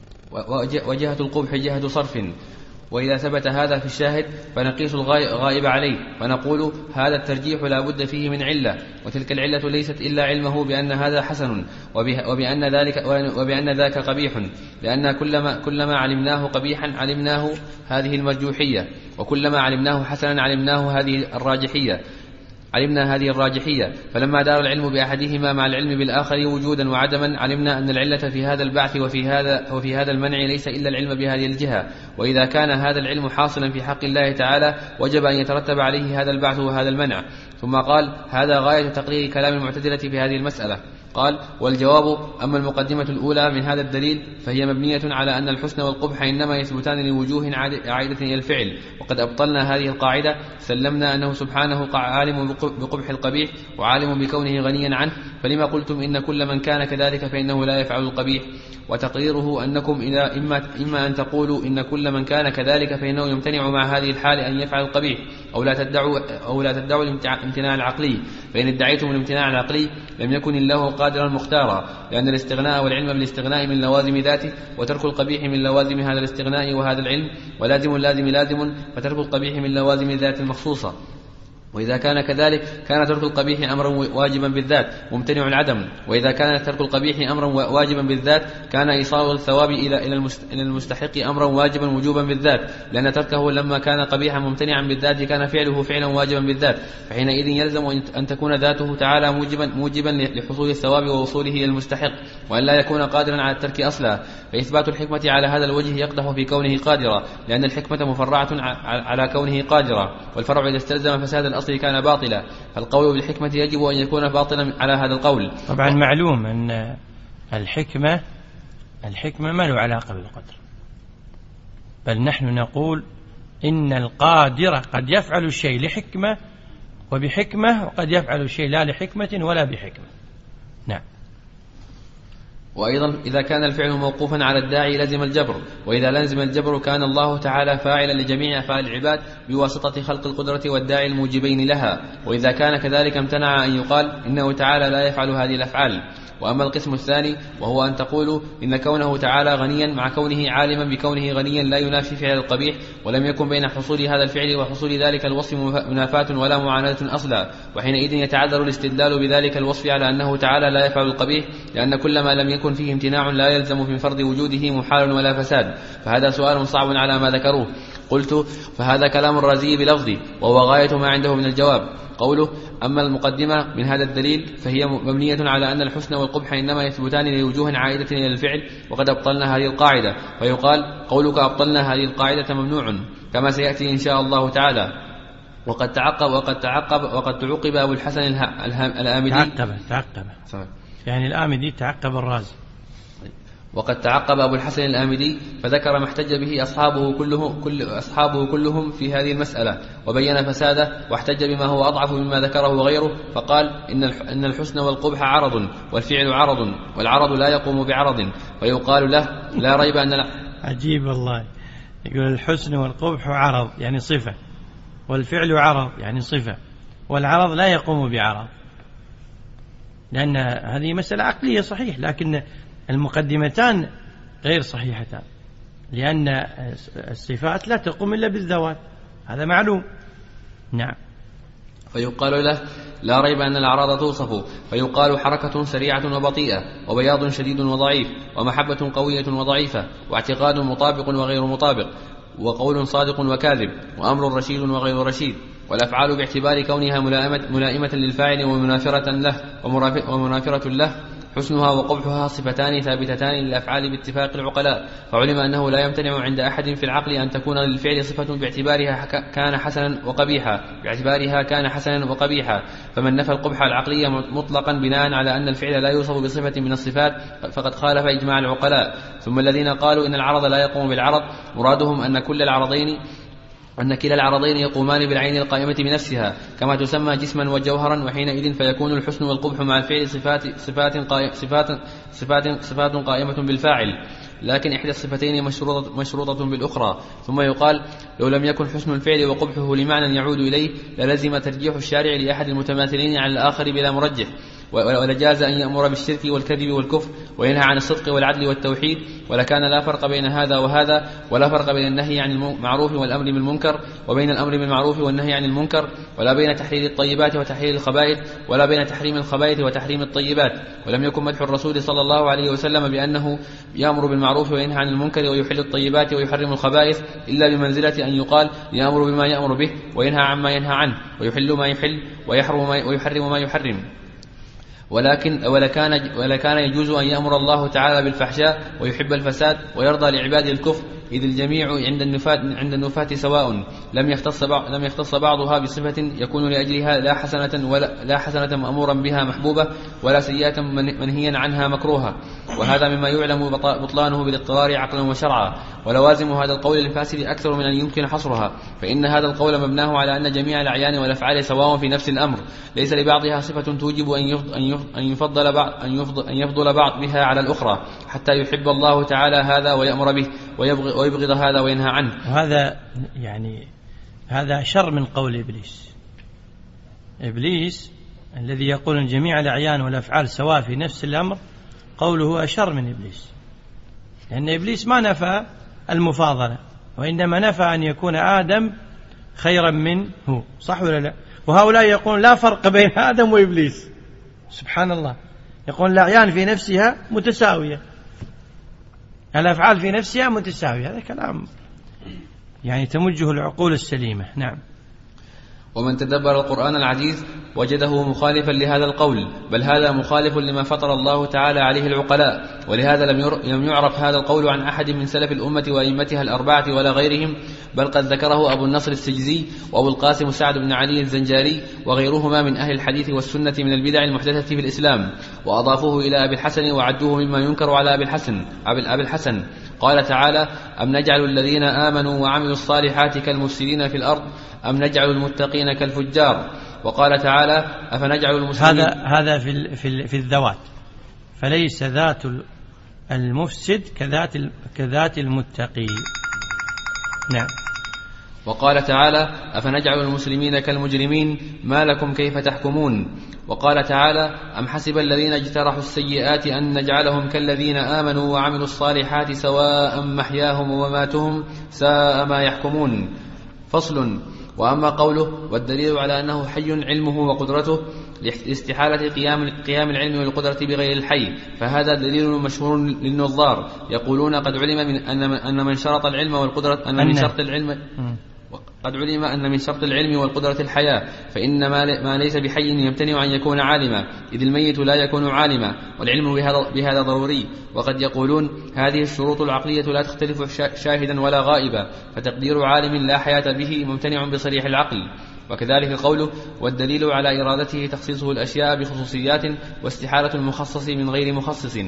وجهة القبح جهة صرف. وإذا ثبت هذا في الشاهد فنقيس الغائب عليه فنقول هذا الترجيح لا بد فيه من علة، وتلك العلة ليست إلا علمه بأن هذا حسن وبأن ذلك وبأن ذاك قبيح، لأن كلما كلما علمناه قبيحا علمناه هذه المرجوحية، وكلما علمناه حسنا علمناه هذه الراجحية. علمنا هذه الراجحية، فلما دار العلم بأحدهما مع العلم بالآخر وجودا وعدما علمنا أن العلة في هذا البعث وفي هذا, وفي هذا المنع ليس إلا العلم بهذه الجهة. وإذا كان هذا العلم حاصلا في حق الله تعالى وجب أن يترتب عليه هذا البعث وهذا المنع. ثم قال: هذا غاية تقرير كلام المعتزلة في هذه المسألة. قال: والجواب: أما المقدمة الأولى من هذا الدليل فهي مبنية على أن الحسن والقبح إنما يثبتان لوجوه عائدة إلى الفعل، وقد أبطلنا هذه القاعدة. سلمنا أنه سبحانه عالم بقبح القبيح وعالم بكونه غنيا عنه، فلما قلتم إن كل من كان كذلك فإنه لا يفعل القبيح؟ وتقريره أنكم إذا إما, إما أن تقولوا إن كل من كان كذلك فإنه يمتنع مع هذه الحال أن يفعل القبيح، أو لا تدعوا, أو لا تدعوا الامتناع العقلي، فإن ادعيتم الامتناع العقلي لم يكن الله قادرا مختارا، لأن الاستغناء والعلم بالاستغناء من لوازم ذاته، وترك القبيح من لوازم هذا الاستغناء وهذا العلم، ولازم اللازم لازم، فترك القبيح من لوازم الذات المخصوصة. وإذا كان كذلك كان ترك القبيح أمرا واجبا بالذات ممتنع العدم، وإذا كان ترك القبيح أمرا واجبا بالذات كان إيصال الثواب إلى إلى المستحق أمرا واجبا وجوبا بالذات، لأن تركه لما كان قبيحا ممتنعا بالذات كان فعله فعلا واجبا بالذات، فحينئذ يلزم أن تكون ذاته تعالى موجبا, موجبا لحصول الثواب ووصوله إلى المستحق، وأن لا يكون قادرا على الترك أصلا. فإثبات الحكمة على هذا الوجه يقدح في كونه قادرا، لأن الحكمة مفرعة على كونه قادرا، والفرع إذا استلزم فساد الأصل كان باطلا، فالقول بالحكمة يجب أن يكون باطلا على هذا القول. طبعا معلوم أن الحكمة الحكمة ما له علاقة بالقدر، بل نحن نقول إن القادر قد يفعل الشيء لحكمة وبحكمة، وقد يفعل الشيء لا لحكمة ولا بحكمة. نعم. وأيضا إذا كان الفعل موقوفا على الداعي لزم الجبر، وإذا لزم الجبر كان الله تعالى فاعلا لجميع أفعال العباد بواسطة خلق القدرة والداعي الموجبين لها، وإذا كان كذلك امتنع أن يقال إنه تعالى لا يفعل هذه الأفعال. وأما القسم الثاني وهو أن تقولوا إن كونه تعالى غنيا مع كونه عالما بكونه غنيا لا ينافي فعل القبيح، ولم يكن بين حصول هذا الفعل وحصول ذلك الوصف منافاة ولا معاندة أصلا، وحينئذ يتعذر الاستدلال بذلك الوصف على أنه تعالى لا يفعل القبيح، لأن كل ما لم يكن فيه امتناع لا يلزم من فرض وجوده محال ولا فساد. فهذا سؤال صعب على ما ذكروه. قلت: فهذا كلام الرازي بلفظي، وهو غاية ما عنده من الجواب. قوله: أما المقدمة من هذا الدليل فهي مبنية على أن الحسن والقبح إنما يثبتان لوجوه عائدة إلى الفعل، وقد أبطلنا هذه القاعدة، فيقال قولك أبطلنا هذه القاعدة ممنوع كما سيأتي إن شاء الله تعالى. وقد تعقب وقد تعقب وقد تعقب أبو الحسن الآمدي تعقب تعقب يعني الآمدي تعقب الرازي. وقد تعقب أبو الحسن الآمدي فذكر ما احتج به أصحابه كلهم, كل أصحابه كلهم في هذه المسألة، وبين فساده، واحتج بما هو أضعف مما ذكره غيره، فقال إن الحسن والقبح عرض، والفعل عرض، والعرض لا يقوم بعرض، ويقال له لا ريب أن عجيب والله، يقول الحسن والقبح عرض يعني صفة، والفعل عرض يعني صفة، والعرض لا يقوم بعرض، لأن هذه مسألة عقلية صحيح، لكن المقدمتان غير صحيحتان، لأن الصفات لا تقوم إلا بالذوات، هذا معلوم. نعم. فيقال له لا ريب أن الأعراض توصف، فيقال حركة سريعة وبطيئة، وبياض شديد وضعيف، ومحبة قوية وضعيفة، واعتقاد مطابق وغير مطابق، وقول صادق وكاذب، وأمر رشيد وغير رشيد، والأفعال باعتبار كونها ملائمة, ملائمة للفاعل ومنافرة له ومنافرة له، حسنها وقبحها صفتان ثابتتان للأفعال باتفاق العقلاء، فعلم أنه لا يمتنع عند أحد في العقل أن تكون للفعل صفة باعتبارها كان حسنا وقبيحا باعتبارها كان حسنا وقبيحا، فمن نفى القبح العقلية مطلقا بناء على أن الفعل لا يوصف بصفة من الصفات فقد خالف إجماع العقلاء. ثم الذين قالوا إن العرض لا يقوم بالعرض مرادهم أن كل العرضين أن كلا العرضين يقومان بالعين القائمة بنفسها كما تسمى جسما وجوهرا، وحينئذ فيكون الحسن والقبح مع الفعل صفات صفات قائم صفات صفات صفات قائمة بالفاعل، لكن إحدى الصفتين مشروطة, مشروطة بالأخرى. ثم يقال لو لم يكن حسن الفعل وقبحه لمعنى يعود إليه للزم ترجيح الشارع لأحد المتماثلين على الآخر بلا مرجح، ولجاز أن يأمر بالشرك والكذب والكفر وينهى عن الصدق والعدل والتوحيد، ولكان لا فرق بين هذا وهذا، ولا فرق بين النهي عن المعروف والأمر بالمنكر وبين الأمر بالمعروف والنهي عن المنكر، ولا بين تحليل الطيبات وتحليل الخبائث، ولا بين تحريم الخبائث وتحريم الطيبات. ولم يكن مدح الرسول صلى الله عليه وسلم بأنه يأمر بالمعروف وينهى عن المنكر ويحل الطيبات ويحرم الخبائث إلا بمنزلة أن يقال يأمر بما يأمر به وينهى عما ينهى عنه ويحل ما يحل ويحرم ما ويحرم ما يحرم. ولكن ولكان ولكان يجوز أن يأمر الله تعالى بالفحشاء ويحب الفساد ويرضى لعباده الكفر، إذ الجميع عند النفاة عند النفاة سواء، لم يختص لم يختص بعضها بصفة يكون لأجلها لا حسنة ولا لا حسنة مأمورا بها محبوبة ولا سيئة منهيا عنها مكروها. وهذا مما يعلم بطلانه بالاضطرار عقلا وشرعا. ولوازم هذا القول الفاسد أكثر من أن يمكن حصرها، فإن هذا القول مبناه على أن جميع الأعيان والأفعال سواء في نفس الأمر، ليس لبعضها صفة توجب أن يفضل بعض أن يفضل بعض بها على الأخرى، حتى يحب الله تعالى هذا ويأمر به ويبغض هذا وينهى عنه. وهذا يعني هذا شر من قول إبليس. إبليس الذي يقول أن جميع الأعيان والأفعال سواء في نفس الأمر، قوله أشر من إبليس، لأن إبليس ما نفى المفاضلة، وإنما نفى أن يكون آدم خيرا منه، صح ولا لا؟ وهؤلاء يقولون لا فرق بين آدم وإبليس، سبحان الله، يقول الأعيان في نفسها متساوية، الأفعال في نفسها متساوية. هذا كلام يعني تمجه العقول السليمة. نعم. ومن تدبر القرآن العزيز وجده مخالفا لهذا القول، بل هذا مخالف لما فطر الله تعالى عليه العقلاء، ولهذا لم يعرف هذا القول عن أحد من سلف الأمة وأئمتها الأربعة ولا غيرهم، بل قد ذكره أبو النصر السجزي وأبو القاسم سعد بن علي الزنجاري وغيرهما من أهل الحديث والسنة من البدع المحدثة في الإسلام، وأضافوه إلى أبي الحسن وعدوه مما ينكر على أبي الحسن. أبي الحسن قال تعالى: أم نجعل الذين آمنوا وعملوا الصالحات كالمفسدين في الأرض أم نجعل المتقين كالفجار. وقال تعالى: أفنجعل المسلمين. هذا هذا في في في الذوات، فليس ذات المفسد كذات كذات المتقي. نعم. وقال تعالى: أفنجعل المسلمين كالمجرمين ما لكم كيف تحكمون. وقال تعالى: أم حسب الذين اجترحوا السيئات أن نجعلهم كالذين آمنوا وعملوا الصالحات سواء محياهم ومماتهم ساء ما يحكمون. فصل. وأما قوله: والدليل على أنه حي علمه وقدرته لاستحالة قيام قيام العلم والقدرة بغير الحي، فهذا دليل مشهور للنظار، يقولون قد علم من أن أن من شرط العلم والقدرة أن من شرط العلم قد علم أن من شرط العلم والقدرة الحياة، فإن ما ليس بحي يمتنع أن يكون عالما، إذ الميت لا يكون عالما، والعلم بهذا, بهذا ضروري. وقد يقولون: هذه الشروط العقلية لا تختلف شاهدا ولا غائبا، فتقدير عالم لا حياة به ممتنع بصريح العقل. وكذلك قوله: والدليل على إرادته تخصيصه الأشياء بخصوصيات واستحالة المخصص من غير مخصص،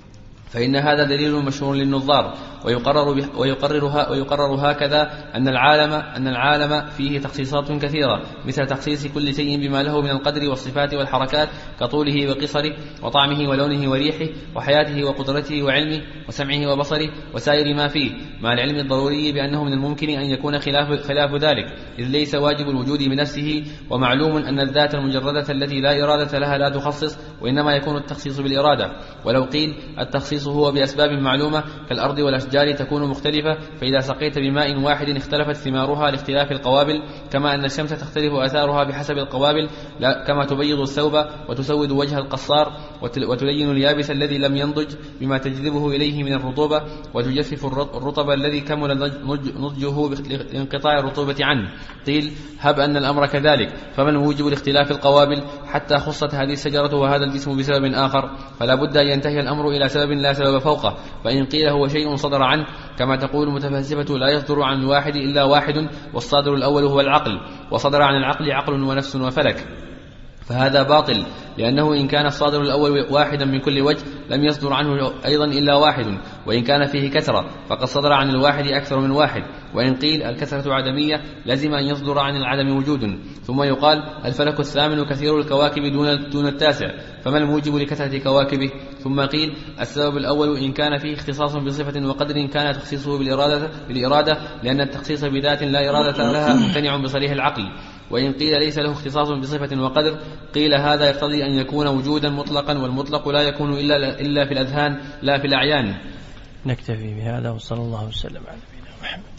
فإن هذا دليل مشهور للنظار، ويقرر, ويقرر, ويقرر هكذا أن العالم, أن العالم فيه تخصيصات كثيرة، مثل تخصيص كل شيء بما له من القدر والصفات والحركات كطوله وقصره وطعمه ولونه وريحه وحياته وقدرته وعلمه وسمعه وبصره وسائر ما فيه، مع العلم الضروري بأنه من الممكن أن يكون خلاف, خلاف ذلك، إذ ليس واجب الوجود بنفسه، ومعلوم أن الذات المجردة التي لا إرادة لها لا تخصص، وإنما يكون التخصيص بالإرادة. ولو قيل التخصيص هو بأسباب معلومة كالأرض والأشجار تكون مختلفة، فإذا سقيت بماء واحد اختلفت ثمارها لاختلاف القوابل، كما أن الشمس تختلف آثارها بحسب القوابل، كما تبيض الثوب وتسود وجه القصار وتلين اليابس الذي لم ينضج بما تجذبه إليه من الرطوبة، وتجفف الرطب الذي كمل نضجه لانقطاع الرطوبة عنه. قيل: هب أن الأمر كذلك، فمن موجب لاختلاف القوابل حتى خصت هذه الشجرة وهذا الجسم بسبب آخر، فلا بد أن ينتهي الأمر إلى سبب لا سبب فوقه. فإن قيل هو شيء صدر عنه، كما تقول المتفلسفة: لا يصدر عن الواحد إلا واحد، والصادر الأول هو العقل، وصدر عن العقل عقل ونفس وفلك، فهذا باطل، لأنه إن كان الصادر الأول واحدا من كل وجه لم يصدر عنه أيضا إلا واحد، وإن كان فيه كثرة فقد صدر عن الواحد أكثر من واحد. وإن قيل الكثرة عدمية لازم أن يصدر عن العدم وجود. ثم يقال: الفلك الثامن كثير الكواكب دون, دون التاسع، فما الموجب لكثرة كواكبه؟ ثم قيل: السبب الأول إن كان فيه اختصاص بصفة وقدر كان تخصيصه بالإرادة, بالإرادة لأن التخصيص بذات لا إرادة لها ممتنع بصريح العقل. وإن قيل ليس له اختصاص بصفة وقدر قيل هذا يقتضي أن يكون وجودا مطلقا، والمطلق لا يكون إلا, إلا في الأذهان لا في الأعيان. نكتفي بهذا وصلى الله وسلم على نبينا محمد.